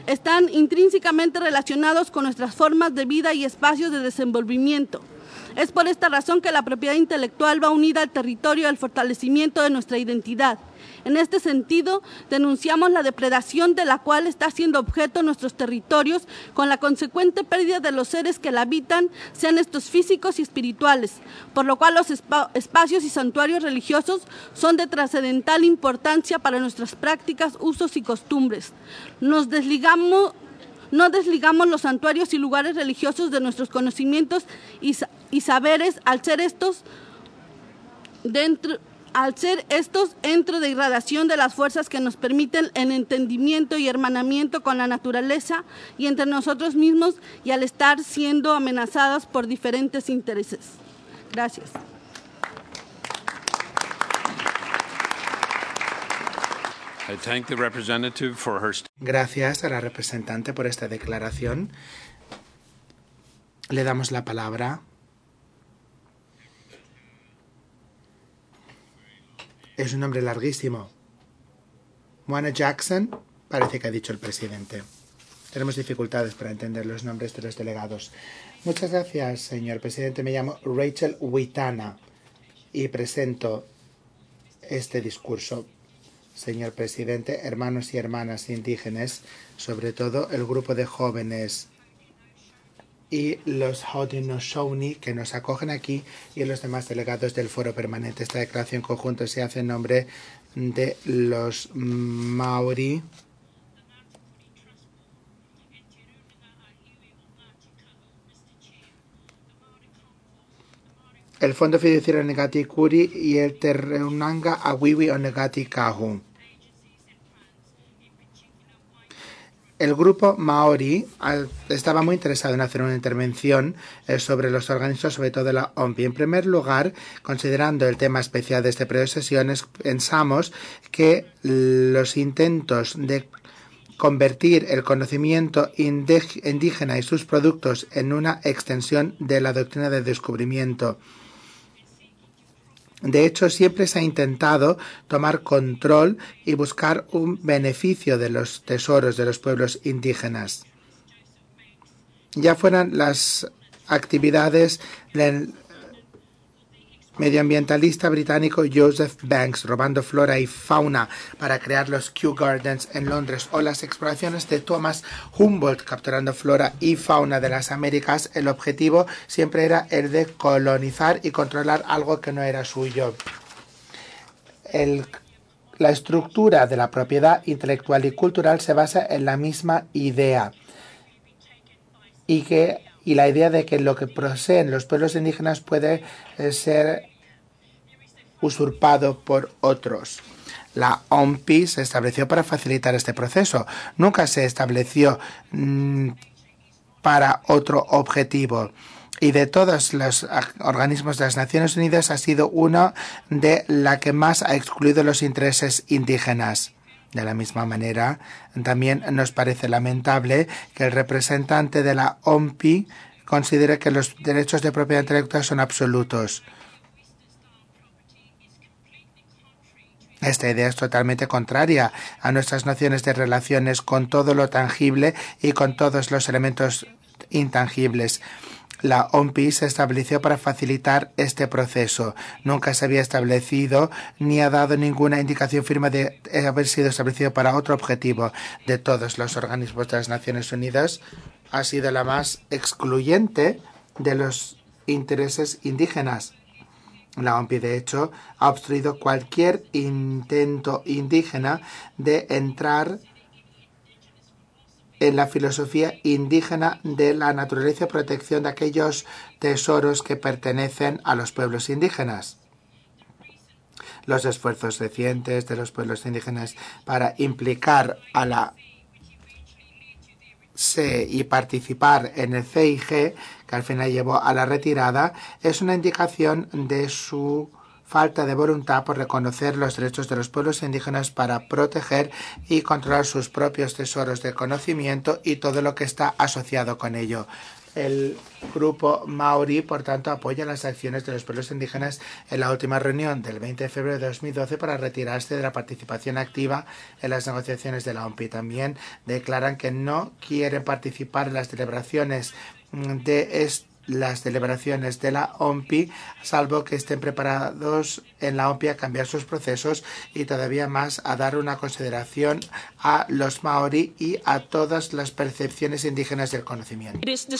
están intrínsecamente relacionados con nuestras formas de vida y espacios de desenvolvimiento. Es por esta razón que la propiedad intelectual va unida al territorio y al fortalecimiento de nuestra identidad. En este sentido, denunciamos la depredación de la cual está siendo objeto nuestros territorios, con la consecuente pérdida de los seres que la habitan, sean estos físicos y espirituales, por lo cual los espa- espacios y santuarios religiosos son de trascendental importancia para nuestras prácticas, usos y costumbres. Nos desligamos No desligamos los santuarios y lugares religiosos de nuestros conocimientos y, y saberes al ser estos dentro, al ser estos entro de irradiación de las fuerzas que nos permiten el entendimiento y hermanamiento con la naturaleza y entre nosotros mismos, y al estar siendo amenazadas por diferentes intereses. Gracias. I thank the representative for her Gracias a la representante por esta declaración. Le damos la palabra. Es un nombre larguísimo. Moana Jackson, parece que ha dicho el presidente. Tenemos dificultades para entender los nombres de los delegados. Muchas gracias, señor presidente. Me llamo Rachel Witana y presento este discurso. Señor presidente, hermanos y hermanas indígenas, sobre todo el grupo de jóvenes y los Haudenosaunee que nos acogen aquí y los demás delegados del foro permanente. Esta declaración conjunta se hace en nombre de los Maori el Fondo Fiduciario Negati Kuri y el Terreunanga Awiwi Onegati Kahu. El grupo Maori estaba muy interesado en hacer una intervención sobre los organismos, sobre todo la O M P I. En primer lugar, considerando el tema especial de este periodo de sesiones, pensamos que los intentos de convertir el conocimiento indígena y sus productos en una extensión de la doctrina del descubrimiento. De hecho, siempre se ha intentado tomar control y buscar un beneficio de los tesoros de los pueblos indígenas. Ya fueran las actividades del medioambientalista británico Joseph Banks robando flora y fauna para crear los Kew Gardens en Londres, o las exploraciones de Thomas Humboldt capturando flora y fauna de las Américas, el objetivo siempre era el de colonizar y controlar algo que no era suyo. El, la estructura de la propiedad intelectual y cultural se basa en la misma idea y que y la idea de que lo que poseen los pueblos indígenas puede eh, ser usurpado por otros. La O M P I se estableció para facilitar este proceso. Nunca se estableció mmm, para otro objetivo. Y de todos los organismos de las Naciones Unidas ha sido una de la que más ha excluido los intereses indígenas. De la misma manera, también nos parece lamentable que el representante de la O M P I considere que los derechos de propiedad intelectual son absolutos. Esta idea es totalmente contraria a nuestras nociones de relaciones con todo lo tangible y con todos los elementos intangibles. La O M P I se estableció para facilitar este proceso. Nunca se había establecido ni ha dado ninguna indicación firme de haber sido establecido para otro objetivo. De todos los organismos de las Naciones Unidas, ha sido la más excluyente de los intereses indígenas. La O M P I, de hecho, ha obstruido cualquier intento indígena de entrar en la filosofía indígena de la naturaleza y protección de aquellos tesoros que pertenecen a los pueblos indígenas. Los esfuerzos recientes de los pueblos indígenas para implicar a la C E y participar en el C I G, que al final llevó a la retirada, es una indicación de su falta de voluntad por reconocer los derechos de los pueblos indígenas para proteger y controlar sus propios tesoros de conocimiento y todo lo que está asociado con ello. El grupo Maori, por tanto, apoya las acciones de los pueblos indígenas en la última reunión del veinte de febrero de dos mil doce para retirarse de la participación activa en las negociaciones de la O M P I. También declaran que no quieren participar en las celebraciones de este las celebraciones de la O M P I, salvo que estén preparados en la O M P I a cambiar sus procesos y todavía más a dar una consideración a los maorí y a todas las percepciones indígenas del conocimiento.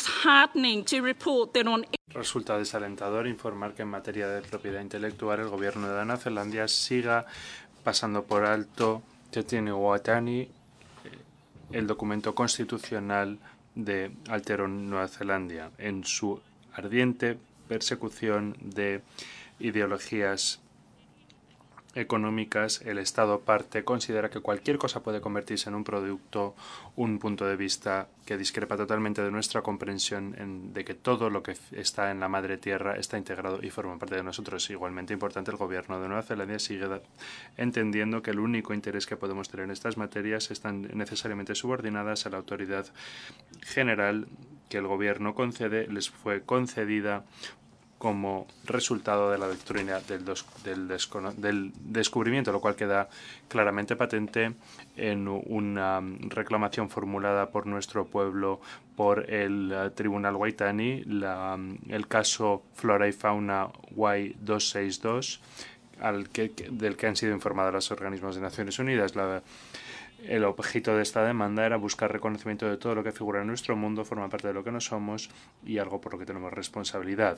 Resulta desalentador informar que en materia de propiedad intelectual el gobierno de Nueva Zelanda siga pasando por alto Te Tini Waitangi, el documento constitucional de Aotearoa, Nueva Zelanda, en su ardiente persecución de ideologías económicas. El Estado parte considera que cualquier cosa puede convertirse en un producto, un punto de vista que discrepa totalmente de nuestra comprensión en, de que todo lo que está en la madre tierra está integrado y forma parte de nosotros. Igualmente importante, el gobierno de Nueva Zelanda sigue entendiendo que el único interés que podemos tener en estas materias están necesariamente subordinadas a la autoridad general que el gobierno concede, les fue concedida como resultado de la doctrina del, dos, del, del descubrimiento, lo cual queda claramente patente en una reclamación formulada por nuestro pueblo por el uh, Tribunal Waitangi, la, el caso Flora y Fauna Y doscientos sesenta y dos, al que, del que han sido informados los organismos de Naciones Unidas. La, El objeto de esta demanda era buscar reconocimiento de todo lo que figura en nuestro mundo, forma parte de lo que no somos y algo por lo que tenemos responsabilidad.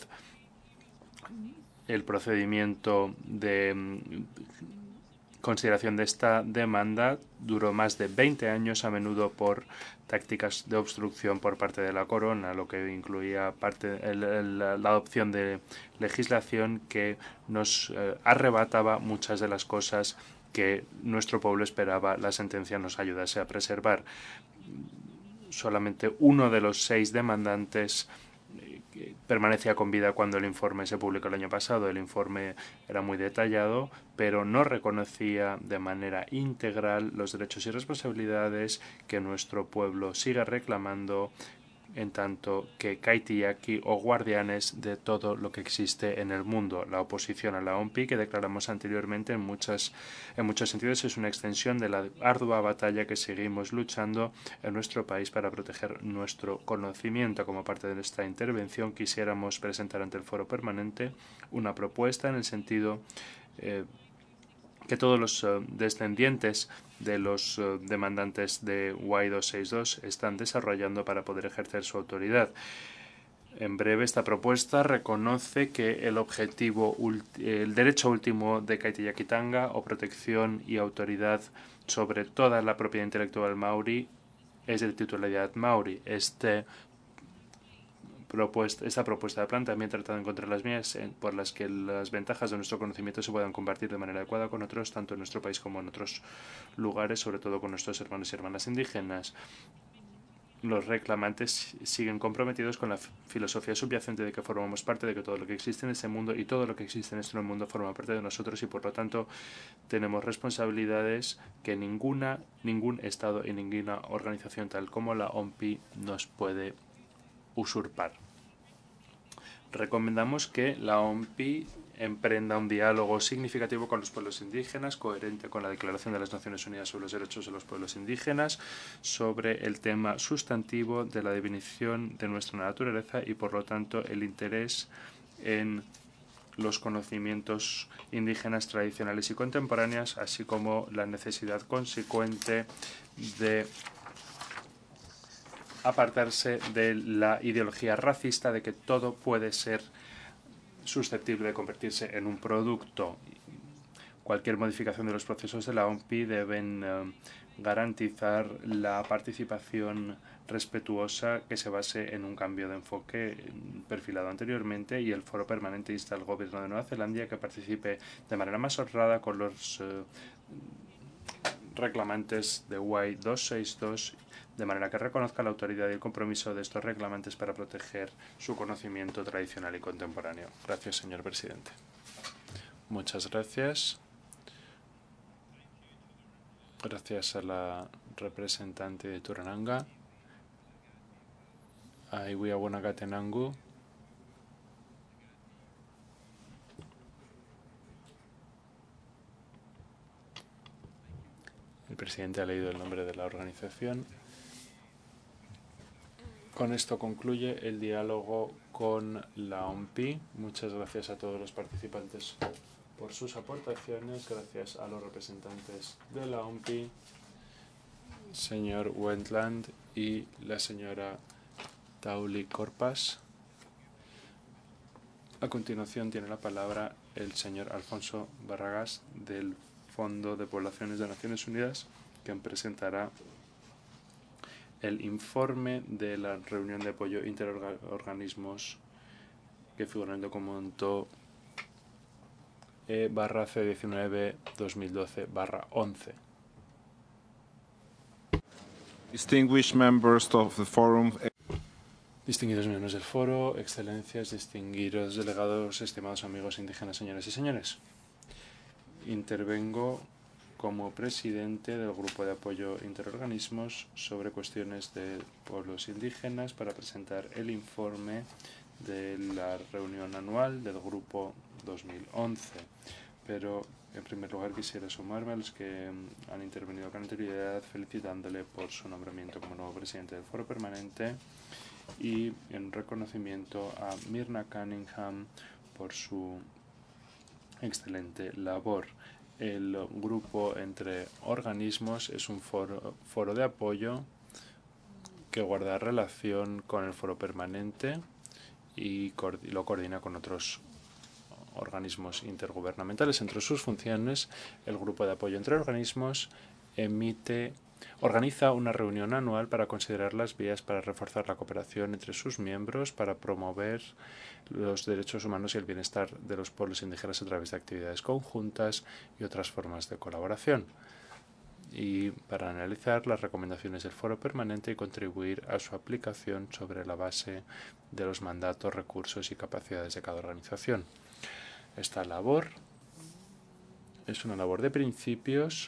El procedimiento de consideración de esta demanda duró más de veinte años, a menudo por tácticas de obstrucción por parte de la corona, lo que incluía parte el, el, la adopción de legislación que nos eh, arrebataba muchas de las cosas que nuestro pueblo esperaba la sentencia nos ayudase a preservar. Solamente uno de los seis demandantes permanecía con vida cuando el informe se publicó el año pasado. El informe era muy detallado, pero no reconocía de manera integral los derechos y responsabilidades que nuestro pueblo sigue reclamando, en tanto que kaitiaki o guardianes de todo lo que existe en el mundo. La oposición a la O M P I, que declaramos anteriormente, en, muchas, en muchos sentidos es una extensión de la ardua batalla que seguimos luchando en nuestro país para proteger nuestro conocimiento. Como parte de esta intervención, quisiéramos presentar ante el Foro Permanente una propuesta en el sentido eh, que todos los uh, descendientes de los uh, demandantes de Y doscientos sesenta y dos están desarrollando para poder ejercer su autoridad. En breve, esta propuesta reconoce que el objetivo, el derecho último de Kaitiakitanga o protección y autoridad sobre toda la propiedad intelectual maorí es de titularidad maorí. Este Propuesta, esta propuesta de plan también trata de encontrar las vías por las que las ventajas de nuestro conocimiento se puedan compartir de manera adecuada con otros, tanto en nuestro país como en otros lugares, sobre todo con nuestros hermanos y hermanas indígenas. Los reclamantes siguen comprometidos con la filosofía subyacente de que formamos parte de que todo lo que existe en este mundo y todo lo que existe en este mundo forma parte de nosotros y, por lo tanto, tenemos responsabilidades que ninguna, ningún Estado y ninguna organización tal como la O M P I nos puede usurpar. Recomendamos que la O M P I emprenda un diálogo significativo con los pueblos indígenas, coherente con la Declaración de las Naciones Unidas sobre los Derechos de los Pueblos Indígenas, sobre el tema sustantivo de la definición de nuestra naturaleza y, por lo tanto, el interés en los conocimientos indígenas tradicionales y contemporáneos, así como la necesidad consecuente de apartarse de la ideología racista de que todo puede ser susceptible de convertirse en un producto. Cualquier modificación de los procesos de la O M P I deben eh, garantizar la participación respetuosa que se base en un cambio de enfoque perfilado anteriormente, y el Foro Permanente insta al Gobierno de Nueva Zelanda a que participe de manera más honrada con los eh, reclamantes de Y doscientos sesenta y dos, de manera que reconozca la autoridad y el compromiso de estos reclamantes para proteger su conocimiento tradicional y contemporáneo. Gracias, señor presidente. Muchas gracias. Gracias a la representante de Turunanga. Aiwiawonagatenangu. El presidente ha leído el nombre de la organización. Con esto concluye el diálogo con la O M P I. Muchas gracias a todos los participantes por sus aportaciones. Gracias a los representantes de la O M P I, señor Wendland y la señora Tauli Corpas. A continuación tiene la palabra el señor Alfonso Barragas del Fondo de Poblaciones de Naciones Unidas, quien presentará el informe de la reunión de apoyo interorganismos que figura en el documento E barra C diecinueve dos mil doce barra once. Distinguished members of the forum. Distinguidos miembros del foro, excelencias, distinguidos delegados, estimados amigos indígenas, señoras y señores. Intervengo como presidente del Grupo de Apoyo Interorganismos sobre cuestiones de pueblos indígenas para presentar el informe de la reunión anual del Grupo dos mil once. Pero, en primer lugar, quisiera sumarme a los que han intervenido con anterioridad felicitándole por su nombramiento como nuevo presidente del Foro Permanente y en reconocimiento a Mirna Cunningham por su excelente labor. El grupo entre organismos es un foro, foro de apoyo que guarda relación con el foro permanente y, y lo coordina con otros organismos intergubernamentales. Entre sus funciones, el grupo de apoyo entre organismos emite, organiza una reunión anual para considerar las vías para reforzar la cooperación entre sus miembros, para promover los derechos humanos y el bienestar de los pueblos indígenas a través de actividades conjuntas y otras formas de colaboración, y para analizar las recomendaciones del foro permanente y contribuir a su aplicación sobre la base de los mandatos, recursos y capacidades de cada organización. Esta labor es una labor de principios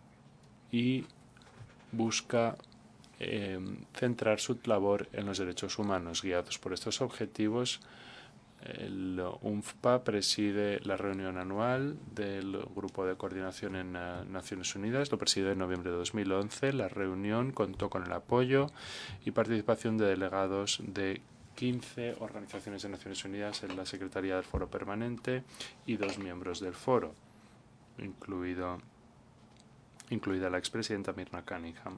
y busca eh, centrar su labor en los derechos humanos. Guiados por estos objetivos, el U N F P A preside la reunión anual del Grupo de Coordinación en uh, Naciones Unidas. Lo presidió en noviembre de dos mil once. La reunión contó con el apoyo y participación de delegados de quince organizaciones de Naciones Unidas en la Secretaría del Foro Permanente y dos miembros del foro, incluido incluida la expresidenta Mirna Cunningham.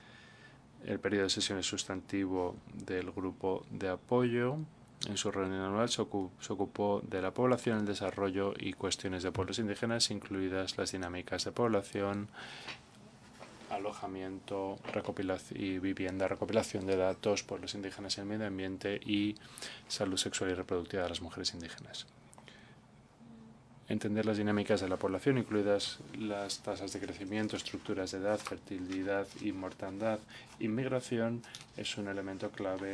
El periodo de sesiones sustantivo del grupo de apoyo en su reunión anual se, ocup se ocupó de la población, el desarrollo y cuestiones de pueblos indígenas, incluidas las dinámicas de población, alojamiento recopilación y vivienda, recopilación de datos, pueblos indígenas y el medio ambiente y salud sexual y reproductiva de las mujeres indígenas. Entender las dinámicas de la población, incluidas las tasas de crecimiento, estructuras de edad, fertilidad y mortandad, inmigración, es un elemento clave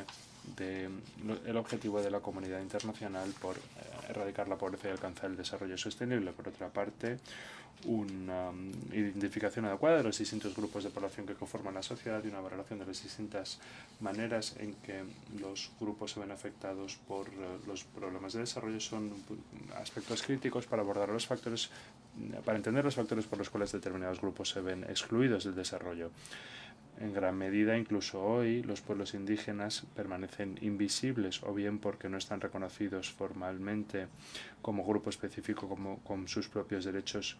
del objetivo de la comunidad internacional por eh, erradicar la pobreza y alcanzar el desarrollo sostenible. Por otra parte, una um, identificación adecuada de los distintos grupos de población que conforman la sociedad y una valoración de las distintas maneras en que los grupos se ven afectados por uh, los problemas de desarrollo son aspectos críticos para abordar los factores, para entender los factores por los cuales determinados grupos se ven excluidos del desarrollo. En gran medida, incluso hoy, los pueblos indígenas permanecen invisibles, o bien porque no están reconocidos formalmente como grupo específico como, con sus propios derechos,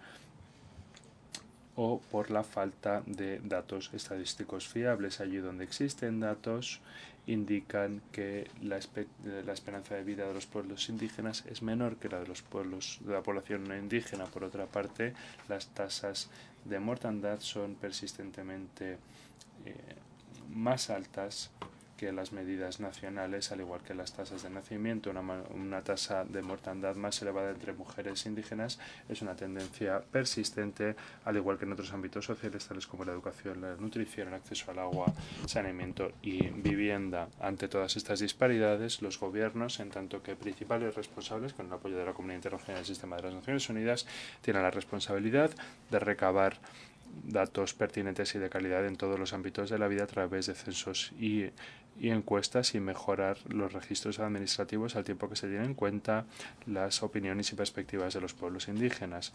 o por la falta de datos estadísticos fiables. Allí donde existen datos, indican que la, la esperanza de vida de los pueblos indígenas es menor que la de los pueblos de la población no indígena. Por otra parte, las tasas de mortandad son persistentemente Eh, más altas que las medidas nacionales, al igual que las tasas de nacimiento. Una, una tasa de mortandad más elevada entre mujeres indígenas es una tendencia persistente, al igual que en otros ámbitos sociales, tales como la educación, la nutrición, el acceso al agua, saneamiento y vivienda. Ante todas estas disparidades, los gobiernos, en tanto que principales responsables, con el apoyo de la comunidad internacional del sistema de las Naciones Unidas, tienen la responsabilidad de recabar datos pertinentes y de calidad en todos los ámbitos de la vida a través de censos y, y encuestas y mejorar los registros administrativos al tiempo que se tienen en cuenta las opiniones y perspectivas de los pueblos indígenas.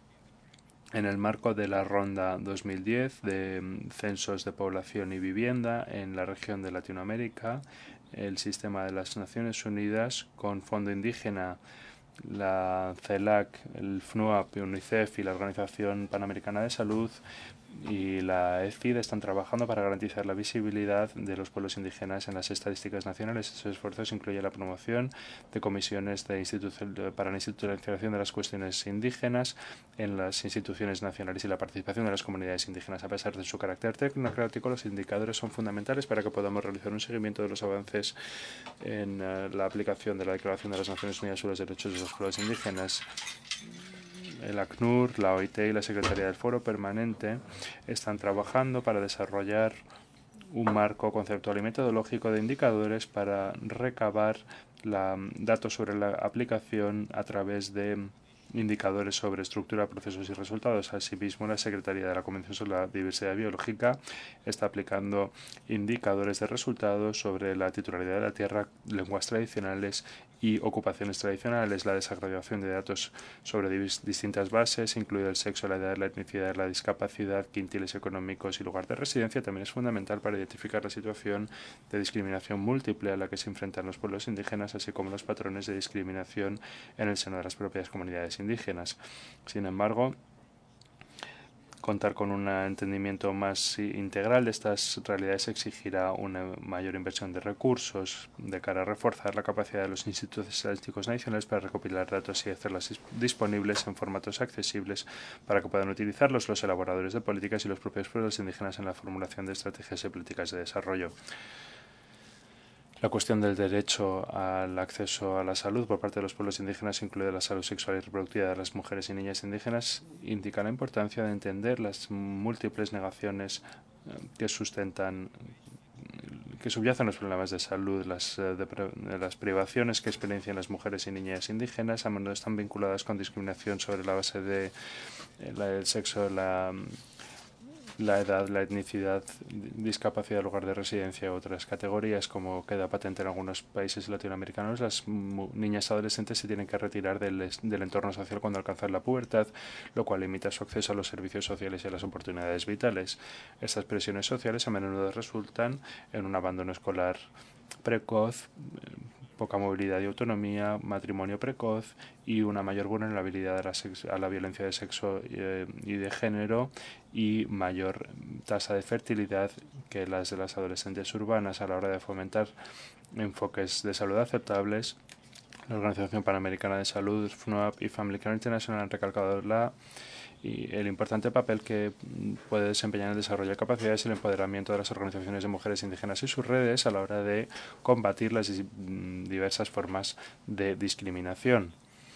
En el marco de la Ronda dos mil diez de Censos de Población y Vivienda en la región de Latinoamérica, el Sistema de las Naciones Unidas, con Fondo Indígena, la CELAC, el F N U A P, UNICEF y la Organización Panamericana de Salud y la E C I D están trabajando para garantizar la visibilidad de los pueblos indígenas en las estadísticas nacionales. Estos esfuerzos incluyen la promoción de comisiones de para la institucionalización de las cuestiones indígenas en las instituciones nacionales y la participación de las comunidades indígenas. A pesar de su carácter tecnocrático, los indicadores son fundamentales para que podamos realizar un seguimiento de los avances en uh, la aplicación de la Declaración de las Naciones Unidas sobre los Derechos de los Pueblos Indígenas. El ACNUR, la O I T y la Secretaría del Foro Permanente están trabajando para desarrollar un marco conceptual y metodológico de indicadores para recabar la, datos sobre la aplicación a través de indicadores sobre estructura, procesos y resultados. Asimismo, la Secretaría de la Convención sobre la Diversidad Biológica está aplicando indicadores de resultados sobre la titularidad de la tierra, lenguas tradicionales y ocupaciones tradicionales, la desagregación de datos sobre distintas bases, incluido el sexo, la edad, la etnicidad, la discapacidad, quintiles económicos y lugar de residencia, también es fundamental para identificar la situación de discriminación múltiple a la que se enfrentan los pueblos indígenas, así como los patrones de discriminación en el seno de las propias comunidades indígenas. Sin embargo, contar con un entendimiento más integral de estas realidades exigirá una mayor inversión de recursos de cara a reforzar la capacidad de los institutos estadísticos nacionales para recopilar datos y hacerlas disponibles en formatos accesibles para que puedan utilizarlos los elaboradores de políticas y los propios pueblos indígenas en la formulación de estrategias y políticas de desarrollo. La cuestión del derecho al acceso a la salud por parte de los pueblos indígenas, incluida la salud sexual y reproductiva de las mujeres y niñas indígenas, indica la importancia de entender las múltiples negaciones que sustentan, que subyacen los problemas de salud, las, de, de las privaciones que experiencian las mujeres y niñas indígenas. A menudo están vinculadas con discriminación sobre la base de la, el sexo, la la edad, la etnicidad, discapacidad, lugar de residencia u otras categorías, como queda patente en algunos países latinoamericanos. Las niñas adolescentes se tienen que retirar del, del entorno social cuando alcanzan la pubertad, lo cual limita su acceso a los servicios sociales y a las oportunidades vitales. Estas presiones sociales a menudo resultan en un abandono escolar precoz, poca movilidad y autonomía, matrimonio precoz y una mayor vulnerabilidad a la, a la violencia de sexo eh, y de género y mayor tasa de fertilidad que las de las adolescentes urbanas. A la hora de fomentar enfoques de salud aceptables, la Organización Panamericana de Salud, F N U A P y Family Care International han recalcado la y el importante papel que puede desempeñar en el desarrollo de capacidades y el empoderamiento de las organizaciones de mujeres indígenas y sus redes a la hora de combatir las diversas formas de discriminación.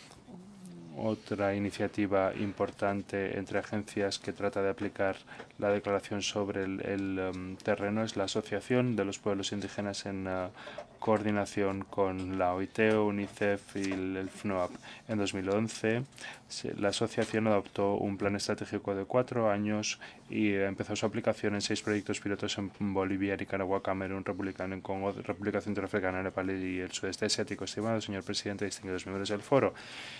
Otra iniciativa importante entre agencias que trata de aplicar la declaración sobre el, el um, terreno es la Asociación de los Pueblos Indígenas en uh, coordinación con la O I T, UNICEF y el, el F N U A P. En dos mil once, se, la asociación adoptó un plan estratégico de cuatro años y eh, empezó su aplicación en seis proyectos pilotos en Bolivia, Nicaragua, Camerún, República en Congo, República Centroafricana, Nepal y el Sudeste Asiático. Estimado señor presidente, distinguidos miembros del foro,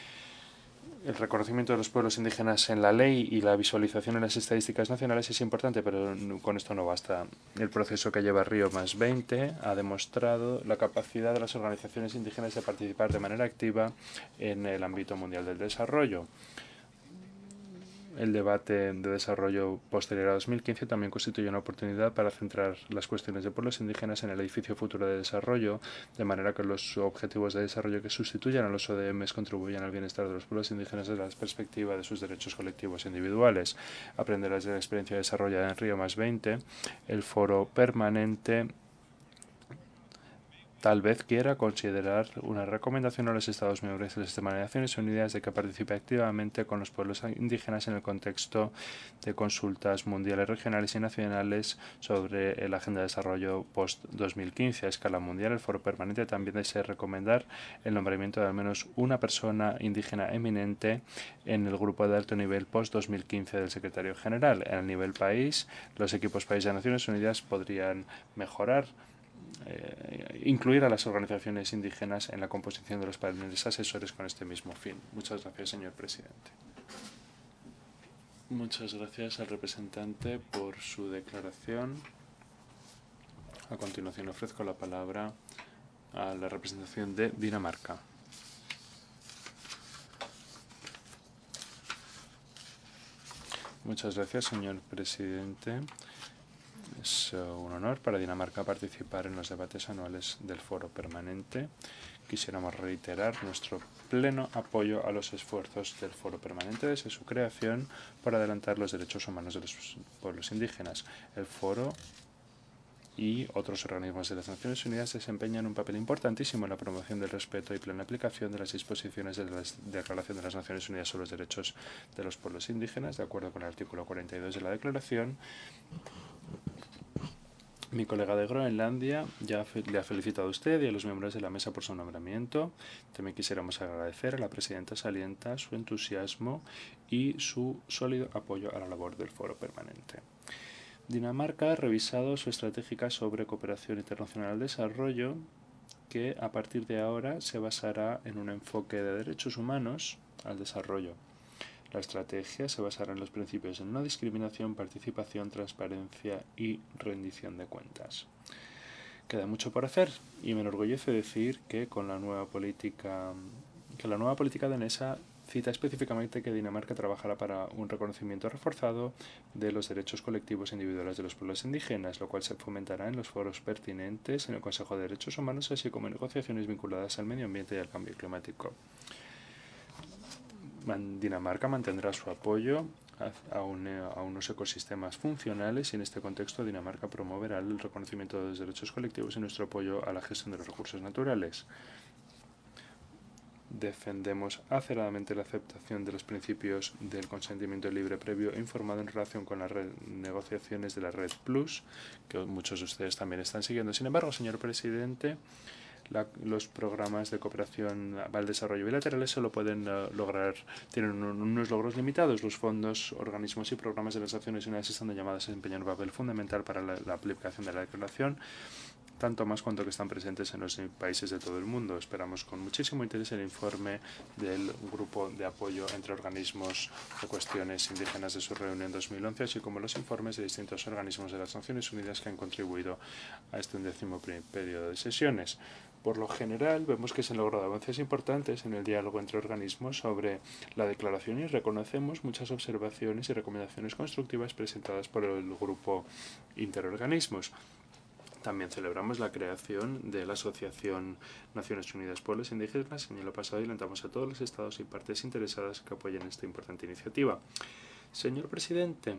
el reconocimiento de los pueblos indígenas en la ley y la visualización en las estadísticas nacionales es importante, pero con esto no basta. El proceso que lleva Río más veinte ha demostrado la capacidad de las organizaciones indígenas de participar de manera activa en el ámbito mundial del desarrollo. El debate de desarrollo posterior a dos mil quince también constituye una oportunidad para centrar las cuestiones de pueblos indígenas en el edificio futuro de desarrollo, de manera que los objetivos de desarrollo que sustituyan a los O D Ms contribuyan al bienestar de los pueblos indígenas desde la perspectiva de sus derechos colectivos e individuales. Aprenderás de la experiencia desarrollada en Río más veinte, el foro permanente tal vez quiera considerar una recomendación a los Estados miembros del Sistema de Naciones Unidas de que participe activamente con los pueblos indígenas en el contexto de consultas mundiales, regionales y nacionales sobre la Agenda de Desarrollo post dos mil quince. A escala mundial, el Foro Permanente también desea recomendar el nombramiento de al menos una persona indígena eminente en el grupo de alto nivel post dos mil quince del Secretario General. En el nivel país, los equipos país de Naciones Unidas podrían mejorar Eh, incluir a las organizaciones indígenas en la composición de los paneles asesores con este mismo fin. Muchas gracias, señor presidente. Muchas gracias al representante por su declaración. A continuación ofrezco la palabra a la representación de Dinamarca. Muchas gracias, señor presidente. Es un honor para Dinamarca participar en los debates anuales del Foro Permanente. Quisiéramos reiterar nuestro pleno apoyo a los esfuerzos del Foro Permanente desde su creación por adelantar los derechos humanos de los pueblos indígenas. El Foro y otros organismos de las Naciones Unidas desempeñan un papel importantísimo en la promoción del respeto y plena aplicación de las disposiciones de la Declaración de las Naciones Unidas sobre los Derechos de los Pueblos Indígenas, de acuerdo con el artículo cuarenta y dos de la Declaración. Mi colega de Groenlandia ya le ha felicitado a usted y a los miembros de la mesa por su nombramiento. También quisiéramos agradecer a la presidenta salienta su entusiasmo y su sólido apoyo a la labor del Foro Permanente. Dinamarca ha revisado su estrategia sobre cooperación internacional al desarrollo, que a partir de ahora se basará en un enfoque de derechos humanos al desarrollo. La estrategia se basará en los principios de no discriminación, participación, transparencia y rendición de cuentas. Queda mucho por hacer y me enorgullece decir que con la nueva política, que la nueva política danesa cita específicamente que Dinamarca trabajará para un reconocimiento reforzado de los derechos colectivos e individuales de los pueblos indígenas, lo cual se fomentará en los foros pertinentes en el Consejo de Derechos Humanos, así como en negociaciones vinculadas al medio ambiente y al cambio climático. Dinamarca mantendrá su apoyo a, un, a unos ecosistemas funcionales y en este contexto Dinamarca promoverá el reconocimiento de los derechos colectivos y nuestro apoyo a la gestión de los recursos naturales. Defendemos aceradamente la aceptación de los principios del consentimiento libre, previo e informado en relación con las negociaciones de la Red Plus, que muchos de ustedes también están siguiendo. Sin embargo, señor presidente, La, los programas de cooperación al desarrollo bilaterales solo pueden uh, lograr, tienen un, unos logros limitados. Los fondos, organismos y programas de las Naciones Unidas están llamados a desempeñar un papel fundamental para la, la aplicación de la declaración, tanto más cuanto que están presentes en los países de todo el mundo. Esperamos con muchísimo interés el informe del Grupo de Apoyo entre Organismos de Cuestiones Indígenas de su reunión dos mil once, así como los informes de distintos organismos de las Naciones Unidas que han contribuido a este undécimo periodo de sesiones. Por lo general, vemos que se han logrado avances importantes en el diálogo entre organismos sobre la declaración y reconocemos muchas observaciones y recomendaciones constructivas presentadas por el Grupo Interorganismos. También celebramos la creación de la Asociación Naciones Unidas Pueblos Indígenas. En el año pasado y alentamos a todos los estados y partes interesadas que apoyen esta importante iniciativa. Señor presidente,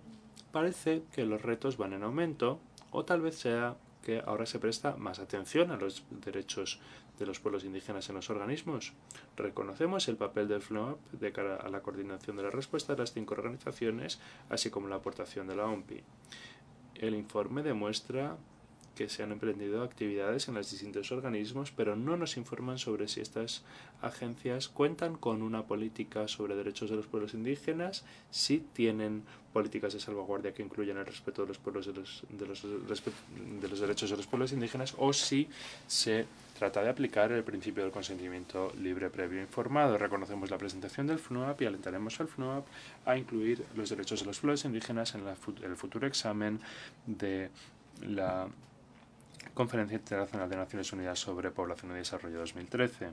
parece que los retos van en aumento, o tal vez sea que ahora se presta más atención a los derechos de los pueblos indígenas en los organismos. Reconocemos el papel del FNOAP de cara a la coordinación de la respuesta de las cinco organizaciones, así como la aportación de la O M P I. El informe demuestra que se han emprendido actividades en los distintos organismos, pero no nos informan sobre si estas agencias cuentan con una política sobre derechos de los pueblos indígenas, si tienen políticas de salvaguardia que incluyen el respeto de los pueblos de los, de los, de los derechos de los pueblos indígenas, o si se trata de aplicar el principio del consentimiento libre, previo e informado. Reconocemos la presentación del FNOAP y alentaremos al FNOAP a incluir los derechos de los pueblos indígenas en la, el futuro examen de la Conferencia Internacional de Naciones Unidas sobre Población y Desarrollo dos mil trece.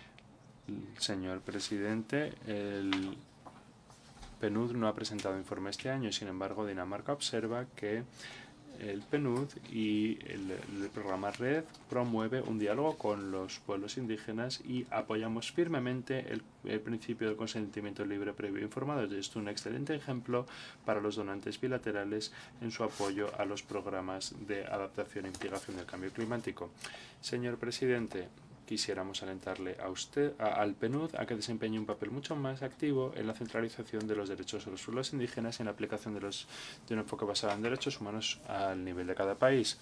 Señor presidente, el P N U D no ha presentado informe este año, sin embargo, Dinamarca observa que el P N U D y el, el programa RED promueve un diálogo con los pueblos indígenas y apoyamos firmemente el, el principio del consentimiento libre, previo e informado. Esto es un excelente ejemplo para los donantes bilaterales en su apoyo a los programas de adaptación y mitigación del cambio climático. Señor presidente, quisiéramos alentarle a usted, a, al P N U D, a que desempeñe un papel mucho más activo en la centralización de los derechos de los pueblos indígenas y en la aplicación de, los, de un enfoque basado en derechos humanos al nivel de cada país.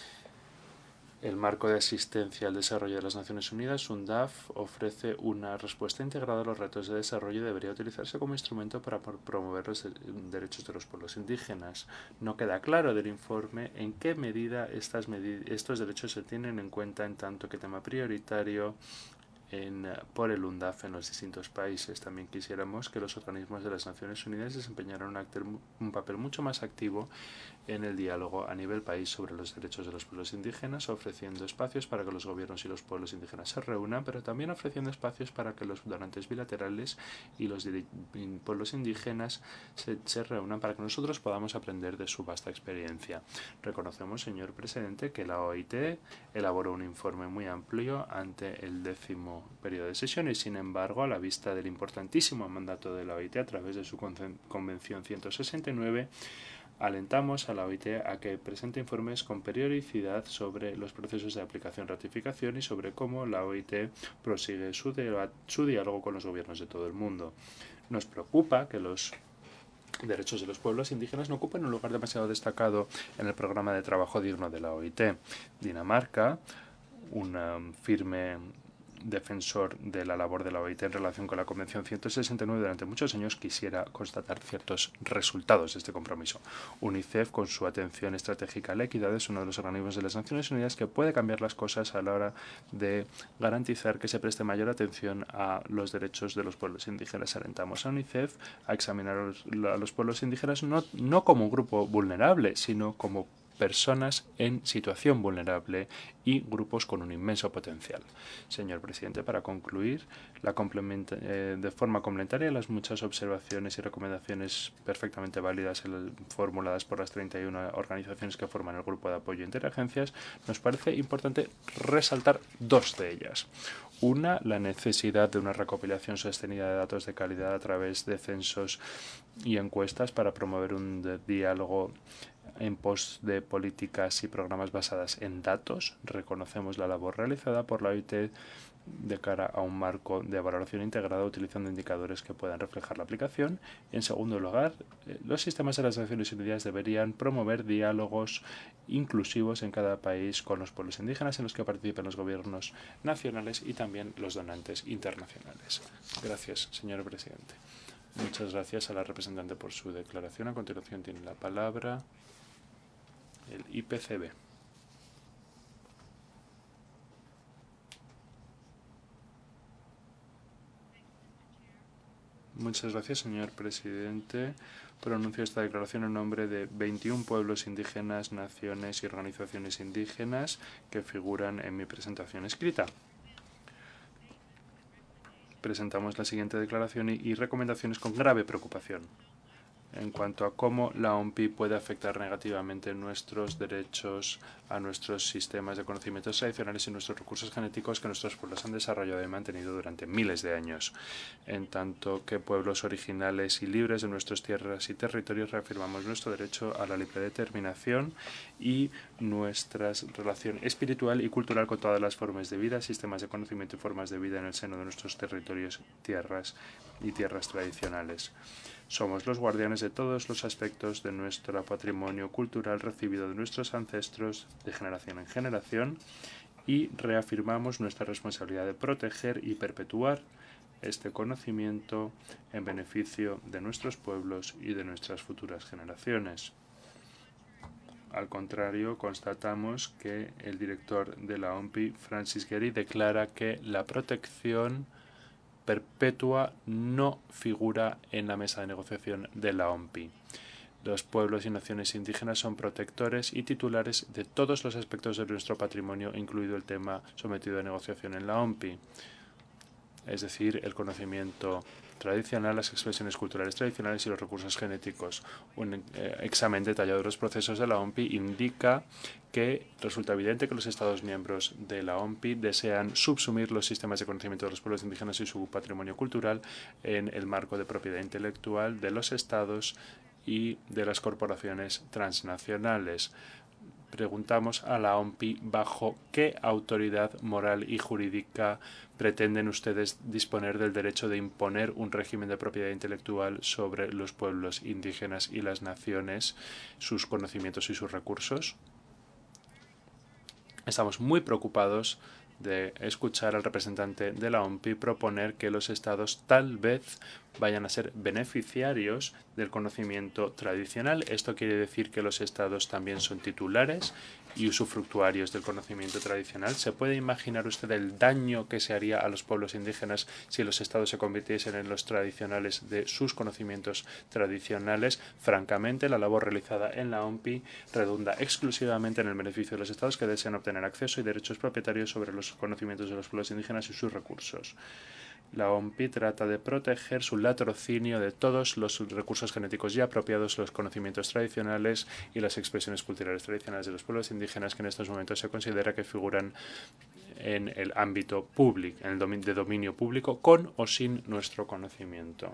El marco de asistencia al desarrollo de las Naciones Unidas, UNDAF, ofrece una respuesta integrada a los retos de desarrollo y debería utilizarse como instrumento para promover los derechos de los pueblos indígenas. No queda claro del informe en qué medida estas medi- estos derechos se tienen en cuenta en tanto que tema prioritario en, por el UNDAF en los distintos países. También quisiéramos que los organismos de las Naciones Unidas desempeñaran un, actor, un papel mucho más activo en el diálogo a nivel país sobre los derechos de los pueblos indígenas, ofreciendo espacios para que los gobiernos y los pueblos indígenas se reúnan, pero también ofreciendo espacios para que los donantes bilaterales y los pueblos indígenas se, se reúnan para que nosotros podamos aprender de su vasta experiencia. Reconocemos, señor presidente, que la O I T elaboró un informe muy amplio ante el décimo periodo de sesiones. Sin embargo, a la vista del importantísimo mandato de la O I T a través de su Convención ciento sesenta y nueve, alentamos a la O I T a que presente informes con periodicidad sobre los procesos de aplicación, ratificación y sobre cómo la O I T prosigue su, su diálogo con los gobiernos de todo el mundo. Nos preocupa que los derechos de los pueblos indígenas no ocupen un lugar demasiado destacado en el programa de trabajo digno de la O I T. Dinamarca, una firme defensor de la labor de la O I T en relación con la Convención ciento sesenta y nueve durante muchos años, quisiera constatar ciertos resultados de este compromiso. UNICEF, con su atención estratégica a la equidad, es uno de los organismos de las Naciones Unidas que puede cambiar las cosas a la hora de garantizar que se preste mayor atención a los derechos de los pueblos indígenas. Alentamos a UNICEF a examinar a los, a los pueblos indígenas no, no como un grupo vulnerable, sino como personas en situación vulnerable y grupos con un inmenso potencial. Señor presidente, para concluir, la eh, de forma complementaria a las muchas observaciones y recomendaciones perfectamente válidas el, formuladas por las treinta y una organizaciones que forman el Grupo de Apoyo Interagencias, nos parece importante resaltar dos de ellas. Una, la necesidad de una recopilación sostenida de datos de calidad a través de censos y encuestas para promover un diálogo en pos de políticas y programas basadas en datos. Reconocemos la labor realizada por la O I T de cara a un marco de valoración integrada utilizando indicadores que puedan reflejar la aplicación. En segundo lugar, los sistemas de las Naciones Unidas deberían promover diálogos inclusivos en cada país con los pueblos indígenas en los que participan los gobiernos nacionales y también los donantes internacionales. Gracias, señor presidente. Muchas gracias a la representante por su declaración. A continuación tiene la palabra el I P C B. Muchas gracias, señor presidente. Pronuncio esta declaración en nombre de veintiún pueblos indígenas, naciones y organizaciones indígenas que figuran en mi presentación escrita. Presentamos la siguiente declaración y, y recomendaciones con grave preocupación en cuanto a cómo la O M P I puede afectar negativamente nuestros derechos a nuestros sistemas de conocimientos tradicionales y nuestros recursos genéticos que nuestros pueblos han desarrollado y mantenido durante miles de años. En tanto que pueblos originales y libres de nuestras tierras y territorios, reafirmamos nuestro derecho a la libre determinación y nuestra relación espiritual y cultural con todas las formas de vida, sistemas de conocimiento y formas de vida en el seno de nuestros territorios, tierras y tierras tradicionales. Somos los guardianes de todos los aspectos de nuestro patrimonio cultural recibido de nuestros ancestros de generación en generación y reafirmamos nuestra responsabilidad de proteger y perpetuar este conocimiento en beneficio de nuestros pueblos y de nuestras futuras generaciones. Al contrario, constatamos que el director de la O M P I, Francis Gehry, declara que la protección perpetua no figura en la mesa de negociación de la O M P I. Los pueblos y naciones indígenas son protectores y titulares de todos los aspectos de nuestro patrimonio, incluido el tema sometido a negociación en la O M P I. es decir, el conocimiento tradicional, las expresiones culturales tradicionales y los recursos genéticos. Un eh, examen detallado de los procesos de la O M P I indica que resulta evidente que los Estados miembros de la O M P I desean subsumir los sistemas de conocimiento de los pueblos indígenas y su patrimonio cultural en el marco de propiedad intelectual de los Estados y de las corporaciones transnacionales. Preguntamos a la O M P I bajo qué autoridad moral y jurídica pretenden ustedes disponer del derecho de imponer un régimen de propiedad intelectual sobre los pueblos indígenas y las naciones, sus conocimientos y sus recursos. Estamos muy preocupados de escuchar al representante de la O M P I proponer que los estados tal vez vayan a ser beneficiarios del conocimiento tradicional. Esto quiere decir que los estados también son titulares y usufructuarios del conocimiento tradicional. ¿Se puede imaginar usted el daño que se haría a los pueblos indígenas si los estados se convirtiesen en los tradicionales de sus conocimientos tradicionales? Francamente, la labor realizada en la O M P I redunda exclusivamente en el beneficio de los estados que desean obtener acceso y derechos propietarios sobre los conocimientos de los pueblos indígenas y sus recursos. La O M P I trata de proteger su latrocinio de todos los recursos genéticos ya apropiados, los conocimientos tradicionales y las expresiones culturales tradicionales de los pueblos indígenas que en estos momentos se considera que figuran en el ámbito público, en el dominio de dominio público, con o sin nuestro conocimiento,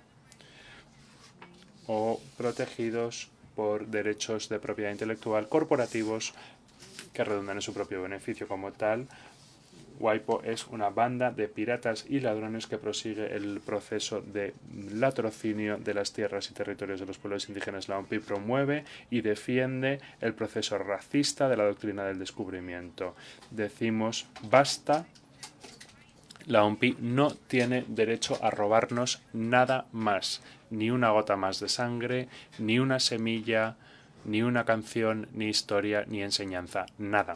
o protegidos por derechos de propiedad intelectual corporativos que redundan en su propio beneficio. Como tal, WIPO es una banda de piratas y ladrones que prosigue el proceso de latrocinio de las tierras y territorios de los pueblos indígenas. La O M P I promueve y defiende el proceso racista de la doctrina del descubrimiento. Decimos basta. La O M P I no tiene derecho a robarnos nada más, ni una gota más de sangre, ni una semilla, ni una canción, ni historia, ni enseñanza, nada.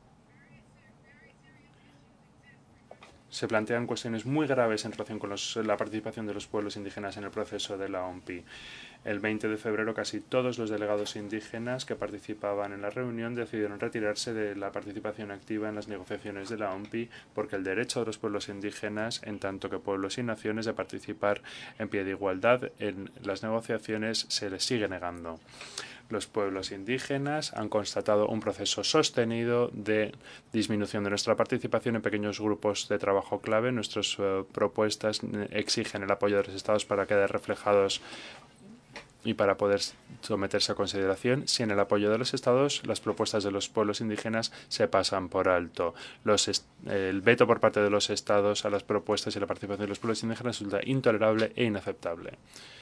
Se plantean cuestiones muy graves en relación con los, la participación de los pueblos indígenas en el proceso de la O M P I. El veinte de febrero casi todos los delegados indígenas que participaban en la reunión decidieron retirarse de la participación activa en las negociaciones de la O M P I porque el derecho de los pueblos indígenas, en tanto que pueblos y naciones, de participar en pie de igualdad en las negociaciones se les sigue negando. Los pueblos indígenas han constatado un proceso sostenido de disminución de nuestra participación en pequeños grupos de trabajo clave. Nuestras uh, propuestas exigen el apoyo de los estados para quedar reflejados y para poder someterse a consideración. Sin el apoyo de los estados, las propuestas de los pueblos indígenas se pasan por alto. Los est el veto por parte de los estados a las propuestas y la participación de los pueblos indígenas resulta intolerable e inaceptable.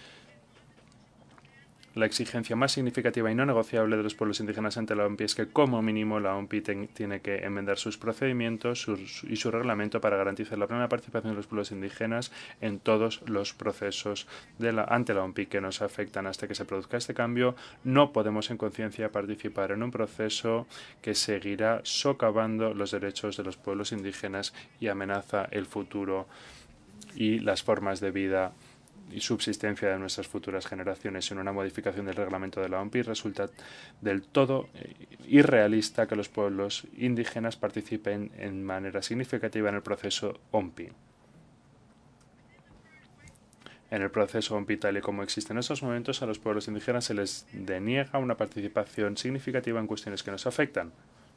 La exigencia más significativa y no negociable de los pueblos indígenas ante la O M P I es que, como mínimo, la O M P I tiene que enmendar sus procedimientos sus, y su reglamento para garantizar la plena participación de los pueblos indígenas en todos los procesos de la, ante la O M P I que nos afectan. Hasta que se produzca este cambio, no podemos en conciencia participar en un proceso que seguirá socavando los derechos de los pueblos indígenas y amenaza el futuro y las formas de vida y subsistencia de nuestras futuras generaciones. En una modificación del reglamento de la O M P I resulta del todo irrealista que los pueblos indígenas participen en manera significativa en el proceso O M P I. En el proceso O M P I, tal y como existe en estos momentos, a los pueblos indígenas se les deniega una participación significativa en cuestiones que nos afectan.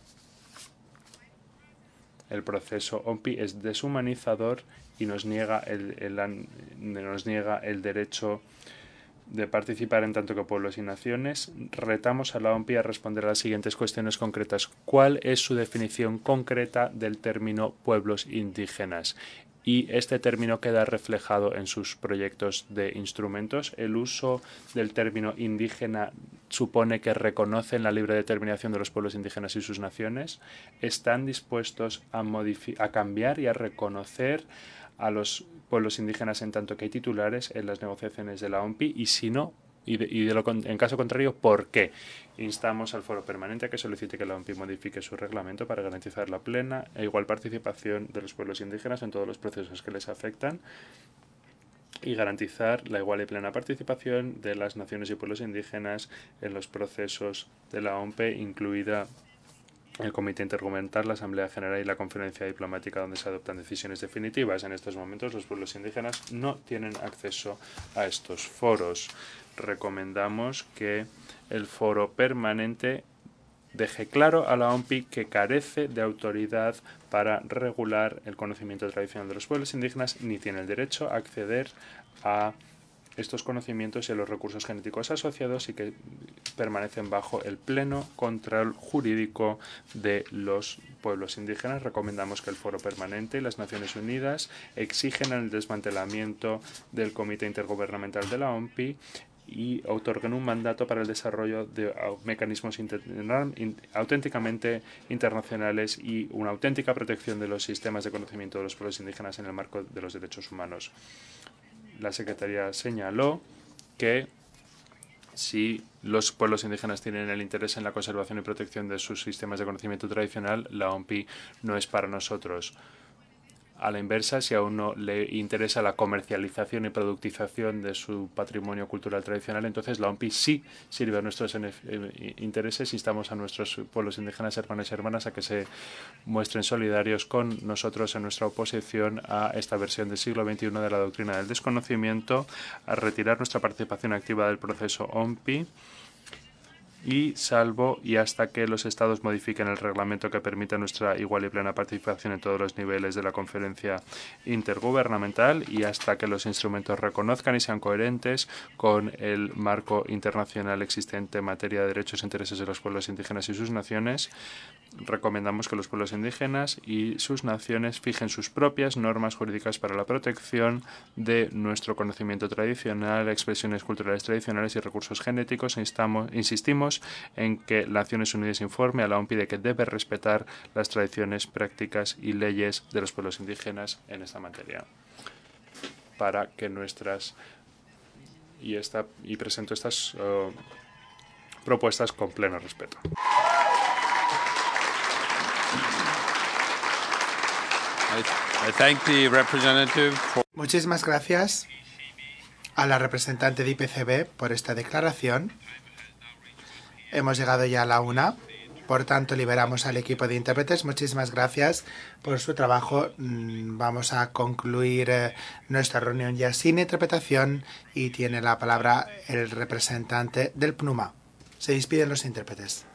El proceso O M P I es deshumanizador y nos niega el, el, nos niega el derecho de participar en tanto que pueblos y naciones. Retamos a la O M P I a responder a las siguientes cuestiones concretas. ¿Cuál es su definición concreta del término pueblos indígenas? Y este término queda reflejado en sus proyectos de instrumentos. El uso del término indígena supone que reconocen la libre determinación de los pueblos indígenas y sus naciones. ¿Están dispuestos a, a cambiar y a reconocer a los pueblos indígenas en tanto que hay titulares en las negociaciones de la O M P I? Y si no, y, de, y de lo, en caso contrario, ¿por qué? Instamos al Foro Permanente a que solicite que la O M P I modifique su reglamento para garantizar la plena e igual participación de los pueblos indígenas en todos los procesos que les afectan y garantizar la igual y plena participación de las naciones y pueblos indígenas en los procesos de la O M P I, incluida el Comité Intergubernamental, la Asamblea General y la Conferencia Diplomática, donde se adoptan decisiones definitivas. En estos momentos los pueblos indígenas no tienen acceso a estos foros. Recomendamos que el foro permanente deje claro a la O M P I que carece de autoridad para regular el conocimiento tradicional de los pueblos indígenas, ni tiene el derecho a acceder a estos conocimientos y a los recursos genéticos asociados, y que permanecen bajo el pleno control jurídico de los pueblos indígenas. Recomendamos que el Foro Permanente y las Naciones Unidas exigen el desmantelamiento del Comité Intergubernamental de la O M P I y otorguen un mandato para el desarrollo de mecanismos inter in auténticamente internacionales y una auténtica protección de los sistemas de conocimiento de los pueblos indígenas en el marco de los derechos humanos. La Secretaría señaló que si los pueblos indígenas tienen el interés en la conservación y protección de sus sistemas de conocimiento tradicional, la O M P I no es para nosotros. A la inversa, si a uno le interesa la comercialización y productización de su patrimonio cultural tradicional, entonces la O M P I sí sirve a nuestros intereses. Instamos a nuestros pueblos indígenas, hermanos y hermanas, a que se muestren solidarios con nosotros en nuestra oposición a esta versión del siglo veintiuno de la doctrina del desconocimiento, a retirar nuestra participación activa del proceso O M P I, y salvo y hasta que los Estados modifiquen el reglamento que permita nuestra igual y plena participación en todos los niveles de la conferencia intergubernamental, y hasta que los instrumentos reconozcan y sean coherentes con el marco internacional existente en materia de derechos e intereses de los pueblos indígenas y sus naciones. Recomendamos que los pueblos indígenas y sus naciones fijen sus propias normas jurídicas para la protección de nuestro conocimiento tradicional, expresiones culturales tradicionales y recursos genéticos. Instamos, insistimos en que Naciones Unidas informe a la O M P I de que debe respetar las tradiciones, prácticas y leyes de los pueblos indígenas en esta materia, para que nuestras y esta y presento estas uh, propuestas con pleno respeto. I thank the representative for... Muchísimas gracias a la representante de I P C B por esta declaración. Hemos llegado ya a la una, por tanto liberamos al equipo de intérpretes. Muchísimas gracias por su trabajo. Vamos a concluir eh, nuestra reunión ya sin interpretación, y tiene la palabra el representante del P N U M A. Se despiden los intérpretes.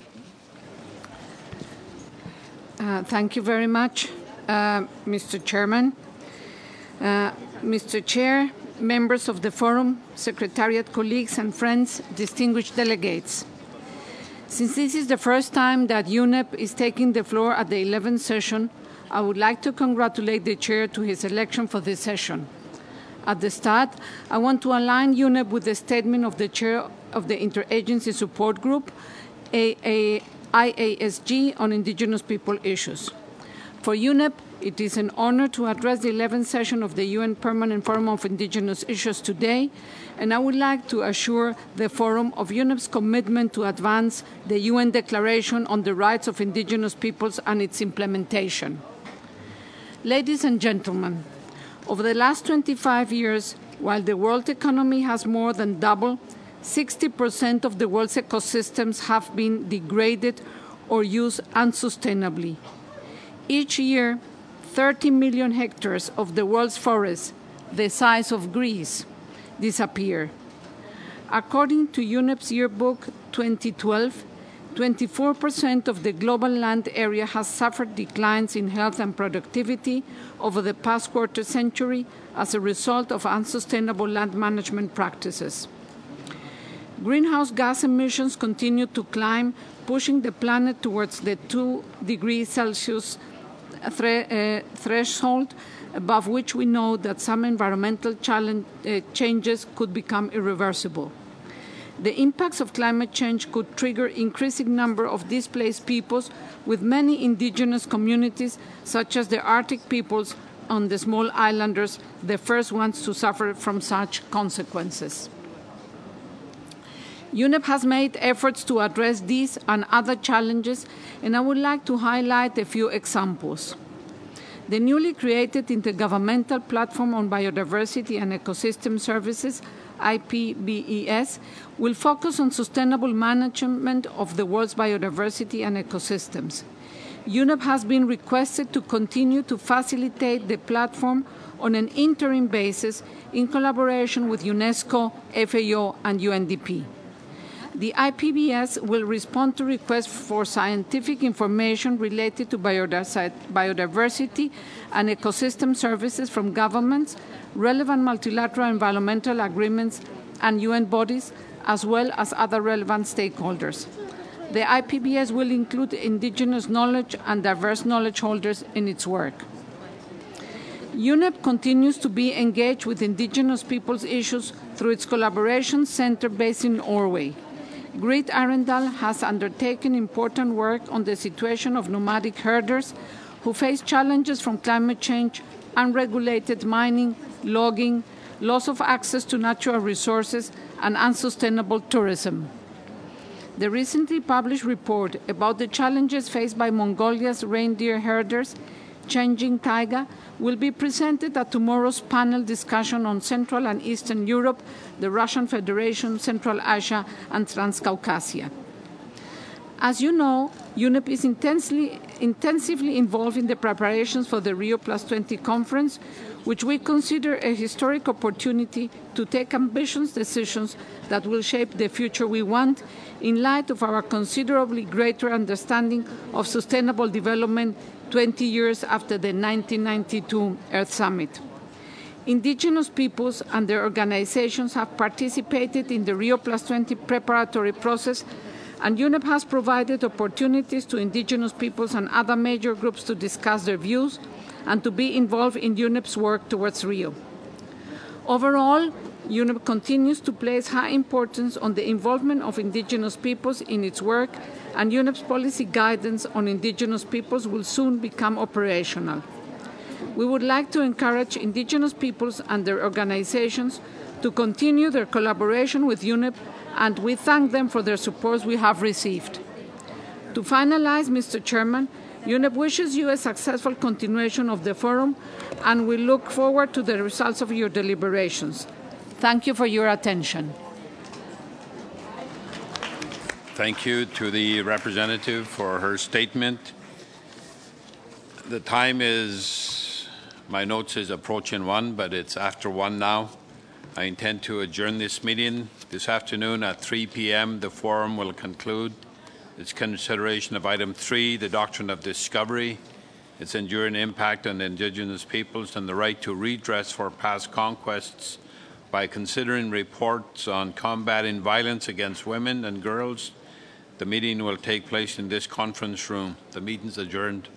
Uh, thank you very much, uh, Mister Chairman, uh, Mister Chair, members of the Forum, Secretariat, colleagues and friends, distinguished delegates. Since this is the first time that U N E P is taking the floor at the eleventh session, I would like to congratulate the Chair to his election for this session. At the start, I want to align U N E P with the statement of the Chair of the Interagency Support Group, I A S G, on Indigenous People issues. For U N E P, it is an honor to address the eleventh session of the U N Permanent Forum of Indigenous Issues today, and I would like to assure the Forum of U N E P's commitment to advance the U N Declaration on the Rights of Indigenous Peoples and its implementation. Ladies and gentlemen, over the last twenty-five years, while the world economy has more than doubled, sixty percent of the world's ecosystems have been degraded or used unsustainably. Each year, thirty million hectares of the world's forests, the size of Greece, disappear. According to U N E P's Yearbook twenty twelve, twenty-four percent of the global land area has suffered declines in health and productivity over the past quarter century as a result of unsustainable land management practices. Greenhouse gas emissions continue to climb, pushing the planet towards the two degrees Celsius thre uh, threshold, above which we know that some environmental challenge, uh, changes could become irreversible. The impacts of climate change could trigger increasing number of displaced peoples, with many indigenous communities, such as the Arctic peoples on the small islanders, the first ones to suffer from such consequences. U N E P has made efforts to address these and other challenges, and I would like to highlight a few examples. The newly created Intergovernmental Platform on Biodiversity and Ecosystem Services I P B E S, will focus on sustainable management of the world's biodiversity and ecosystems. UNEP has been requested to continue to facilitate the platform on an interim basis in collaboration with UNESCO, F A O, and U N D P. The I P B S will respond to requests for scientific information related to biodiversity and ecosystem services from governments, relevant multilateral environmental agreements, and U N bodies, as well as other relevant stakeholders. The I P B S will include indigenous knowledge and diverse knowledge holders in its work. UNEP continues to be engaged with indigenous peoples' issues through its collaboration center based in Norway. Grit Arendal has undertaken important work on the situation of nomadic herders who face challenges from climate change, unregulated mining, logging, loss of access to natural resources, and unsustainable tourism. The recently published report about the challenges faced by Mongolia's reindeer herders, Changing Taiga, will be presented at tomorrow's panel discussion on Central and Eastern Europe, the Russian Federation, Central Asia, and Transcaucasia. As you know, UNEP is intensely, intensively involved in the preparations for the Rio Plus twenty conference, which we consider a historic opportunity to take ambitious decisions that will shape the future we want in light of our considerably greater understanding of sustainable development twenty years after the nineteen ninety-two Earth Summit. Indigenous peoples and their organizations have participated in the Rio Plus twenty preparatory process, and UNEP has provided opportunities to indigenous peoples and other major groups to discuss their views and to be involved in UNEP's work towards Rio. Overall, UNEP continues to place high importance on the involvement of indigenous peoples in its work, and UNEP's policy guidance on indigenous peoples will soon become operational. We would like to encourage indigenous peoples and their organizations to continue their collaboration with UNEP, and we thank them for their support we have received. To finalize, Mister Chairman, UNEP wishes you a successful continuation of the forum, and we look forward to the results of your deliberations. Thank you for your attention. Thank you to the representative for her statement. The time is, my notes is approaching one, but it's after one now. I intend to adjourn this meeting. This afternoon at three p m the forum will conclude its consideration of item three, the doctrine of discovery, its enduring impact on indigenous peoples and the right to redress for past conquests by considering reports on combating violence against women and girls. The meeting will take place in this conference room. The meeting is adjourned.